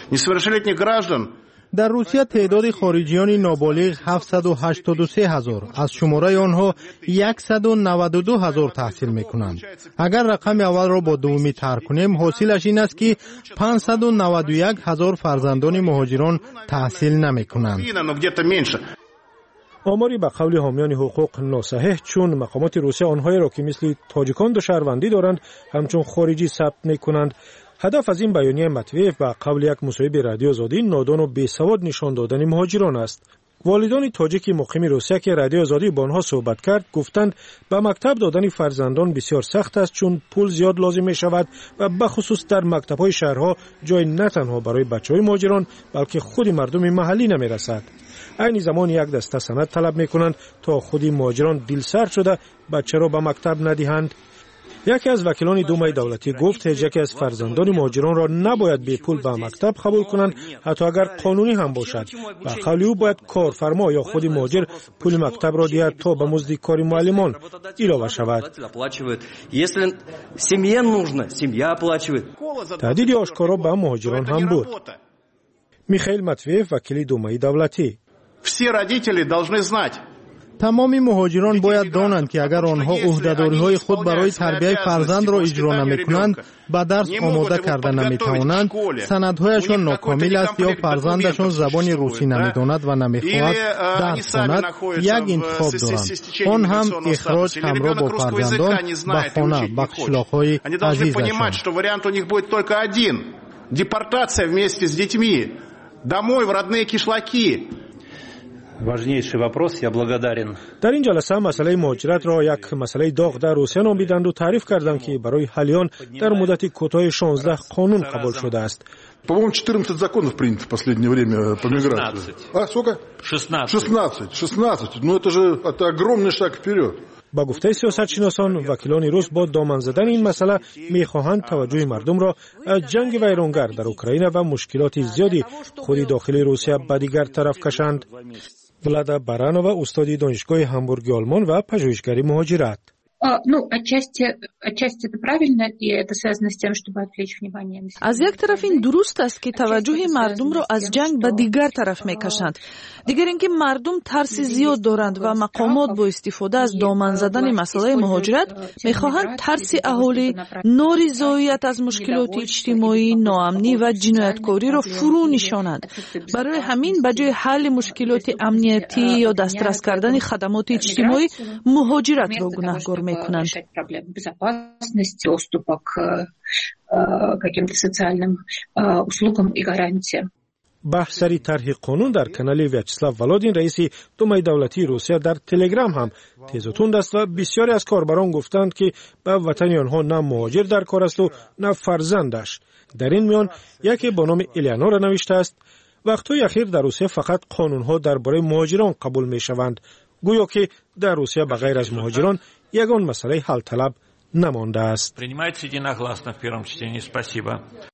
در روسیه تعداد خارجیان نابالغ هفتصد و هشتاد و سه هزار، از شماره آنها صد و نود و دو هزار تحصیل میکنند. اگر رقم اول را با دومی طرح کنیم حاصلش این است که پانصد و نود و یک هزار فرزندان مهاجران تحصیل نمیکنند. آماری به قول حامیان حقوق ناصحیح، چون مقامات روسیه آنهایی را که مثل تاجیکان دو شهروندی دارند همچون خارجی ثبت میکنند. هدف از این بیانیه ماتویف به قول یک مصاحبه رادیو آزادی نادان و بیسواد نشان دادن مهاجران است. والدان تاجیک مقیم روسیه که رادیو آزادی با آنها صحبت کرد گفتند به مکتب دادن فرزندان بسیار سخت است چون پول زیاد لازم می شود و به خصوص در مکتب‌های شهرها جای نه تنها برای بچه‌های مهاجران بلکه خود مردم محلی نمی رسد. این زمان یک دسته سند طلب می کنند تا خودی مهاجران دل سرد شده بچه را به مکتب ندهند. یکی از وکیلان دومای دولتی گفت هیچ یکی از فرزندان مهاجران را نباید به پول به مکتب قبول کنند حتی اگر قانونی هم باشد و قولی او باید کارفرما یا خود مهاجر پول مکتب را دهد تا به مزد کار معلمان علاوه شود. تهدید آشکارا به مهاجران هم بود. میخائیل ماتویف وکیل دومای دولتی: تمام مهاجران باید دانند که اگر آنها عهده‌داری‌های خود برای تربیت فرزند را اجرا نمی‌کنند، به درس آماده کرده نمی‌توانند، سندهایشان ناکامل است یا فرزندشان زبان روسی نمی‌داند و نمی‌خواهد درس خواند، یک انتخاب دارند. آن هم اخراج همراه با فرزندان به خانه به قشلاق‌های عزیزشان. Депортация вместе с детьми домой в родные кишлаки. важнейший вопрос. Я благодарен. در این جلسه مسئله مهاجرت را یک مسئله داغ در روسیه نامیدند و تعریف کردند که برای حل آن در مدت کوتاه شانزده قانون قبول شده است. По-моему, четырнадцать законов принято в последнее время по миграции. А сколько? шестнадцать. шестнадцать. Ну это же это огромный шаг вперед. با گفته سیاستشناسان، وکیلان روس با دامن زدن این مسئله می‌خواهند توجه مردم را از جنگ ویرانگر در اوکراین و مشکلات زیادی خود داخل روسیه به دیگر طرف کشند. ولادا برانووا استاد دانشگاه همبورگ آلمان و پژوهشگر مهاجرت: Ну, отчасти, отчасти это правильно, и это связано с тем, чтобы отвлечь внимание. از یک طرف این درست است که توجه مردم را از جنگ به دیگر طرف میکشند. دیگر اینکه مردم ترس زیاد دارند و مقامات با استفاده از دامن زدن مسئله مهاجرت میخواهند ترس اهالی، نارضایت از مشکلات اجتماعی، ناامنی و جنایتکاری را فرو نشانند. برای همین به جای حل مشکلات امنیتی یا دسترس کردن خدمات اجتماعی، مهاجرت را گناهکار میکنند. решать проблемы безопасности, доступа к каким-то социальным услугам и гарантиям. بحث سری طرح قانون در کانال ویاچسلاو ولادین رئیس دومای دولتی روسیه در تلگرام هم تیز و تند است و بسیاری از کاربران گفتند که به وطن آنها نه مهاجر در کار است و نه فرزندش. در این میان یکی با نام الیانا را نوشته است: وقتهای اخیر در روسیه فقط قانونها درباره مهاجران قبول می شوند، گویا که در روسیه بغیر از مهاجران یگان مسئله حل طلب نمانده است. Принимается единогласно в первом чтении. Спасибо.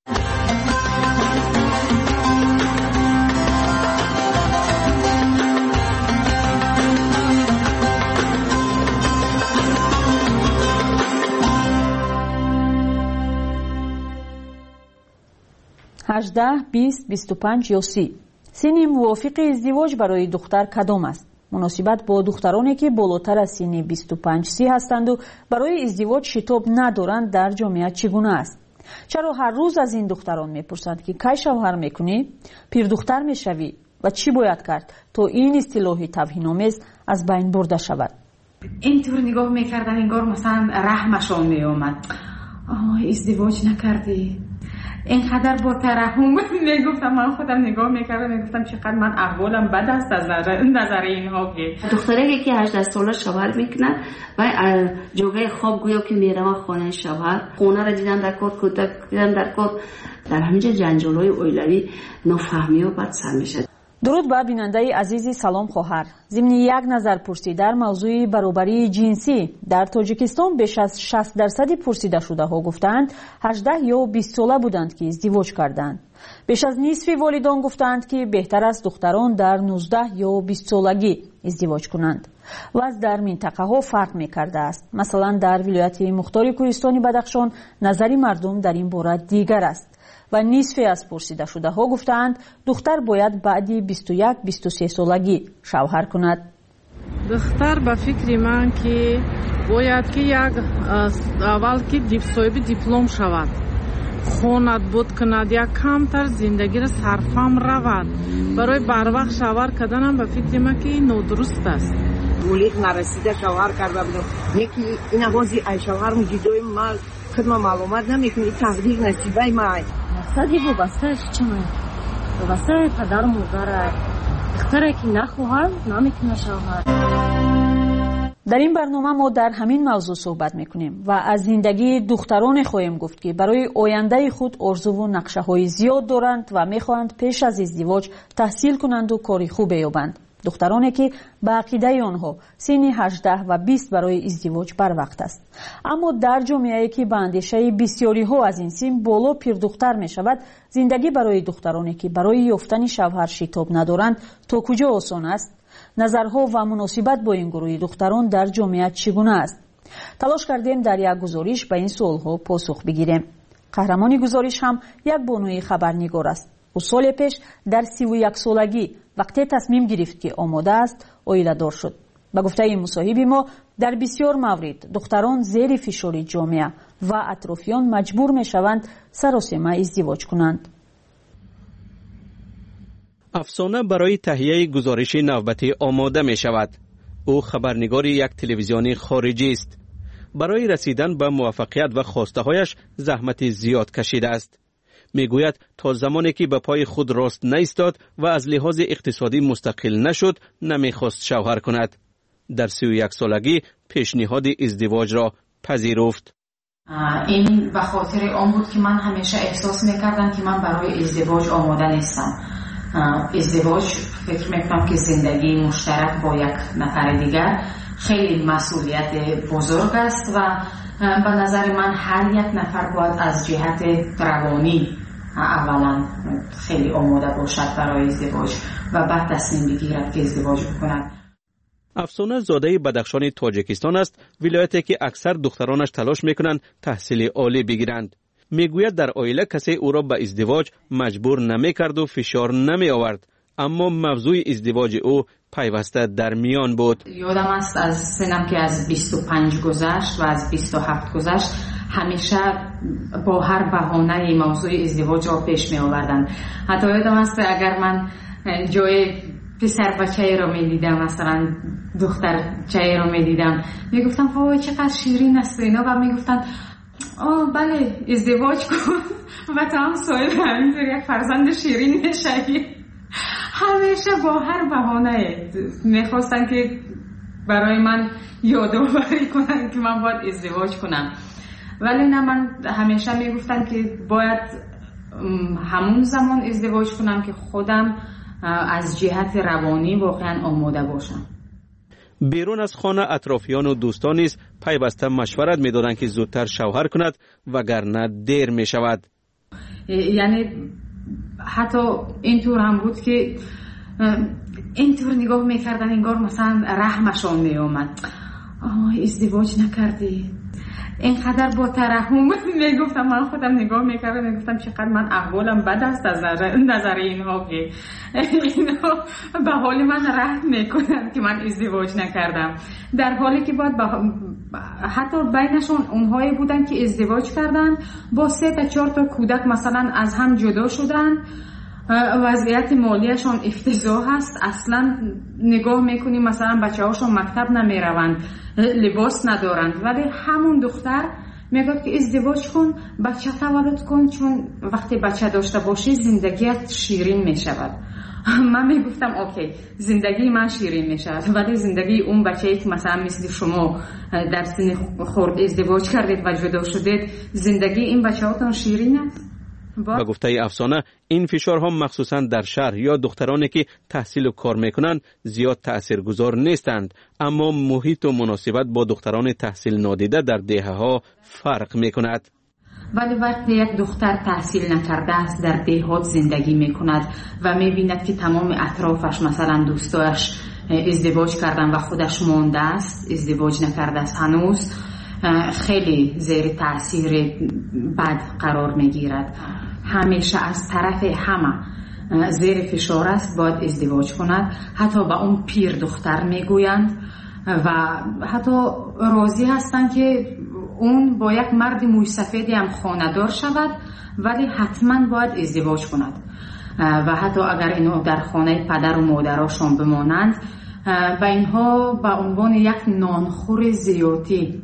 هجده، بیست، بیست و پنج یا سی. سن موافق ازدواج برای دختر کدام است؟ مناسبت با دخترانی که بالاتر از سن بیست و پنج سی هستند و برای ازدواج شتاب ندارند در جامعه چگونه است؟ چرا هر روز از این دختران میپرسند که کی شوهر میکنی؟ پیر دختر میشوی؟ و چی باید کرد تا این اصطلاح توهین‌آمیز از بین برده شود؟ اینطور نگاه میکردن انگار مثلا رحمشان میومد. آه ازدواج نکردی؟ اینقدر با ترحم میگفتم. من خودم نگاه میکردم میگفتم چقدر من احوالم بد است از نظر اینها. که دختری که هجده ساله شوهر میکنن و جوگه خواب گویا که میرم خانه شوهر، خونه را دیدن در کار، کودک دیدن در کار، در همینجا جنجالای اویلوی، نافهمی و بد سر میشه. درود بر بیننده عزیزی، سلام خواهر. ضمن یک نظر پرسی در موضوع برابری جنسی در تاجیکستان بیش از شصت درصد پرسیده شده ها گفتند هجده یا بیست ساله بودند که ازدواج کردند. بیش از نصف والدان گفتند که بهتر است دختران در نوزده یا بیست سالگی ازدواج کنند. وضع در منطقه ها فرق می کرده است. مثلا در ولایت مختار کوهستان بدخشان نظر مردم در این باره دیگر است و نصف از پرسیده شده ها گفتند دختر باید بعد بیست و یک بیست و سه سالگی شوهر کند. دختر به فکر من که باید که یک اول که صاحب دیپلم شود، خواند بود کند، یک کمتر زندگی را صرفم رود. برای بر وقت شوهر کردن به فکر من که نادرست است. بلیغ نرسیده شوهر کرده بودم. یکی این بازی ای شوهرم جدای مال خدمه معلومات نمیکنی، تقدیر نصیبه مای مقصدی وابستهش چمه؟ وابسته پدر مادر. دختره که نخواهد نمیتونه شوهر. در این برنامه ما در همین موضوع صحبت میکنیم و از زندگی دختران خواهیم گفت که برای آینده خود آرزو و نقشه های زیاد دارند و میخواهند پیش از ازدواج تحصیل کنند و کاری خوب بیابند. دخترانی که به عقیده آنها سن هجده و بیست برای ازدواج بر وقت است. اما در جامعه‌ای که به اندیشه بسیاری ها از این سن بالا پیر دختر می شود، زندگی برای دخترانی که برای یافتن شوهر شتاب ندارند تا کجا آسان است؟ نظرها و مناسبت با این گروه دختران در جامعه چگونه است؟ تلاش کردیم در یک گزارش به این سوالها پاسخ بگیریم. قهرمانی گزارش هم یک بانوی خبرنگار است. او سال پیش در سی و یک سالگی وقتی تصمیم گرفت که آماده است عائله دار شد. به گفته مصاحب ما در بسیار مورد دختران زیر فشار جامعه و اطرافیان مجبور می شوند سراسیمه ازدواج کنند. افسانه برای تهیه گزارش نوبتی آماده می شود. او خبرنگار یک تلویزیونی خارجی است. برای رسیدن به موفقیت و خواسته هایش زحمت زیاد کشیده است. می گوید تا زمانی که به پای خود راست نایستاد و از لحاظ اقتصادی مستقل نشد نمی خواست شوهر کند. در سی و یک سالگی پیشنهاد ازدواج را پذیرفت. این به خاطر آن بود که من همیشه احساس میکردم که من برای ازدواج آماده نیستم. ازدواج فکر میکنم که زندگی مشترک با یک نفر دیگر خیلی مسئولیت بزرگ است و به نظر من هر یک نفر باید از جهت روانی اولا خیلی آماده باشد برای ازدواج و بعد تصمیم بگیرد که ازدواج بکند. افسانه زاده بدخشان تاجیکستان است، ولایتی که اکثر دخترانش تلاش میکنند تحصیل عالی بگیرند. میگوید در عائله کسی او را به ازدواج مجبور نمیکرد و فشار نمی آورد، اما موضوع ازدواج او پیوسته در میان بود. یادم است از سنم که از بیست و پنج گذشت و از بیست و هفت گذشت همیشه با هر بهانه موضوع ازدواج را پیش می آوردن. حتی یادم است اگر من جای پسر بچه را می دیدم، مثلا دختر چه را می دیدم، می گفتم وای چقدر شیرین است اینا و می گفتن آه بله ازدواج کن و تا هم صاحب همینطور یک فرزند شیرین میشی. همیشه با هر بهانه میخواستن که برای من یادآوری کنن که من باید ازدواج کنم، ولی نه، من همیشه میگفتن که باید همون زمان ازدواج کنم که خودم از جهت روانی واقعا آماده باشم. بیرون از خانه اطرافیان و دوستان نیز پیوسته مشورت می‌دادند که زودتر شوهر کند وگرنه دیر می شود. یعنی حتی اینطور هم بود که اینطور نگاه میکردن انگار مثلا رحمشان میومد. آه ازدواج نکردی، اینقدر با ترحم میگفتم. من خودم نگاه میکردم میگفتم چقدر من احوالم بد است از نظر اینها که اینها به حال من رحم میکنن که من ازدواج نکردم، در حالی که باید حتی بینشون اونهایی بودن که ازدواج کردن با سه تا چهار تا کودک مثلا از هم جدا شدن، وضعیت مالیشون افتضاح هست، اصلا نگاه میکنیم مثلا بچه هاشون مکتب نمیروند، لباس ندارند، ولی همون دختر میگه که ازدواج کن، بچه تولد کن، چون وقتی بچه داشته باشی زندگیت شیرین میشود. من میگفتم اوکی زندگی من شیرین میشود، ولی زندگی اون بچه‌ای که مثلا مثل شما در سن خرد ازدواج کردید و جدا شدید، زندگی این بچه‌هاتون شیرین است؟ با گفته افسانه این فشارها مخصوصا در شهر یا دخترانی که تحصیل و کار میکنند زیاد تاثیرگذار نیستند، اما محیط و مناسبت با دختران تحصیل نادیده در دهه ها فرق میکند. ولی وقتی یک دختر تحصیل نکرده است در دهات زندگی میکند و میبیند که تمام اطرافش مثلا دوستایش ازدواج کردن و خودش مانده است، ازدواج نکرده است هنوز، خیلی زیر تاثیر بد قرار میگیرد. همیشه از طرف همه زیر فشار است باید ازدواج کند. حتی با اون پیر دختر میگویند و حتی راضی هستند که اون با یک مرد موی سفیدی هم خانه‌دار شود، ولی حتما باید ازدواج کند و حتی اگر اینو در خانه پدر و مادرشون بمانند و اینها به عنوان یک نانخور زیادی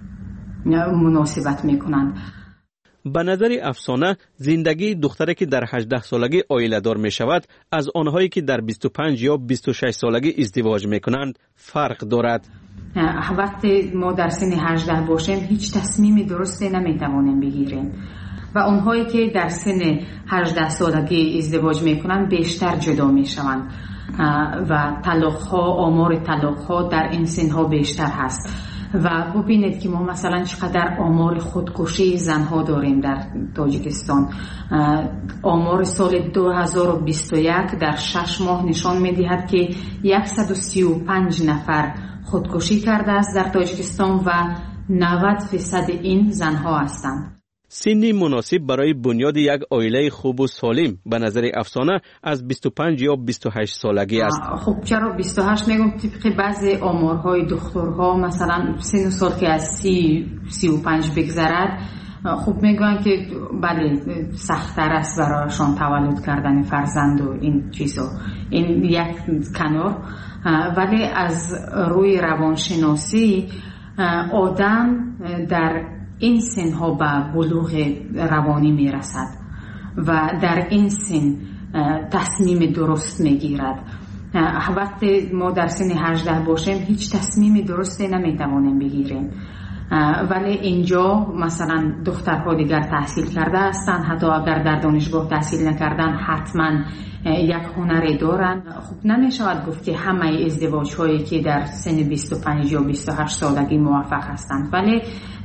مناسبت میکنند. به نظر افسانه زندگی دختری که در هجده سالگی عائله دار می شود از آنهایی که در بیست و پنج یا بیست و شش سالگی ازدواج می کنند فرق دارد. وقتی ما در سن هجده باشیم هیچ تصمیمی درستی نمی توانیم بگیریم. و اونهایی که در سن هجده سالگی ازدواج میکنن بیشتر جدا میشوند و طلاق ها، آمار طلاق ها در این سن ها بیشتر هست. و ببینید که ما مثلا چقدر آمار خودکشی زنها داریم در تاجیکستان. آمار سال دو هزار و بیست و یک در شش ماه نشان میدهد که صد و سی و پنج نفر خودکشی کرده است در تاجیکستان و نود درصد این زنها هستند. سنی مناسب برای بنیاد یک عائله خوب و سالم به نظر افسانه از بیست و پنج یا بیست و هشت سالگی است. خب چرا بیست و هشت میگم؟ طبق بعضی آمارهای دکترها مثلا سن و سال که از سی سی و پنج بگذرد خب میگن که بله سخت‌تر است برایشان تولد کردن فرزند و این چیزا. این یک کنار، ولی از روی روانشناسی آدم در این سن ها به بلوغ روانی می رسد و در این سن تصمیم درست می گیرد. وقتی ما در سن هجده باشیم هیچ تصمیم درستی نمی توانیم بگیریم، ولی اینجا مثلا دخترها دیگر تحصیل کرده هستند، حتی اگر در دانشگاه تحصیل نکردن حتما یک هنری دارن. خب نمی شود گفت که همه ازدواج هایی که در سن بیست و پنج یا بیست و هشت سالگی موفق هستند، ولی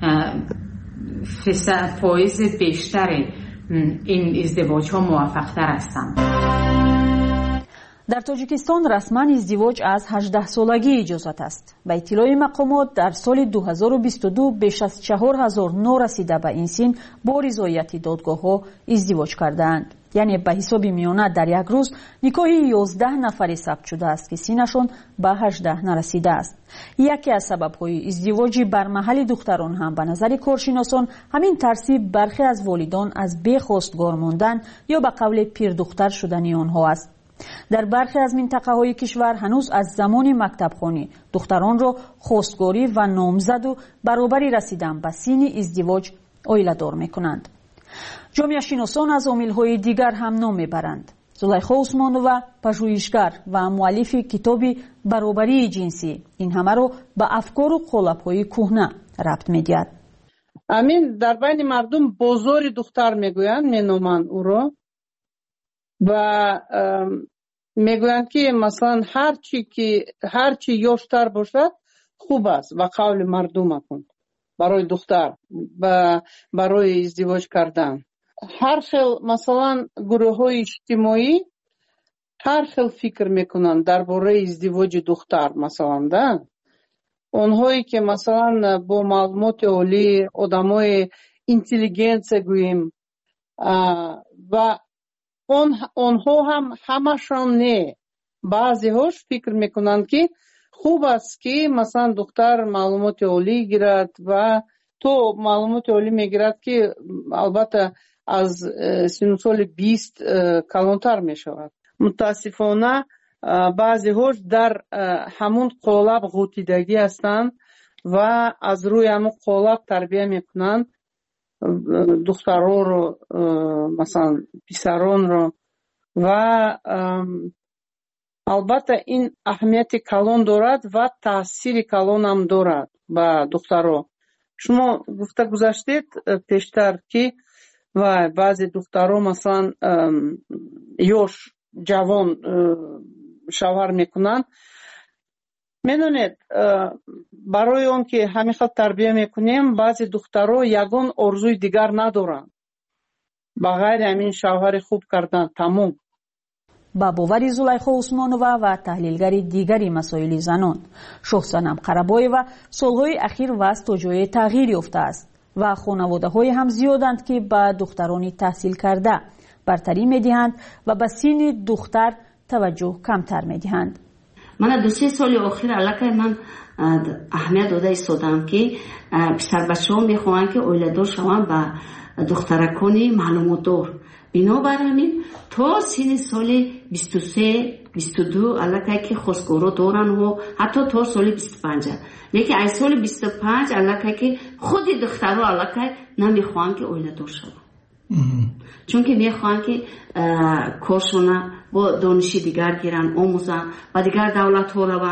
فایز بیشتر این ازدواج ها موفق تر هستند. در تاجیکستان رسما ازدواج از هجده سالگی اجازت است. به اطلاع مقامات در سال دو هزار و بیست و دو بیش از چهار هزار نو رسیده به این سن با رضایت دادگاه ها ازدواج کردند. یعنی به حساب میانه در یک روز نکاح یازده نفری ثبت شده است که سنشان به هجده نرسیده است. یکی از سبب‌های ازدواج بر محل دختران هم به نظر کارشناسان همین ترسیب برخی از والدان از بی‌خواستگار ماندن یا به قول پیر دختر شدن آنها است. در برخی از منطقه های کشور هنوز از زمان مکتبخوانی دختران را خواستگاری و نامزد و برابری رسیدن به سن ازدواج عائله دار می‌کنند. جامعه شناسان از عامل‌های دیگر هم نام می‌برند. زلیخا عثمانووا پژوهشگر و مؤلف کتاب برابری جنسی این همه را به افکار و قالب‌های کهنه ربط می‌دهد. امین در بین مردم بازار دختر میگویند، مینامند او را و میگویند که مثلا هر چی که هر چی یاشتر باشد خوب است و قول مردم کن برای دختر و برای ازدواج کردن. هر خیل مثلا گروه های اجتماعی هر خیل فکر میکنن درباره ازدواج دختر. مثلا ده اونهایی که مثلا با معلومات عالی آدمای اینتلیجنس گوییم و اون اونها هم همشان نه، بعضی هاش فکر میکنن که خوب است که مثلا دختر معلومات عالی گیرد و تو معلومات عالی میگیرد که البته از سن سال بیست کلانتر میشود. متاسفانه بعضی هاش در همون قالب غوطیدگی هستند و از روی همون قالب تربیه میکنند دختران رو مثلا پسران رو و البته این اهمیت کلان دارد و تاثیر کلان هم دارد به دختران. شما گفته گذاشتید پیشتر که و بعضی دختران مثلا یوش جوان شوهر میکنن. میدونید برای اون که همین خط تربیه میکنیم بعضی دخترها یگان آرزوی دیگر ندارن بغیر همین شوهر خوب کردن تمام. با باور زلیخا عثمانووا و تحلیلگر دیگری مسائل زنان، شخصانم قربایوا سالهای اخیر وضع تا جای تغییر یافته است و خانواده های هم زیادند که به دخترانی تحصیل کرده برتری میدهند و به سن دختر توجه کمتر میدهند. من دو سه سال اخیر علاقه من اهمیت داده ایستادم که پسر بچه ها میخواهند که اولادار شوند به دخترکانی معلومات دار. بنابراین تا سن سال بیست و سه بیست و دو علاقه که خواستگارا دارن و حتی تا سال بیست و پنج، لیکن از سال بیست و پنج علاقه که خود دخترها علاقه نمیخواهند که اولادار شوند، چون که میخواهند که کارشون با دانشی دیگر گیرن، آموزن و دیگر دولت ها روند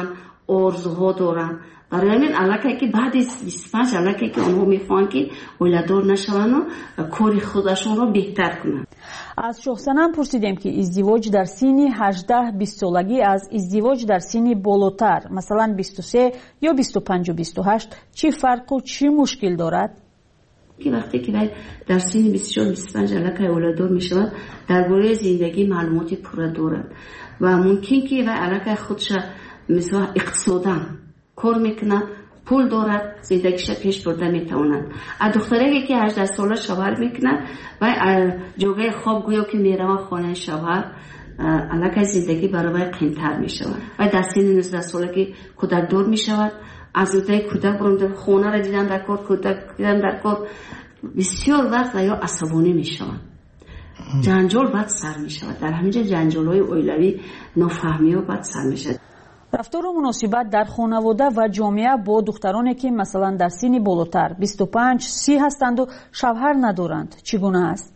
орзуҳо доранд. برای همین علاقه که بعد از بیست و پنج علاقه که آنها میخوان که اولادار نشوند و کار خودشون رو بهتر کنند. از شوخسنم پرسیدیم که ازدواج در سن هجده بیست سالگی از ازدواج در سن بالاتر مثلا بیست و سه یا بیست و پنج و بیست و هشت چی فرق و چی مشکل دارد؟ که وقتی که در سن بیست و چهار بیست و پنج علاقه اولادار میشود درباره زندگی معلوماتی پوره دارد و ممکن که و علاقه خودش مثلا اقتصاداً کار میکنه، پول دارد، زندگیش پیش برده میتواند. از دختری که هجده ساله شوهر میکنه و جای خواب گویا که میره خانه شوهر علاقه زندگی برای قیمتر میشود و در سن نوزده ساله که کودک دار میشود از اونجای کودک برونده خونه را دیدن در کار کودک دیدن در کار بسیار وقت یا عصبانی میشود، جنجال بعد سر میشود. در همینجا جنجال های اویلوی نافهمی و بعد سر میشود. رفتار و مناسبت در خانواده و جامعه با دخترانی که مثلا در سن بالاتر بیست و پنج سی هستند و شوهر ندارند چگونه است؟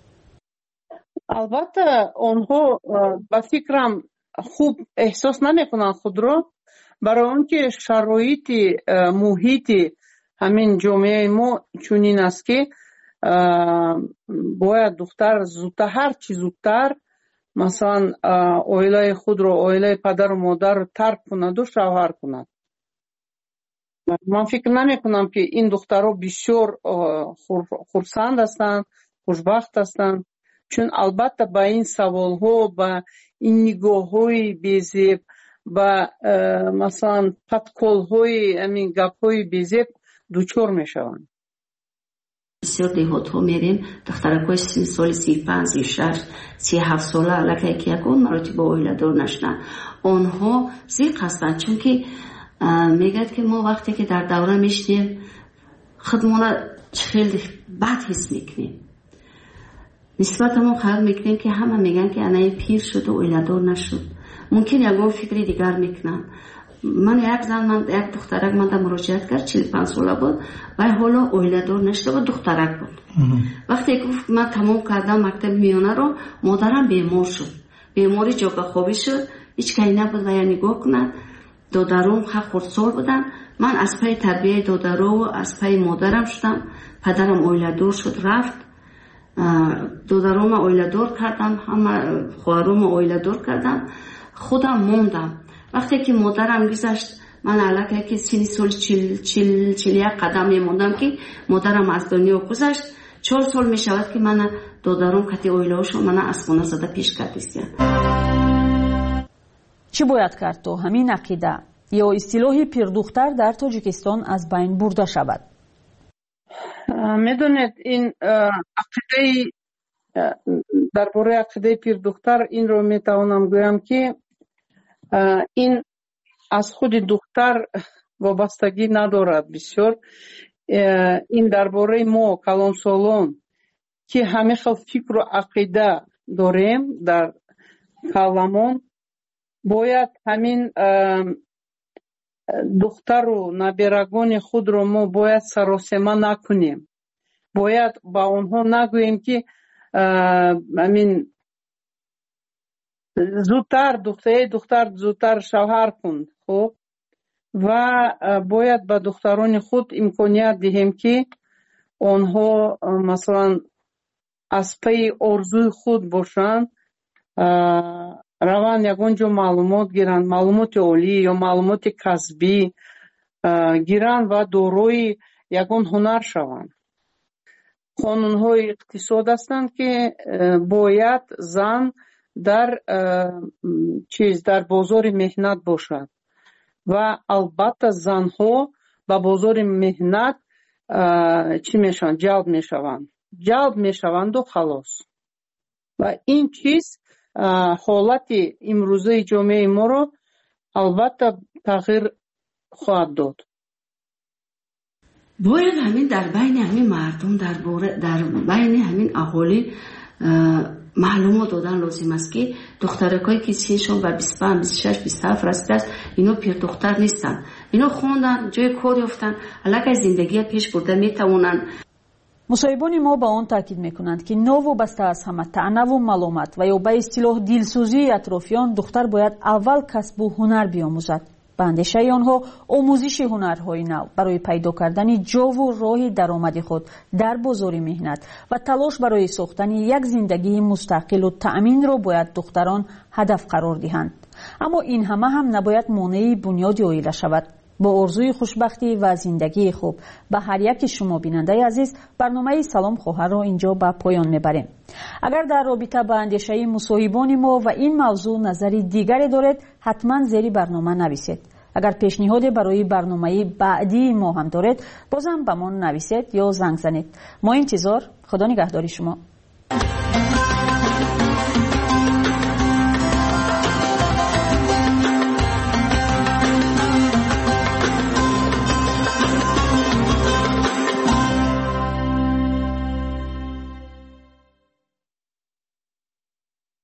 البته آنها با فکرم خوب احساس نمیکنند خود را، برای آنکه شرایط محیط همین جامعه ما چنین است که باید دختر زودتر هر چی زودتر مثلا اویلای خود رو اویلای پدر و مادر رو ترک کند و شوهر کند. من فکر نمی کنم که این دخترها بسیار خرسند هستند، خوشبخت هستند، چون البته با این سوال ها با این نگاه های بیزیب با مثلا پتکول های امین گپ های بیزیب دوچار می شوند. بسیار دیهات ها میریم دخترکای سی سال سی پنج سی شش سی هفت ساله علاقه که یکون مراتب با اویلادار نشدن آنها زیق هستند، چون که میگد که ما وقتی که در دوره میشنیم خودمون خیلی بد حس میکنیم، نسبت ما خیال میکنیم که همه میگن که انا پیر شد و اویلادار نشد. ممکن یکون فکری دیگر میکنن. من یک زن من یک دخترک من در مراجعت کرد چهل و پنج ساله بود و حالا اویلادار نشده و دخترک بود. وقتی که من تمام کردم مکتب میانه رو مادرم بیمار شد، بیماری جاگه خوابی شد، هیچ کاری نبود و یا نگاه کنند. دادرم خردسال بودن، من از پای تربیه دادرو و از پای مادرم شدم. پدرم اویلادار شد رفت، دادرم اویلادار کردم، همه خواهرم اویلادار کردم، خودم موندم. وقتی که مادرم گذشت من علاقه که سینی سال چل چل چل یک قدم میموندم که مادرم از دنیا گذشت. چهار سال می شود که من دادرم کتی اویلاوشو من از خونه زده پیش کردیستیم. چی باید کرد تو همین عقیده یا اصطلاح پیردختر در تاجیکستان از بین برده شود؟ میدونید این عقیده درباره عقیده پیردختر این رو میتوانم گویم که این از خود دختر وابستگی ندارد بسیار. این درباره ما کلانسالان که همه خیل فکر و عقیده داریم در کلامون باید همین دختر و نابیرگان خود رو ما باید سراسیمه نکنیم، باید با اونها نگوییم که همین زودتر دختر دختر زودتر شوهر کن. خب و باید با دختران خود امکانیت دهیم که آنها مثلا از پی آرزوی خود باشند، روان یگان جو معلومات گیرند، معلومات عالی یا معلومات کسبی گیرند و داروی یگان هنر شوند. قانون‌های اقتصاد هستند که باید زن در چیز در بازار مهنت باشد و البته زنها با بازار مهنت چی میشن؟ جلب میشوند جلب میشوند و خلاص. و این چیز حالت امروزه جامعه ما رو البته تغییر خواهد داد. باید همین در بین همین مردم در, در بین همین اهالی معلومات دادن لازم است که دخترکایی که سنشون به بیست و پنج بیست و شش بیست و هفت رسیده است اینا پیر دختر نیستن، اینا خوندن جای کار یافتن، علاقه زندگی پیش برده میتوانند. مصاحبان ما به آن تاکید میکنند که نوابسته از همه طعنه و ملامت و یا به اصطلاح دلسوزی اطرافیان دختر باید اول کسب و هنر بیاموزد. به اندیشه آنها آموزش هنرهای نو برای پیدا کردن جا و راه درآمد خود در بازار مهنت و تلاش برای ساختن یک زندگی مستقل و تأمین را باید دختران هدف قرار دهند. اما این همه هم نباید مانع بنیاد عائله شود. با آرزوی خوشبختی و زندگی خوب به هر یک شما بیننده عزیز، برنامه سلام خواهر را اینجا به پایان میبریم. اگر در رابطه با اندیشه مصاحبان ما و این موضوع نظری دیگری دارید، حتما زیر برنامه نویسید. اگر پیشنهادی برای برنامه بعدی ما هم دارید، بازم به ما نویسید یا زنگ زنید. ما انتظار. خدا نگهداری شما.